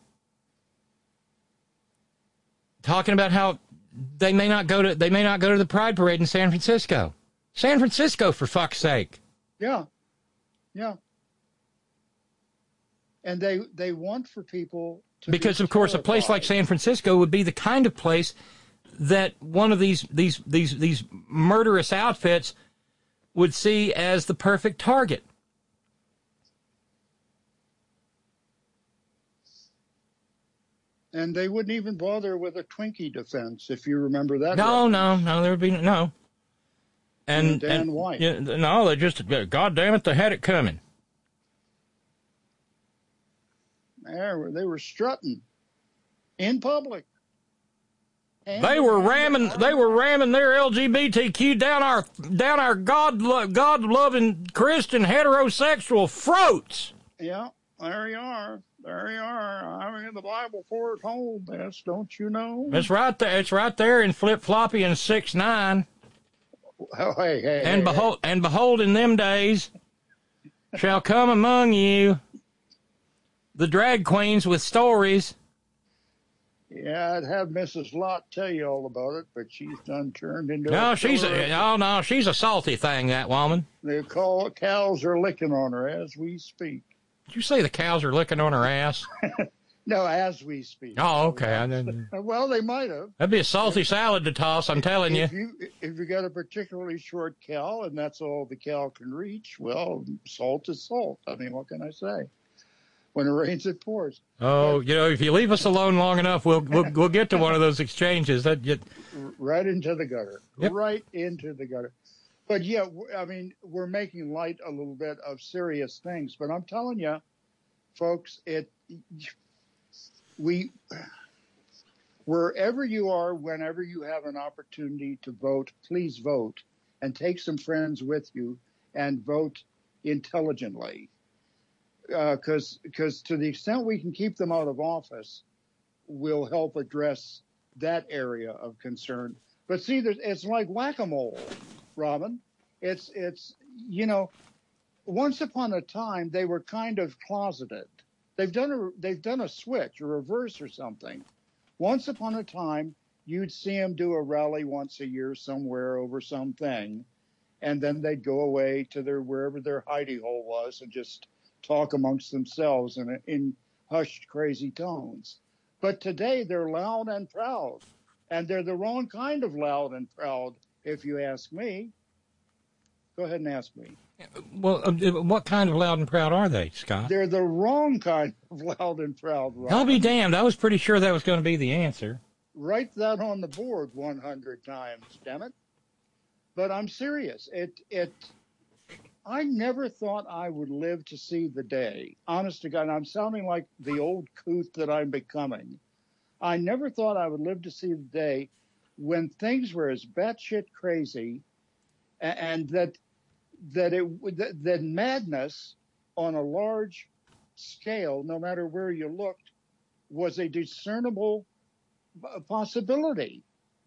talking about how they may not go to they may not go to the Pride parade in San Francisco. San Francisco, for fuck's sake. Yeah. Yeah. And they they want for people to Because, be of course, a place like terrified. San Francisco would be the kind of place that one of these these these these murderous outfits would see as the perfect target. And they wouldn't even bother with a Twinkie defense, if you remember that. No, reference. no, no, there would be no. And, And Dan and White. yeah, no, they just, God damn it, they had it coming. They were, they were strutting in public. And They were ramming, they were ramming their L G B T Q down our, down our God, God loving Christian heterosexual throats. Yeah, there you are. There you are. I mean, the Bible foretold this, don't you know? It's right there. It's right there in flip floppy and six nine. Oh, hey, hey, And hey, behold, hey. and behold, in them days shall come among you the drag queens with stories. Yeah, I'd have Missus Lott tell you all about it, but she's done turned into No, a she's killer. a, oh no, she's a salty thing, that woman. The call, cows are licking on her as we speak. Did you say the cows are licking on her ass? No, as we speak. Oh, okay. I didn't, Well, they might have. that'd be a salty salad to toss, I'm telling you. If you if you got a particularly short cow and that's all the cow can reach, well, salt is salt. I mean, what can I say? When it rains, it pours. Oh, but, you know, if you leave us alone long enough, we'll we'll, we'll get to one of those exchanges. That you... Right into the gutter. Yep. Right into the gutter. But, yeah, I mean, we're making light a little bit of serious things. But I'm telling you, folks, it we wherever you are, whenever you have an opportunity to vote, please vote and take some friends with you and vote intelligently. Because uh, because to the extent we can keep them out of office, will help address that area of concern. But see, there's, it's like whack-a-mole, Robin. It's it's you know, once upon a time they were kind of closeted. They've done a they've done a switch, a reverse or something. Once upon a time, you'd see them do a rally once a year somewhere over something, and then they'd go away to their wherever their hidey hole was and just talk amongst themselves in, in hushed, crazy tones. But today they're loud and proud, and they're the wrong kind of loud and proud, if you ask me. Go ahead and ask me. Well, uh, what kind of loud and proud are they, Scott? They're the wrong kind of loud and proud, Robin. I'll be damned. I was pretty sure that was going to be the answer. Write that on the board one hundred times, damn it. But I'm serious. It, it, I never thought I would live to see the day. Honest to God, I'm sounding like the old coot that I'm becoming. I never thought I would live to see the day when things were as batshit crazy, and, and that that it that, that madness on a large scale, no matter where you looked, was a discernible possibility.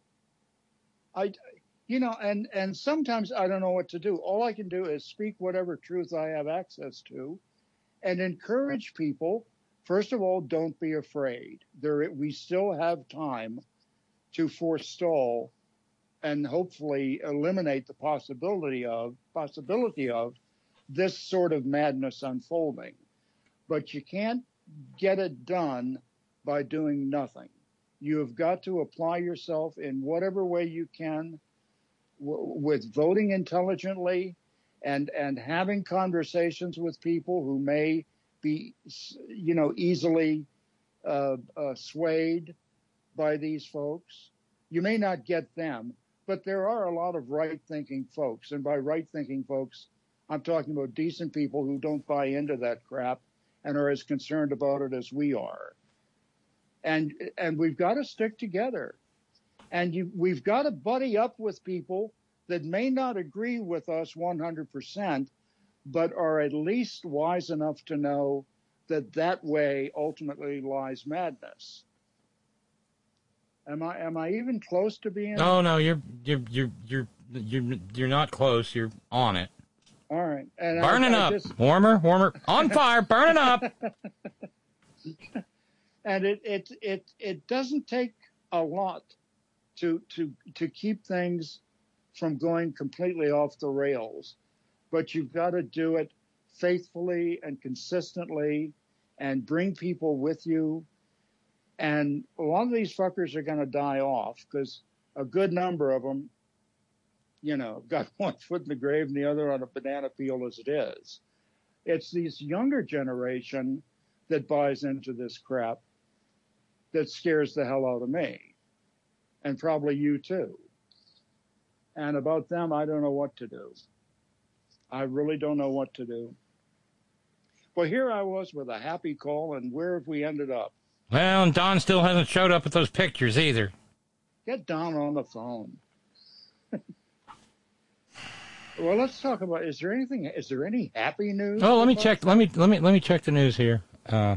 I, you know, and, and sometimes I don't know what to do. All I can do is speak whatever truth I have access to and encourage people. First of all, don't be afraid. There, we still have time to forestall and hopefully eliminate the possibility of possibility of this sort of madness unfolding. But you can't get it done by doing nothing. You have got to apply yourself in whatever way you can w- with voting intelligently and, and having conversations with people who may be, you know, easily uh, uh, swayed by these folks. You may not get them, but there are a lot of right-thinking folks. And by right-thinking folks, I'm talking about decent people who don't buy into that crap and are as concerned about it as we are. And and we've got to stick together. And you, we've got to buddy up with people that may not agree with us one hundred percent, but are at least wise enough to know that that way ultimately lies madness. Am I am I even close to being? Oh no, you're you're you're you're you're you're not close. You're on it. All right, and burning I, I up, just... warmer, warmer, on fire, burning up. And it it it it doesn't take a lot to to to keep things from going completely off the rails, but you've got to do it faithfully and consistently, and bring people with you. And a lot of these fuckers are going to die off because a good number of them, you know, got one foot in the grave and the other on a banana peel as it is. It's this younger generation that buys into this crap that scares the hell out of me, and probably you too. And about them, I don't know what to do. I really don't know what to do. Well, here I was with a happy call, and where have we ended up? Well, and Don still hasn't showed up with those pictures either. Get Don on the phone. Well, let's talk about. Is there anything? Is there any happy news? Oh, let me check. Let me let me let me check the news here. Uh,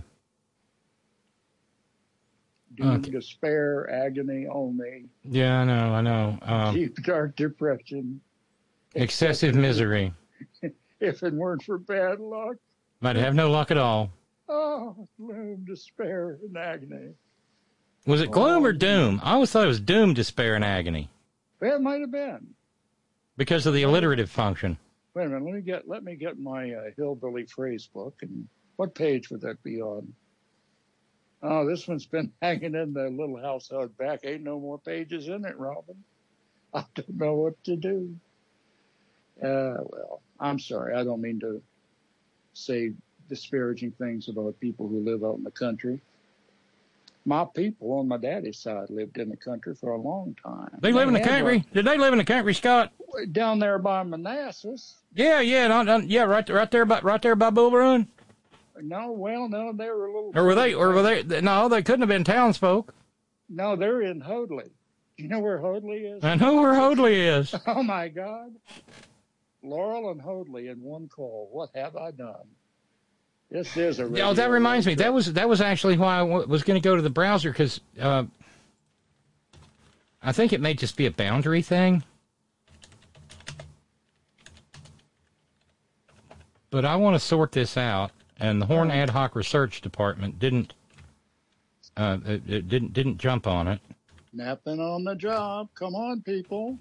Doom, okay. Despair, agony, only. Yeah, I know, I know. Um, Deep, dark depression. Excessive misery. If it weren't for bad luck. Might have no luck at all. Oh, gloom, despair, and agony. Was it gloom oh, or doom? I always thought it was doom, despair, and agony. Well, it might have been. Because of the alliterative function. Wait a minute, let me get let me get my uh, hillbilly phrase book, and what page would that be on? Oh, this one's been hanging in the little house out back. Ain't no more pages in it, Robin. I don't know what to do. Uh, well, I'm sorry. I don't mean to say disparaging things about people who live out in the country. My people on my daddy's side lived in the country for a long time. They live in the country? Did they live in the country, Scott? Down there by Manassas. Yeah, yeah, no, no, yeah, right, right there, by, right there by Bull Run. No, well, no, they were a little. Or were they? Or were they? No, they couldn't have been townsfolk. No, they're in Hoadley. Do you know where Hoadley is? I know where Hoadley is. Oh my God, Laurel and Hoadley in one call. What have I done? This is a. Oh, that reminds me. That was that was actually why I w- was going to go to the browser because uh, I think it may just be a boundary thing. But I want to sort this out, and the Horn Ad Hoc Research Department didn't uh, it, it didn't didn't jump on it. Napping on the job. Come on, people.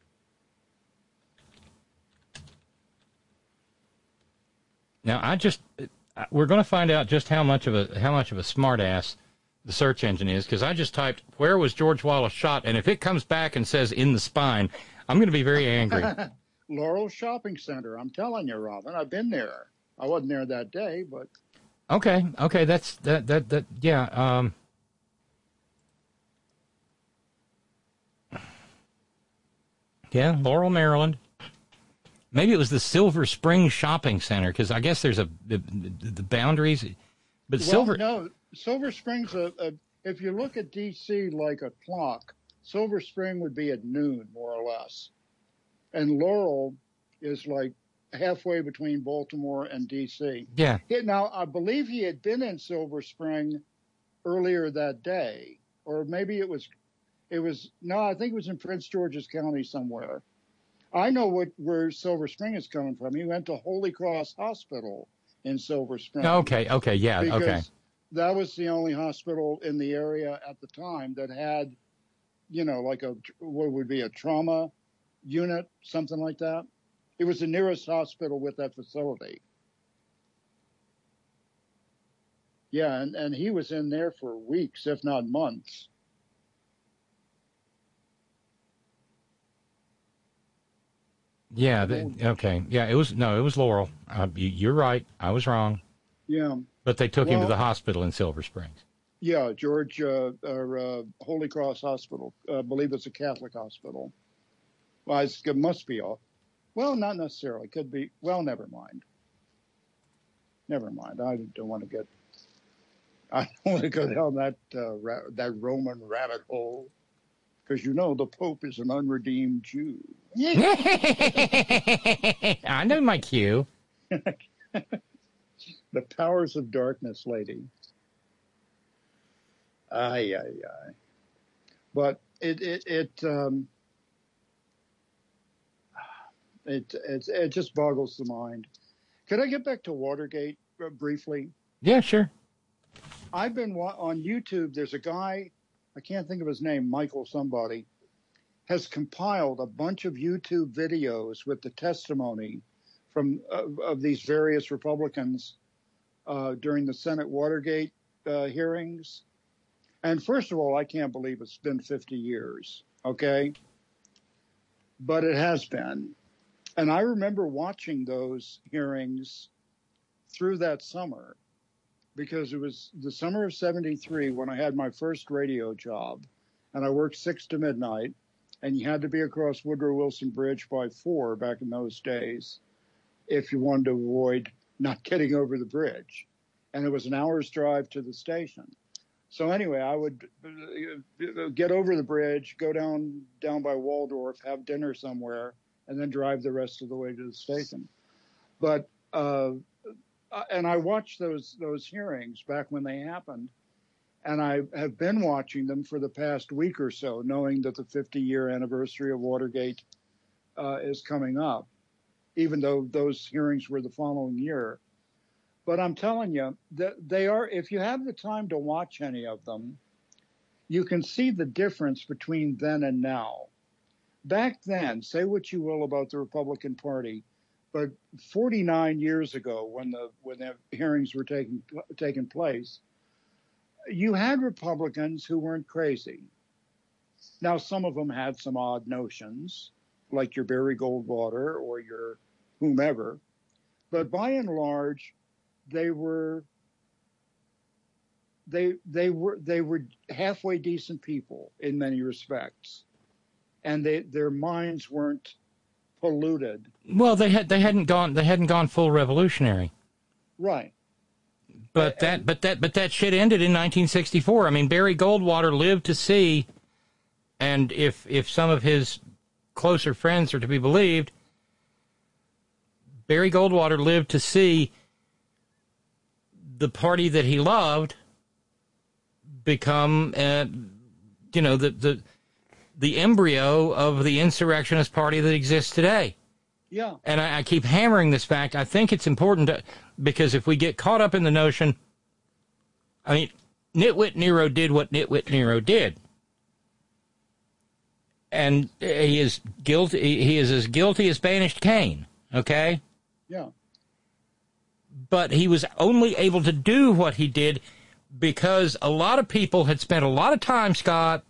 Now I just. We're going to find out just how much of a how much of a smartass the search engine is, because I just typed, where was George Wallace shot? And if it comes back and says in the spine, I'm going to be very angry. Laurel Shopping Center. I'm telling you, Robin, I've been there. I wasn't there that day, but. Okay, okay, that's, that, that, that, yeah. Um, yeah, Laurel, Maryland. Maybe it was the Silver Spring Shopping Center, because I guess there's a the, the, the boundaries. But well, Silver. No, Silver Spring's a, a. If you look at D C like a clock, Silver Spring would be at noon, more or less, and Laurel is like halfway between Baltimore and D C. Yeah. He, now I believe he had been in Silver Spring earlier that day, or maybe it was, it was no, I think it was in Prince George's County somewhere. I know what where Silver Spring is coming from. He went to Holy Cross Hospital in Silver Spring. Okay, okay, yeah, because okay. That was the only hospital in the area at the time that had, you know, like a what would be a trauma unit, something like that. It was the nearest hospital with that facility. Yeah, and, and he was in there for weeks, if not months. Yeah. The, okay. Yeah. It was no. It was Laurel. Uh, you, you're right. I was wrong. Yeah. But they took well, him to the hospital in Silver Springs. Yeah, George uh, or uh, Holy Cross Hospital. I uh, believe it's a Catholic hospital. Well, it's, it must be all. Well, not necessarily. Could be. Well, never mind. Never mind. I don't want to get. I don't want to go down that uh, ra- that Roman rabbit hole, because you know the Pope is an unredeemed Jew. I know my cue. The powers of darkness, lady. Ay, ay, ay. But it, it, it, um, it, it, it just boggles the mind. Could I get back to Watergate uh, briefly? Yeah, sure. I've been wa- on YouTube. There's a guy, I can't think of his name, Michael somebody, has compiled a bunch of YouTube videos with the testimony from uh, of these various Republicans uh, during the Senate Watergate uh, hearings. And first of all, I can't believe it's been fifty years, okay? But it has been. And I remember watching those hearings through that summer, because it was the summer of seventy-three when I had my first radio job, and I worked six to midnight, and you had to be across Woodrow Wilson Bridge by four back in those days if you wanted to avoid not getting over the bridge. And it was an hour's drive to the station. So anyway, I would get over the bridge, go down down by Waldorf, have dinner somewhere, and then drive the rest of the way to the station. But uh, and I watched those those hearings back when they happened, and I have been watching them for the past week or so, knowing that the fifty-year anniversary of Watergate uh, is coming up, even though those hearings were the following year. But I'm telling you that they are, if you have the time to watch any of them, you can see the difference between then and now. Back then, say what you will about the Republican Party, but forty-nine years ago, when the when the hearings were taking taking place, you had Republicans who weren't crazy. Now, some of them had some odd notions, like your Barry Goldwater or your whomever, but by and large, they were they they were they were halfway decent people in many respects, and they their minds weren't polluted. Well, they had they hadn't gone they hadn't gone full revolutionary. Right. But and, that but that but that shit ended in nineteen sixty-four. I mean, Barry Goldwater lived to see, and if if some of his closer friends are to be believed, Barry Goldwater lived to see the party that he loved become, uh, you know, the, the the embryo of the insurrectionist party that exists today. Yeah. And I, I keep hammering this fact. I think it's important to, because if we get caught up in the notion, I mean, Nitwit Nero did what Nitwit Nero did. And he is guilty. He is as guilty as banished Cain. Okay? Yeah. But he was only able to do what he did because a lot of people had spent a lot of time, Scott,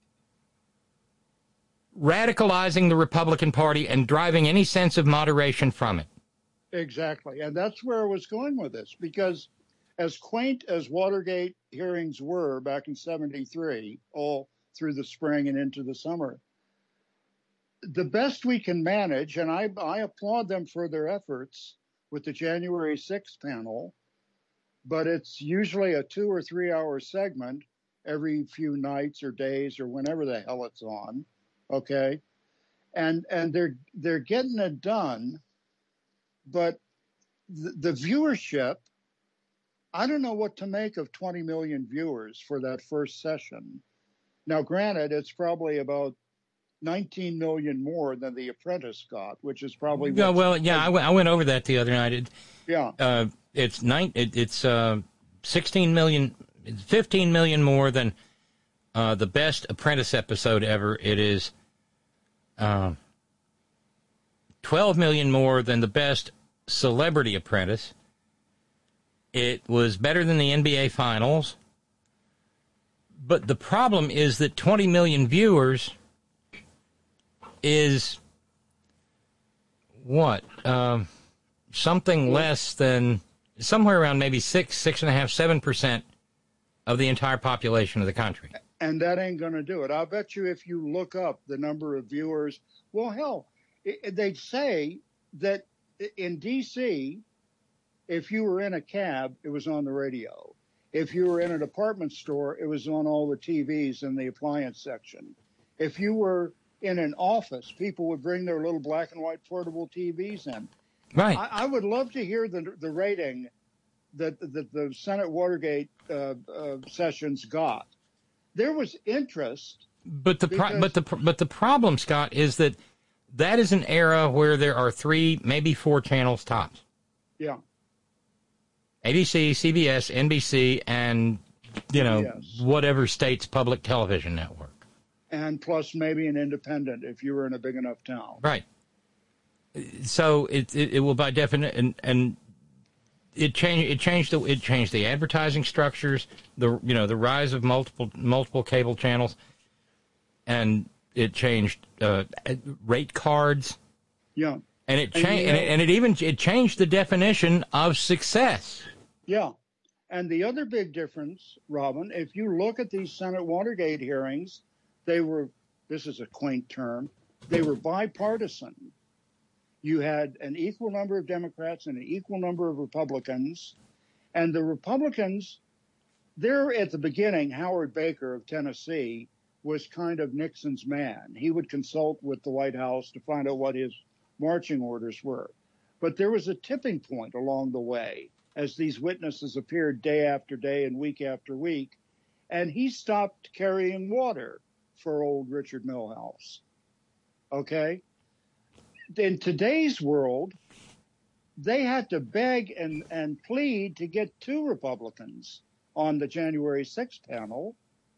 radicalizing the Republican Party and driving any sense of moderation from it. Exactly. And that's where I was going with this, because as quaint as Watergate hearings were back in seventy-three, all through the spring and into the summer, the best we can manage, and I, I applaud them for their efforts with the January sixth panel, but it's usually a two or three hour segment every few nights or days or whenever the hell it's on. Okay. And, and they're, they're getting it done, but the, the viewership, I don't know what to make of twenty million viewers for that first session. Now, granted, it's probably about nineteen million more than The Apprentice got, which is probably... Yeah, well, yeah, I, w- I went over that the other night. It, yeah. Uh, it's nine, it, it's uh, sixteen million, fifteen million more than uh, the best Apprentice episode ever. It is uh, twelve million more than the best Celebrity Apprentice. It was better than the N B A Finals. But the problem is that twenty million viewers is what? Um, something less than, somewhere around maybe six, six and a half, seven percent of the entire population of the country. And that ain't going to do it. I'll bet you if you look up the number of viewers, well, hell, it, they'd say that in D C, if you were in a cab, it was on the radio. If you were in a department store, it was on all the T Vs in the appliance section. If you were in an office, people would bring their little black and white portable T Vs in. Right. I, I would love to hear the the rating that, that the Senate Watergate uh, uh, sessions got. There was interest. But the pro- but the but the problem, Scott, is that that is an era where there are three, maybe four channels tops. Yeah. A B C, C B S, N B C, and, you know, yes. whatever state's public television network. And plus maybe an independent if you were in a big enough town. Right. So it it, it will by definition, and, and it changed it changed the it changed the advertising structures, the you know the rise of multiple multiple cable channels, and it changed uh, rate cards. Yeah. And it changed, and, you know, and, it, and it even it changed the definition of success. Yeah. And the other big difference, Robin, if you look at these Senate Watergate hearings, they were, this is a quaint term, they were bipartisan. You had an equal number of Democrats and an equal number of Republicans. And the Republicans, there at the beginning, Howard Baker of Tennessee was kind of Nixon's man. He would consult with the White House to find out what his marching orders were. But there was a tipping point along the way as these witnesses appeared day after day and week after week, and he stopped carrying water for old Richard Milhouse. Okay? In today's world, they had to beg and, and plead to get two Republicans on the January sixth panel,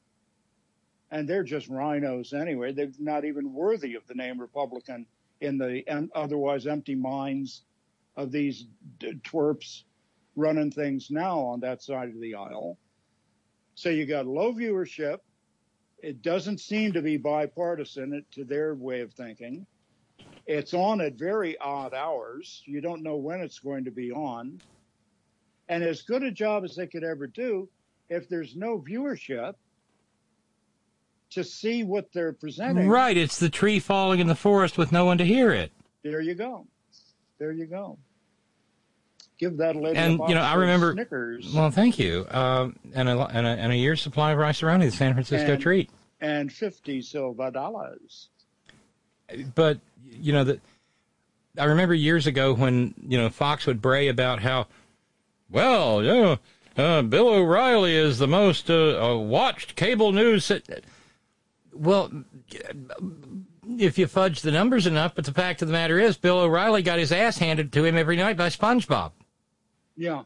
and they're just rhinos anyway. They're not even worthy of the name Republican in the um, otherwise empty minds of these d- twerps running things now on that side of the aisle. So you got low viewership. It doesn't seem to be bipartisan to their way of thinking. It's on at very odd hours. You don't know when it's going to be on. and as good a job as they could ever do, if there's no viewership to see what they're presenting. Right, it's the tree falling in the forest with no one to hear it. There you go. There you go. Give that lady and a box you know, I of remember. Snickers. Well, thank you. Um, and a and a and a year's supply of rice-a-roni, the San Francisco and, treat, and fifty silver dollars. But you know that I remember years ago when you know Fox would bray about how, well, you know, uh, Bill O'Reilly is the most uh, uh, watched cable news. Well, if you fudge the numbers enough, but the fact of the matter is, Bill O'Reilly got his ass handed to him every night by SpongeBob. Yeah.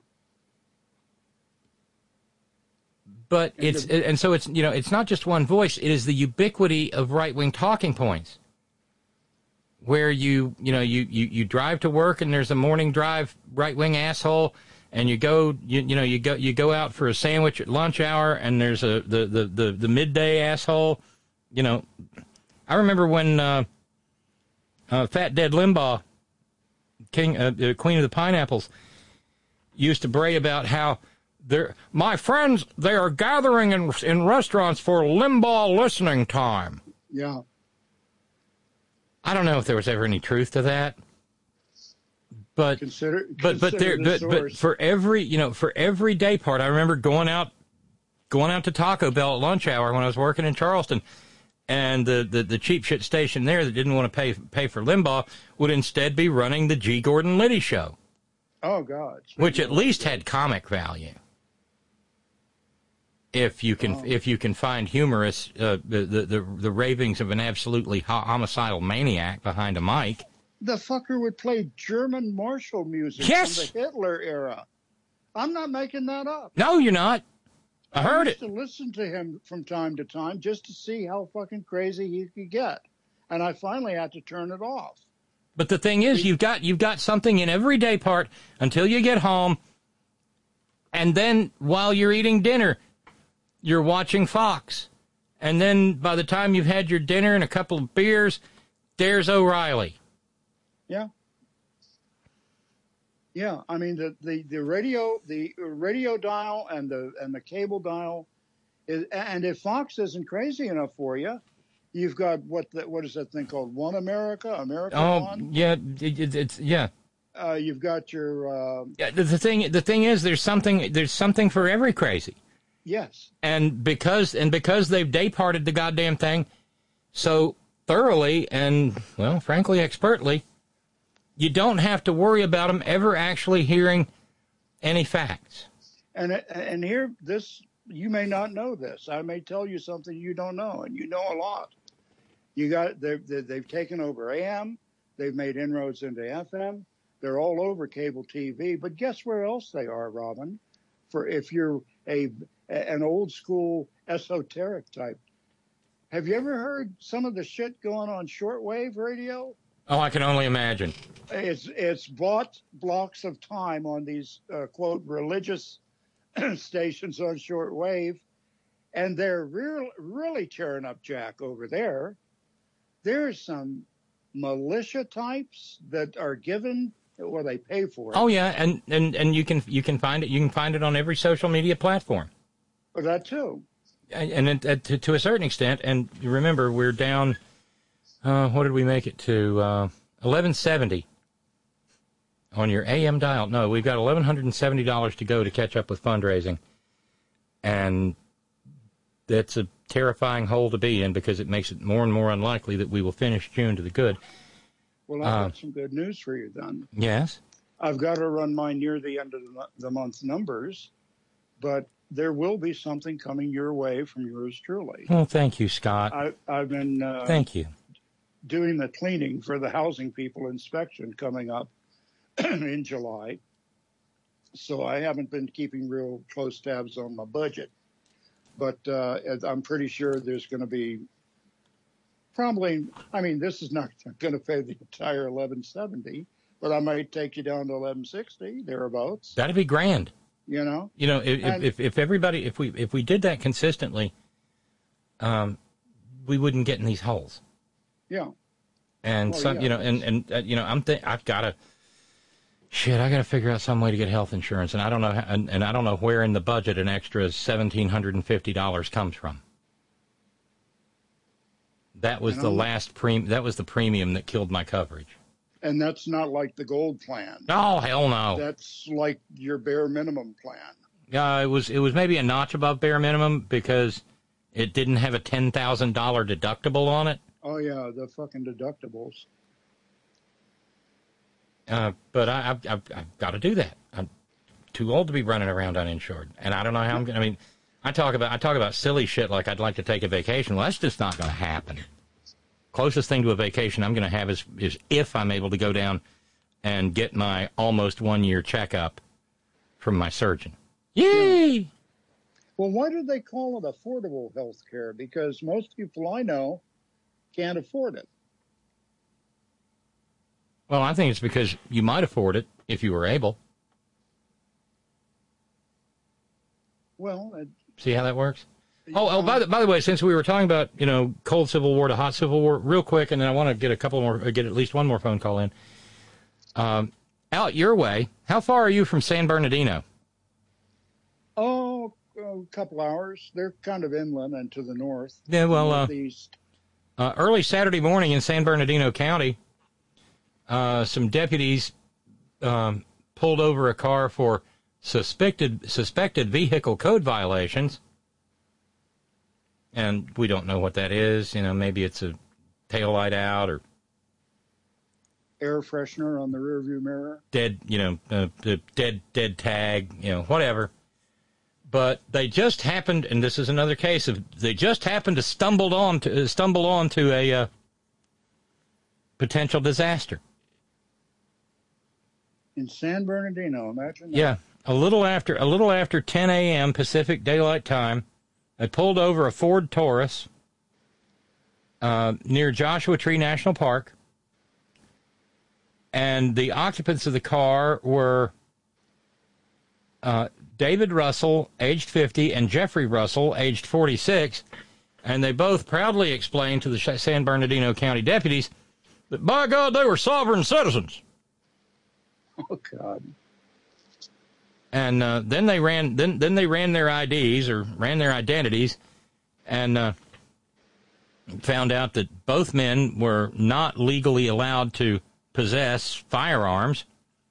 But it's and so it's you know it's not just one voice. It is the ubiquity of right-wing talking points, where you you know you, you, you drive to work and there's a morning drive right-wing asshole, and you go you you know you go you go out for a sandwich at lunch hour and there's a the the the, the midday asshole. You know, I remember when uh, uh, Fat Dead Limbaugh, King uh, uh, Queen of the Pineapples, used to bray about how. They're, my friends, they are gathering in in restaurants for Limbaugh listening time. Yeah. I don't know if there was ever any truth to that, but consider, but but there the but, but for every you know for every day part, I remember going out going out to Taco Bell at lunch hour when I was working in Charleston, and the the, the cheap shit station there that didn't want to pay pay for Limbaugh would instead be running the G. Gordon Liddy show. Oh God! Which at least had comic value. If you can, oh. if you can find humorous uh, the, the the the ravings of an absolutely homicidal maniac behind a mic, the fucker would play German martial music yes! from the Hitler era. I'm not making that up. No, you're not. I, I heard used it. To listen to him from time to time just to see how fucking crazy he could get, and I finally had to turn it off. But the thing is, you've got you've got something in every day part until you get home, and then while you're eating dinner. You're watching Fox. And then by the time you've had your dinner and a couple of beers, there's O'Reilly. Yeah. Yeah, I mean the, the, the radio the radio dial and the and the cable dial is, and if Fox isn't crazy enough for you, you've got what the, what is that thing called? One America, America Oh, One? yeah, it, it, it's yeah. Uh, you've got your uh, yeah, the, the thing the thing is there's something there's something for every crazy. Yes. And because and because they've day-parted the goddamn thing so thoroughly and, well, frankly, expertly, you don't have to worry about them ever actually hearing any facts. And and here, this, you may not know this. I may tell you something you don't know, and you know a lot. You got, they've, they've taken over A M. They've made inroads into F M. They're all over cable T V. But guess where else they are, Robin? For if you're a an old school esoteric type. Have you ever heard some of the shit going on shortwave radio? Oh, I can only imagine. It's it's bought blocks of time on these uh, quote religious stations on shortwave, and they're real, really tearing up Jack over there. There's some militia types that are given. Well, they pay for it. Oh yeah, and, and, and you can you can find it you can find it on every social media platform. Well, that too. And, and it, to, to a certain extent, and remember we're down. Uh, what did we make it to? Uh, eleven seventy on your A M dial. No, we've got eleven hundred and seventy dollars to go to catch up with fundraising, and that's a terrifying hole to be in because it makes it more and more unlikely that we will finish June to the good. Well, I've uh, got some good news for you then. Yes? I've got to run mine near the end of the, the month numbers, but there will be something coming your way from yours truly. Well, thank you, Scott. I, I've been uh, thank you. doing the cleaning for the housing people inspection coming up in July, so I haven't been keeping real close tabs on my budget. But uh, I'm pretty sure there's going to be probably, I mean, this is not going to pay the entire eleven seventy, but I might take you down to eleven sixty, thereabouts. That'd be grand. You know? You know, if, and, if, if everybody, if we if we did that consistently, um, we wouldn't get in these holes. Yeah. And well, some, yeah, you know, and, and uh, you know, I'm th- I've got to, shit, I got to figure out some way to get health insurance, and I don't know, how, and, and I don't know where in the budget an extra one thousand seven hundred fifty dollars comes from. That was the last pre. That was the premium that killed my coverage. And that's not like the gold plan. Oh, hell no. That's like your bare minimum plan. Yeah, uh, it was it was maybe a notch above bare minimum because it didn't have a ten thousand dollars deductible on it. Oh, yeah, the fucking deductibles. Uh, but I, I've, I've, I've got to do that. I'm too old to be running around uninsured. And I don't know how I'm going to, I mean, I talk about I talk about silly shit like I'd like to take a vacation. Well, that's just not going to happen. Closest thing to a vacation I'm going to have is, is if I'm able to go down and get my almost one-year checkup from my surgeon. Yay! Well, why do they call it affordable health care? Because most people I know can't afford it. Well, I think it's because you might afford it if you were able. Well, it, see how that works? Oh, oh. By the by the way, since we were talking about you know cold Civil War to hot Civil War, real quick, and then I want to get a couple more, get at least one more phone call in. Um, out your way, how far are you from San Bernardino? Oh, a couple hours. They're kind of inland and to the north. Yeah, well, uh, northeast. Uh, early Saturday morning in San Bernardino County, uh, some deputies um, pulled over a car for suspected suspected vehicle code violations. And we don't know what that is. You know, maybe it's a taillight out or air freshener on the rearview mirror. Dead, you know, uh, dead, dead tag, you know, whatever. But they just happened, and this is another case of they just happened to stumbled on to stumble onto a uh, potential disaster in San Bernardino. Imagine that. Yeah, a little after a little after ten a.m. Pacific Daylight Time. They pulled over a Ford Taurus uh, near Joshua Tree National Park, and the occupants of the car were uh, David Russell, aged fifty, and Jeffrey Russell, aged forty-six, and they both proudly explained to the San Bernardino County deputies that, by God, they were sovereign citizens. Oh, God. And uh, then they ran. Then then they ran their I Ds or ran their identities, and uh, found out that both men were not legally allowed to possess firearms.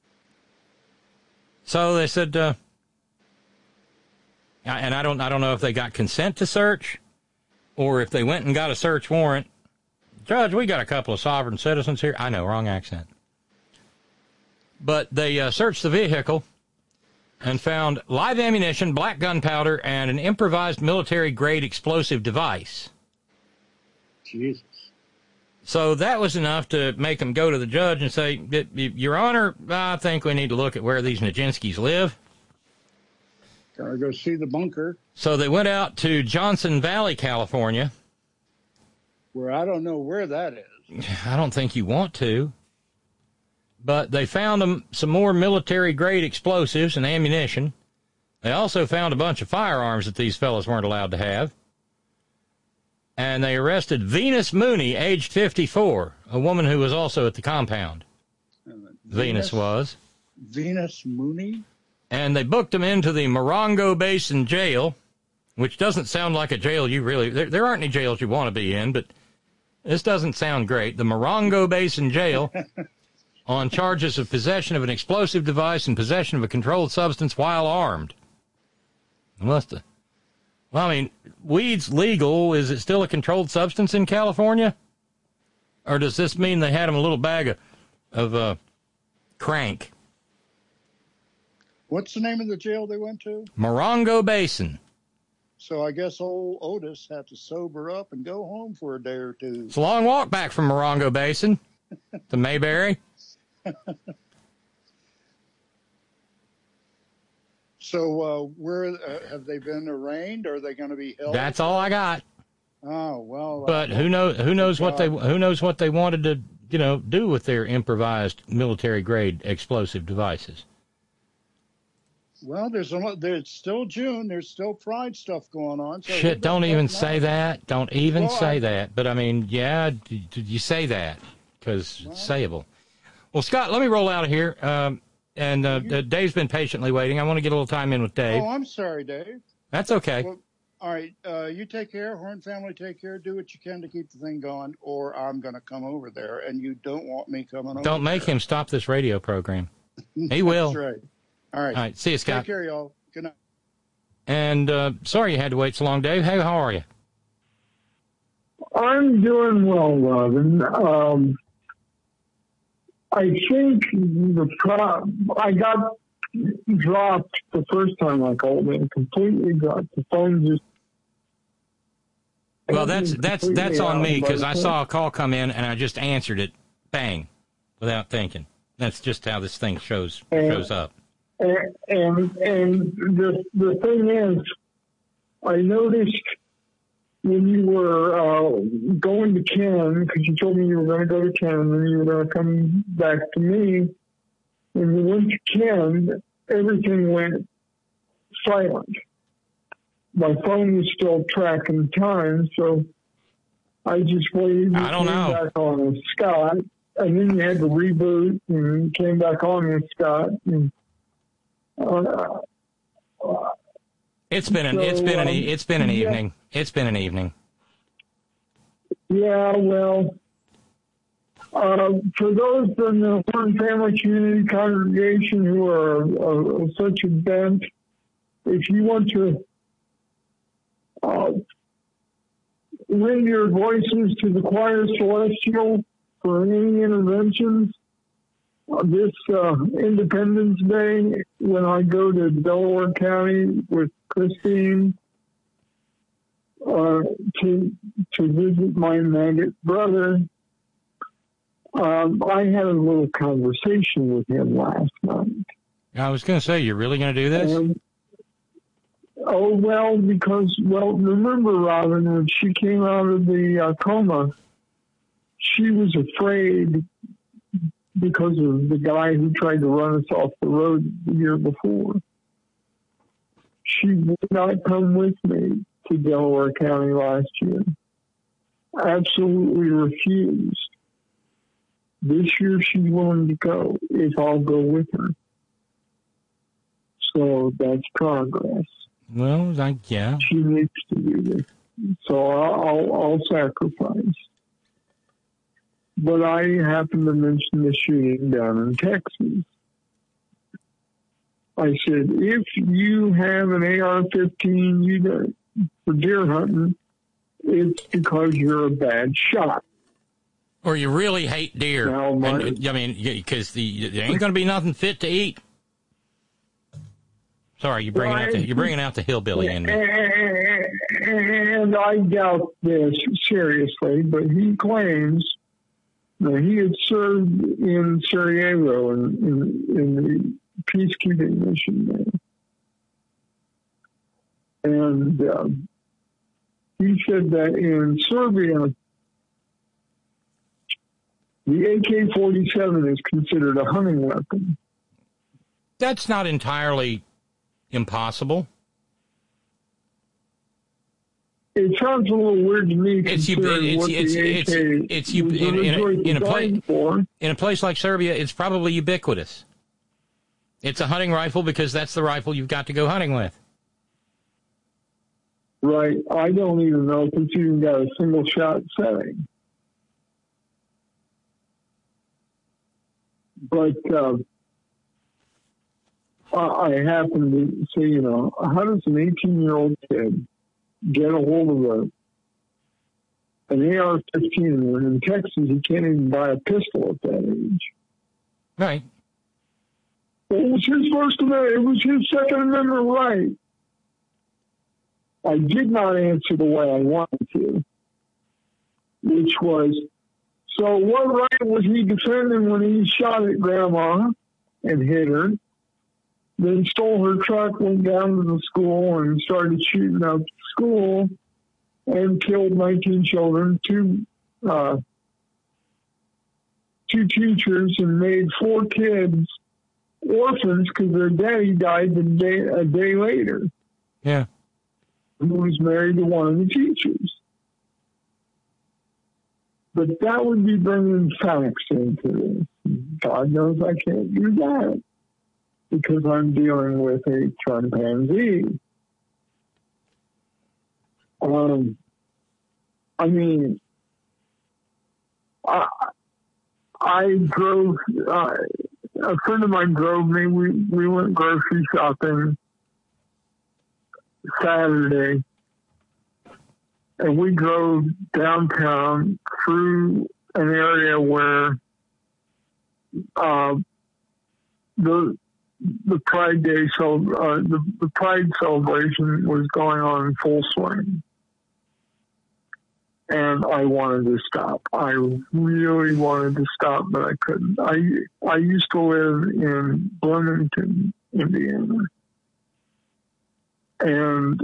So they said, uh, and I don't I don't know if they got consent to search, or if they went and got a search warrant. Judge, we got a couple of sovereign citizens here. I know, wrong accent. But they uh, searched the vehicle and found live ammunition, black gunpowder, and an improvised military-grade explosive device. Jesus. So that was enough to make them go to the judge and say, Your Honor, I think we need to look at where these Nijinsky's live. Gotta go see the bunker. So they went out to Johnson Valley, California. Where I don't know where that is. I don't think you want to. But they found them some more military-grade explosives and ammunition. They also found a bunch of firearms that these fellas weren't allowed to have. And they arrested Venus Mooney, aged fifty-four, a woman who was also at the compound. Uh, Venus, Venus was. Venus Mooney? And they booked them into the Morongo Basin Jail, which doesn't sound like a jail you really... There, there aren't any jails you want to be in, but this doesn't sound great. The Morongo Basin Jail... on charges of possession of an explosive device and possession of a controlled substance while armed. Must have. Well, I mean, weed's legal. Is it still a controlled substance in California? Or does this mean they had them a little bag of, of uh, crank? What's the name of the jail they went to? Morongo Basin. So I guess old Otis had to sober up and go home for a day or two. It's a long walk back from Morongo Basin to Mayberry. So, uh, where uh, have they been arraigned? Are they going to be held? That's all I got. Oh well. But uh, who knows? Who knows what they? Who knows what they wanted to, you know, do with their improvised military-grade explosive devices? Well, there's a lot. There's still June. There's still Pride stuff going on. So Shit! Don't even say that. Don't even well, say I, that. But I mean, yeah, did you say that? Because well, it's sayable. Well, Scott, let me roll out of here. Um, and uh, You- Dave's been patiently waiting. I want to get a little time in with Dave. Oh, I'm sorry, Dave. That's okay. Well, all right, uh, you take care. Horn family, take care. Do what you can to keep the thing going, or I'm going to come over there, and you don't want me coming over Don't make there. him stop this radio program. He will. That's right. All right. All right. See you, Scott. Take care, y'all. Good night. And uh, sorry you had to wait so long, Dave. Hey, how are you? I'm doing well, Robin. Um, I think the pro- I got dropped the first time I called in. Completely dropped. The phone just. Well, that's that's that's on me because I saw a call come in and I just answered it, bang, without thinking. That's just how this thing shows shows up. And and, and the the thing is, I noticed when you were uh, going to Ken, because you told me you were going to go to Ken and then you were going to come back to me. When you went to Ken, everything went silent. My phone was still tracking time, so I just waited. I don't came know. Back on with Scott, and then you had to reboot and came back on with Scott. And, uh, It's been an So, it's been an e- um, it's been an yeah. evening. It's been an evening. Yeah, well, uh, for those in the Horn Family Community Congregation who are uh, such a bent, if you want to uh, lend your voices to the Choir Celestial for any interventions, uh, this uh, Independence Day, when I go to Delaware County with Christine, Uh, to to visit my maggot brother. Um, I had a little conversation with him last night. I was going to say, you're really going to do this? And, oh, well, because, well, remember, Robin, when she came out of the uh, coma, she was afraid because of the guy who tried to run us off the road the year before. She would not come with me to Delaware County last year. Absolutely refused. This year she's willing to go if I'll go with her. So that's progress. Well, like, yeah. She needs to do this. So I'll, I'll, I'll sacrifice. But I happen to mention the shooting down in Texas. I said, if you have an A R fifteen you don't, for deer hunting, it's because you're a bad shot. Or you really hate deer. Now, my- and, I mean, because the, there ain't going to be nothing fit to eat. Sorry, you're bringing out the you're bringing out the hillbilly in me. And I doubt this seriously, but he claims that he had served in Sarajevo in, in, in the peacekeeping mission there. And um, he said that in Serbia, the A K forty-seven is considered a hunting weapon. That's not entirely impossible. It sounds a little weird to me. It's you. considering It's what it's the it's, A K it's, it's you was in, in, a, originally in a place designed for. in a place like Serbia. It's probably ubiquitous. It's a hunting rifle because that's the rifle you've got to go hunting with. Right. I don't even know if it's even got a single shot setting. But uh, I I happen to say, you know, how does an eighteen-year-old kid get a hold of a an A R fifteen when in Texas you can't even buy a pistol at that age? Right. It was his First Amendment. It was his Second Amendment right. I did not answer the way I wanted to, which was, so what right was he defending when he shot at Grandma and hit her, then stole her truck, went down to the school and started shooting up the school and killed nineteen children, two, uh, two teachers, and made four kids orphans because their daddy died the day, a day later. Yeah. Who was married to one of the teachers. But that would be bringing facts into this. God knows I can't do that. because I'm dealing with a chimpanzee. Um, I mean, I, I drove, uh, a friend of mine drove me, we, we went grocery shopping Saturday, and we drove downtown through an area where uh, the the Pride Day, so uh, the, the Pride celebration was going on in full swing. And I wanted to stop. I really wanted to stop, but I couldn't. I I used to live in Bloomington, Indiana, and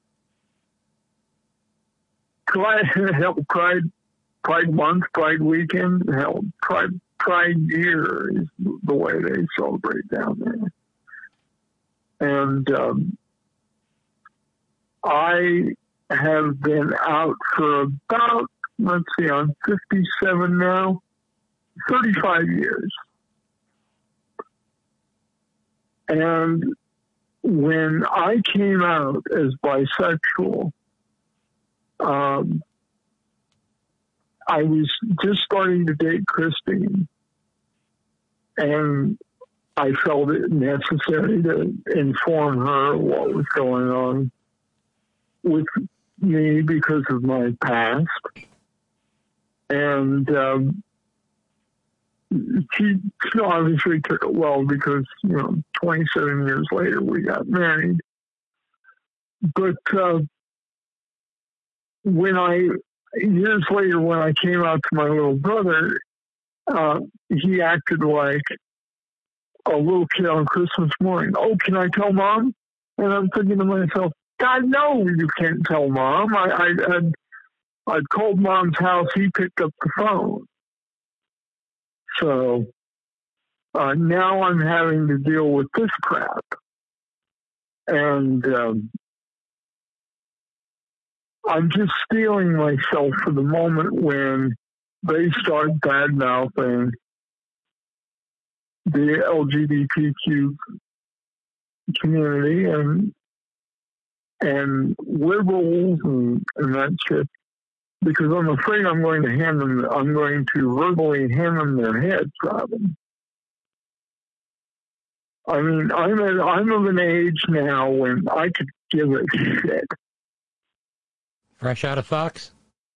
Pride, hell, Pride, Pride Month, Pride Weekend, hell, Pride Pride Year is the way they celebrate down there. And um, I have been out for about, let's see, I'm fifty-seven now, thirty-five years. And when I came out as bisexual, um, I was just starting to date Christine, and I felt it necessary to inform her what was going on with me because of my past. And um, she, she obviously took it well because, you know, twenty-seven years later we got married. But uh, when I, years later, when I came out to my little brother, uh, he acted like a little kid on Christmas morning. Oh, can I tell Mom? And I'm thinking to myself, God, no, you can't tell Mom. I, I, I'd, I'd called Mom's house. He picked up the phone. So uh, now I'm having to deal with this crap. And um, I'm just steeling myself for the moment when they start bad-mouthing the L G B T Q community and and liberals and, and that shit, because I'm afraid I'm going to hand them, I'm going to verbally hand them their heads, Robin. I mean, I'm at, I'm of an age now when I could give a shit. Fresh out of Fox?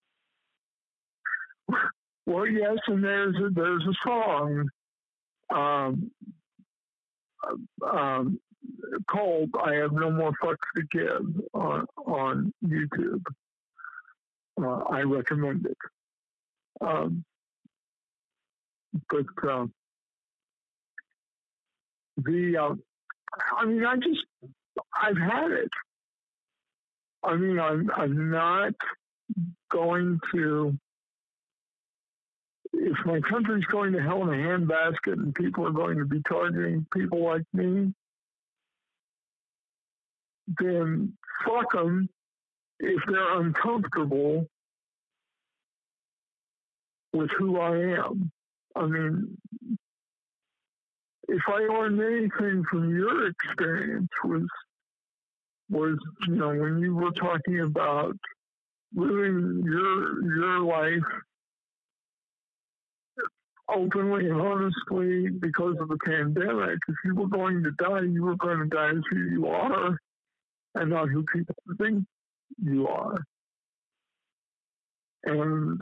Well, yes, and there's a, there's a song um, um, called "I Have No More Fucks to Give" on on YouTube. Uh, I recommend it. Um, but uh, the, uh, I mean, I just, I've had it. I mean, I'm, I'm not going to, if my country's going to hell in a handbasket and people are going to be targeting people like me, then fuck them if they're uncomfortable with who I am. I mean, if I learned anything from your experience was, was, you know, when you were talking about living your, your life openly and honestly because of the pandemic, if you were going to die, you were going to die as who you are and not who people think you are. And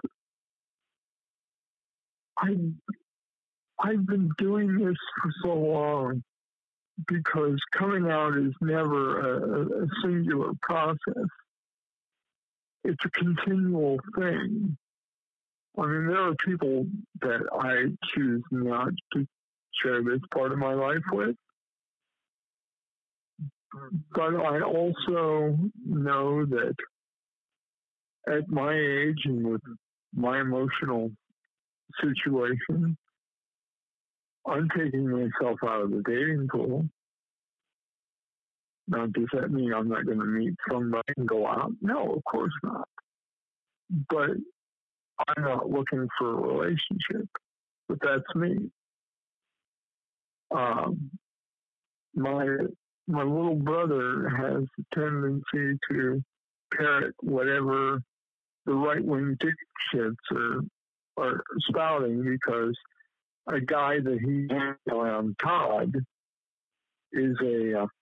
I, I've been doing this for so long because coming out is never a, a singular process. It's a continual thing. I mean, there are people that I choose not to share this part of my life with. But I also know that at my age and with my emotional situation, I'm taking myself out of the dating pool. Now, does that mean I'm not going to meet somebody and go out? No, of course not. But I'm not looking for a relationship. But that's me. Um, my my little brother has a tendency to parrot whatever the right-wing dictatorships are, are spouting, because a guy that he hangs around, Todd, is a uh,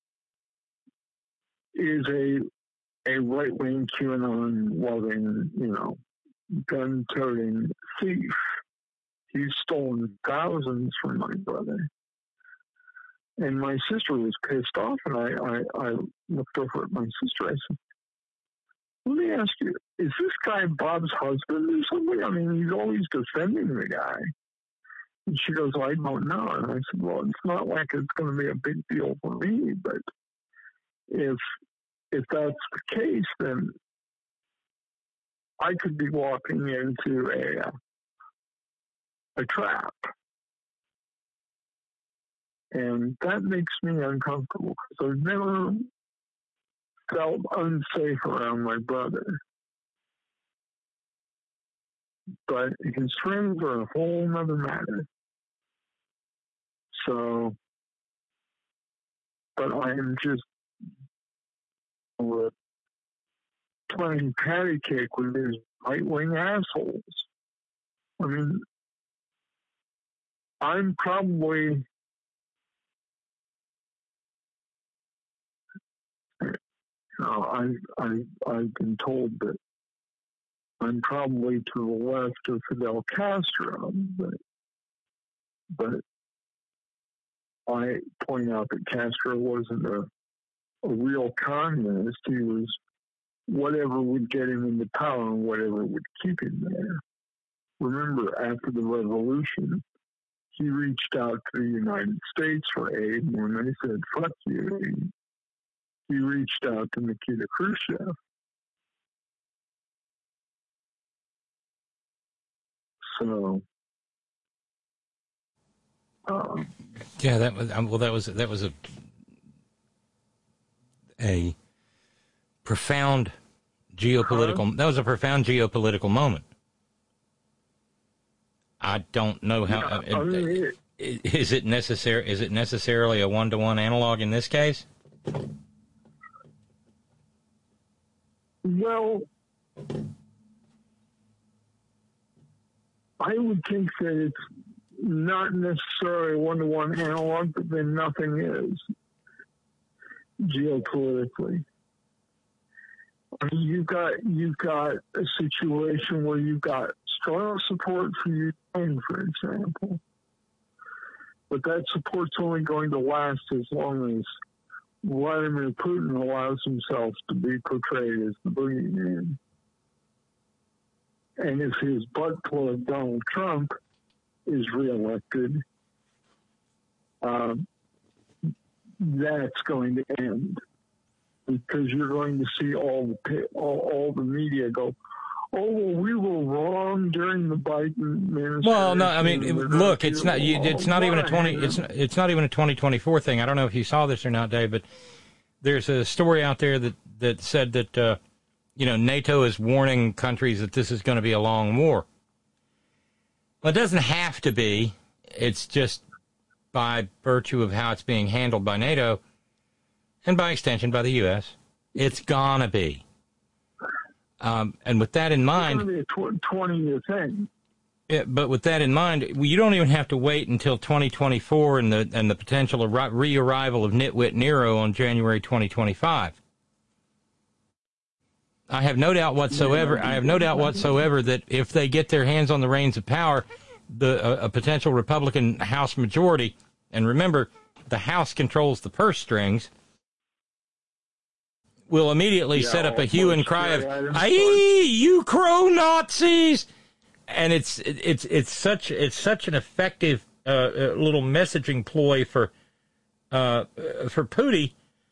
is a a right-wing QAnon-loving, you know, gun-toting thief. He's stolen thousands from my brother. And my sister was pissed off, and I, I, I looked over at my sister. I said, let me ask you, is this guy Bob's husband or something? I mean, he's always defending the guy. And she goes, well, I don't know. And I said, well, it's not like it's going to be a big deal for me, but if if that's the case, then I could be walking into a a trap. And that makes me uncomfortable, because I've never felt unsafe around my brother. But his friends are a whole other matter. So, but I am just uh, playing patty cake with his right-wing assholes. I mean, I'm probably... No, I, I, I've been told that I'm probably to the left of Fidel Castro, but, but I point out that Castro wasn't a, a real communist. He was whatever would get him into power and whatever would keep him there. Remember, after the revolution, he reached out to the United States for aid, and when they said, fuck you, he, he reached out to Nikita Khrushchev. So, um, yeah, that was well. That was that was a a profound geopolitical. Huh? That was a profound geopolitical moment. I don't know how. Yeah, I mean, it, is it necessary? Is it necessarily a one-to-one analog in this case? Well, I would think that it's not necessarily a one-to-one analog, but then nothing is geopolitically. I mean, you've got you've got a situation where you've got strong support for Ukraine, for example, but that support's only going to last as long as Vladimir Putin allows himself to be portrayed as the boogeyman. And if his butt plug Donald Trump is reelected, uh, that's going to end, because you're going to see all the all, all the media go, oh, well, we were wrong during the Biden administration. Well, no, I mean, look, it's not. You, it's not even a twenty. It's it's not even a twenty twenty-four thing. I don't know if you saw this or not, Dave, but there's a story out there that that said that uh, you know, NATO is warning countries that this is going to be a long war. Well, it doesn't have to be. It's just by virtue of how it's being handled by NATO, and by extension by the U S, it's gonna be. Um, and with that in mind, it's going to be a twenty-year thing. Yeah, but with that in mind, you don't even have to wait until twenty twenty-four and the and the potential re-arrival of Nitwit Nero on January twenty twenty-five. I have no doubt whatsoever. I have no doubt whatsoever that if they get their hands on the reins of power, the a, a potential Republican House majority, and remember, the House controls the purse strings, will immediately yeah, set up a hue and cry of "Aye, you crow Nazis!" And it's it's it's such it's such an effective uh, little messaging ploy for uh, for Putin,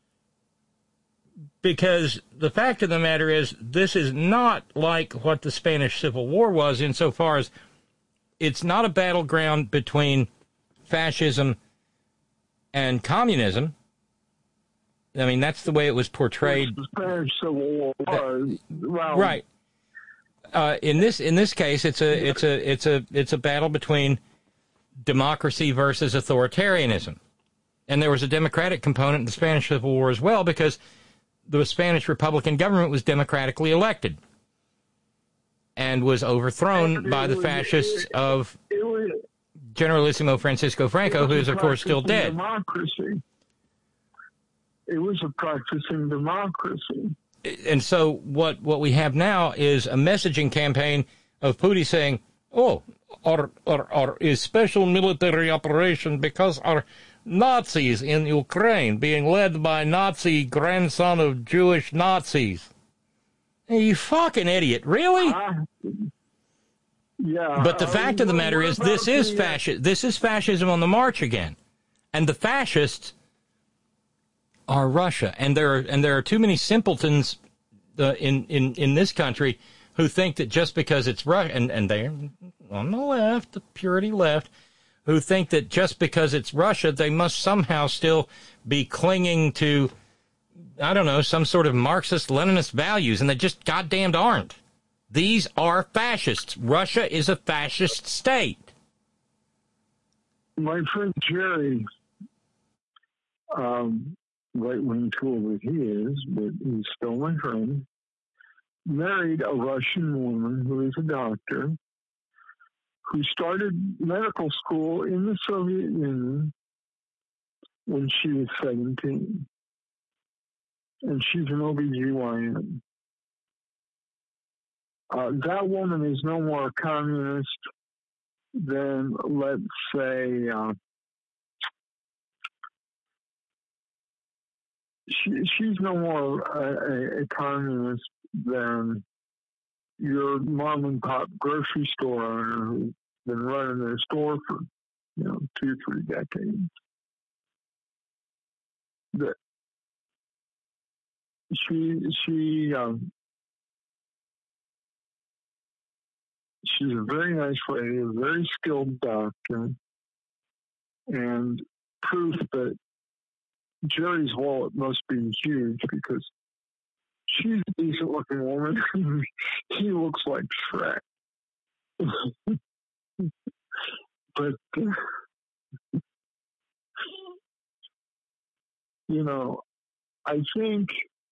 because the fact of the matter is, this is not like what the Spanish Civil War was, insofar as it's not a battleground between fascism and communism. I mean, that's the way it was portrayed. The Spanish Civil War was, well, right. Uh, in this in this case, it's a it's a it's a it's a battle between democracy versus authoritarianism. And there was a Democratic component in the Spanish Civil War as well, because the Spanish Republican government was democratically elected and was overthrown by the fascists of Generalissimo Francisco Franco, who is, of course, still dead. Democracy. It was a practicing democracy. And so what, what we have now is a messaging campaign of Putin saying, oh, our, our, our is special military operation because our Nazis in Ukraine being led by Nazi grandson of Jewish Nazis. Hey, you fucking idiot. Really? Uh, yeah. But the fact uh, of the matter is this is fascism. This is fascism on the march again. And the fascists are Russia. And there are, and there are too many simpletons uh, in, in, in this country who think that just because it's Russia, and, and they're on the left, the purity left, who think that just because it's Russia, they must somehow still be clinging to, I don't know, some sort of Marxist-Leninist values, and they just goddamned aren't. These are fascists. Russia is a fascist state. My friend Jerry, um, right-wing tool that he is, but he's still my friend, married a Russian woman who is a doctor, who started medical school in the Soviet Union when she was seventeen. And she's an O B G Y N. Uh, that woman is no more a communist than, let's say, uh, she, she's no more a, a, a communist than your mom and pop grocery store owner who's been running their store for, you know, two, three decades. That she, she, um, she's a very nice lady, a very skilled doctor, and proof that Jerry's wallet must be huge because she's a decent looking woman. He looks like Shrek. But, uh, you know, I think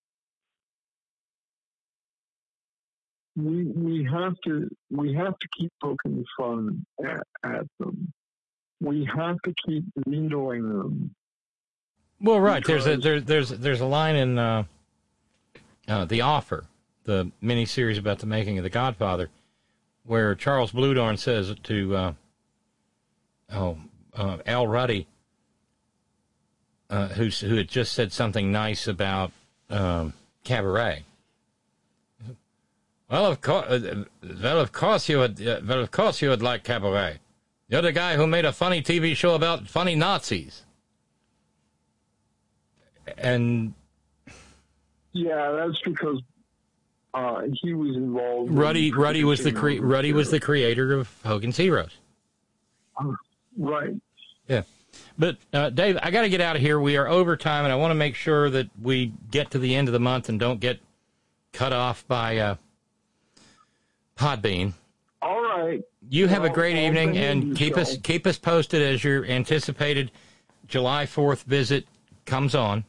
we we have to we have to keep poking fun at, at them. We have to keep needling them. Well, right. There's a there, there's there's a line in uh, uh, The Offer, the miniseries about the making of The Godfather, where Charles Bluedorn says to uh, oh uh, Al Ruddy, uh, who who had just said something nice about um, Cabaret. Well, of course, uh, well, of course you would. Uh, well, of course you would like Cabaret. You're the guy who made a funny T V show about funny Nazis. And yeah, that's because uh, he was involved. Ruddy in Ruddy was the cre- Ruddy was the creator of Hogan's Heroes. Uh, right. Yeah, but uh, Dave, I got to get out of here. We are over time, and I want to make sure that we get to the end of the month and don't get cut off by uh, Podbean. All right. You have well, a great evening, and keep show. us keep us posted as your anticipated July fourth visit comes on.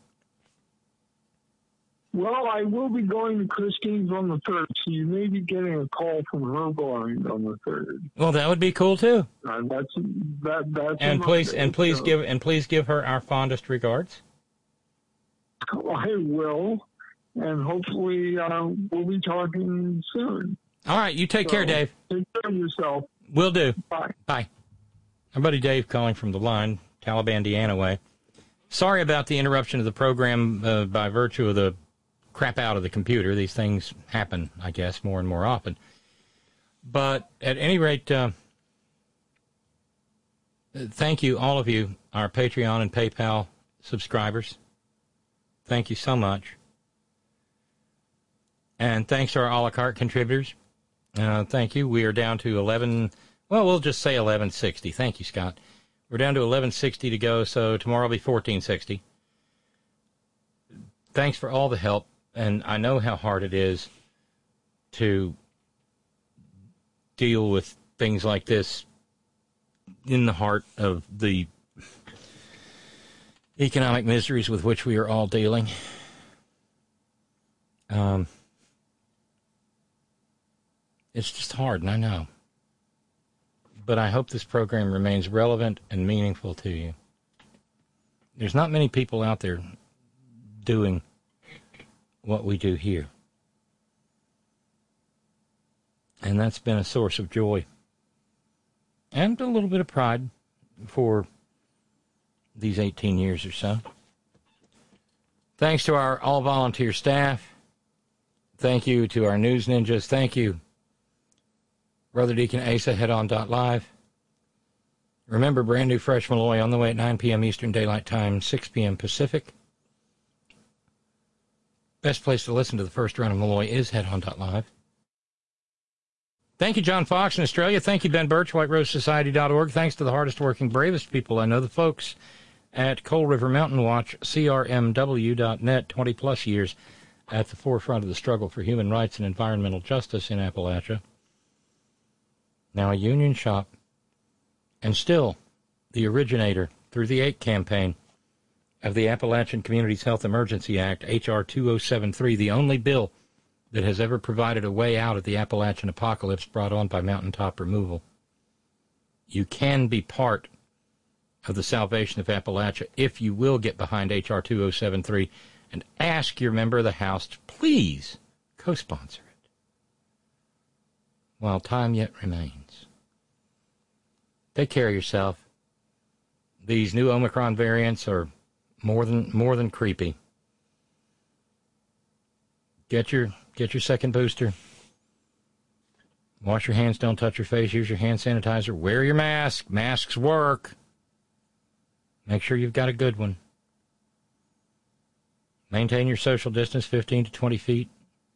Well, I will be going to Christine's on the third, so you may be getting a call from her blind on the third. Well, that would be cool too. Uh, that's that. That's and please day, and please so. give and please give her our fondest regards. I will, and hopefully uh, we'll be talking soon. All right, you take so, care, Dave. Take care of yourself. Will do. Bye. Bye. Our buddy Dave calling from the line, Taliban Deanna way. Sorry about the interruption of the program uh, by virtue of the crap out of the computer. These things happen, I guess, more and more often. But at any rate, uh, thank you, all of you, our Patreon and PayPal subscribers. Thank you so much. And thanks to our a la carte contributors. Uh, thank you. We are down to eleven, well, we'll just say eleven sixty. Thank you, Scott. We're down to eleven sixty to go, so tomorrow will be fourteen sixty. Thanks for all the help, and I know how hard it is to deal with things like this in the heart of the economic miseries with which we are all dealing. Um, it's just hard, and I know. But I hope this program remains relevant and meaningful to you. There's not many people out there doing what we do here. And that's been a source of joy and a little bit of pride for these eighteen years or so. Thanks to our all-volunteer staff. Thank you to our news ninjas. Thank you, Brother Deacon Asa, head on dot live. Remember, brand new Fresh Malloy on the way at nine p.m. Eastern Daylight Time, six p.m. Pacific. Best place to listen to the first run of Malloy is head on dot live. Thank you, John Fox in Australia. Thank you, Ben Birch, white rose society dot org. Thanks to the hardest working, bravest people I know, the folks at Coal River Mountain Watch, C R M W dot net, twenty-plus years at the forefront of the struggle for human rights and environmental justice in Appalachia. Now a union shop, and still the originator, through the AIC campaign, of the Appalachian Communities Health Emergency Act, H R two oh seven three, the only bill that has ever provided a way out of the Appalachian apocalypse brought on by mountaintop removal. You can be part of the salvation of Appalachia if you will get behind H R two oh seven three and ask your member of the House to please co-sponsor it while time yet remains. Take care of yourself. These new Omicron variants are more than more than creepy. Get your get your second booster. Wash your hands, don't touch your face, use your hand sanitizer, wear your mask. Masks work. Make sure you've got a good one. Maintain your social distance, fifteen to twenty feet.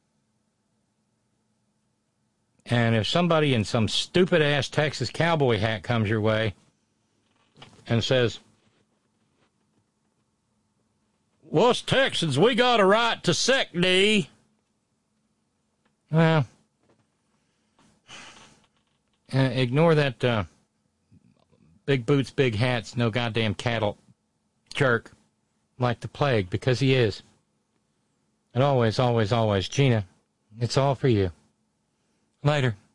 And if somebody in some stupid-ass Texas cowboy hat comes your way and says, "Us Texans, we got a right to sick D," well, uh, ignore that uh, big boots, big hats, no goddamn cattle jerk like the plague, because he is. And always, always, always, Gina, it's all for you. Later.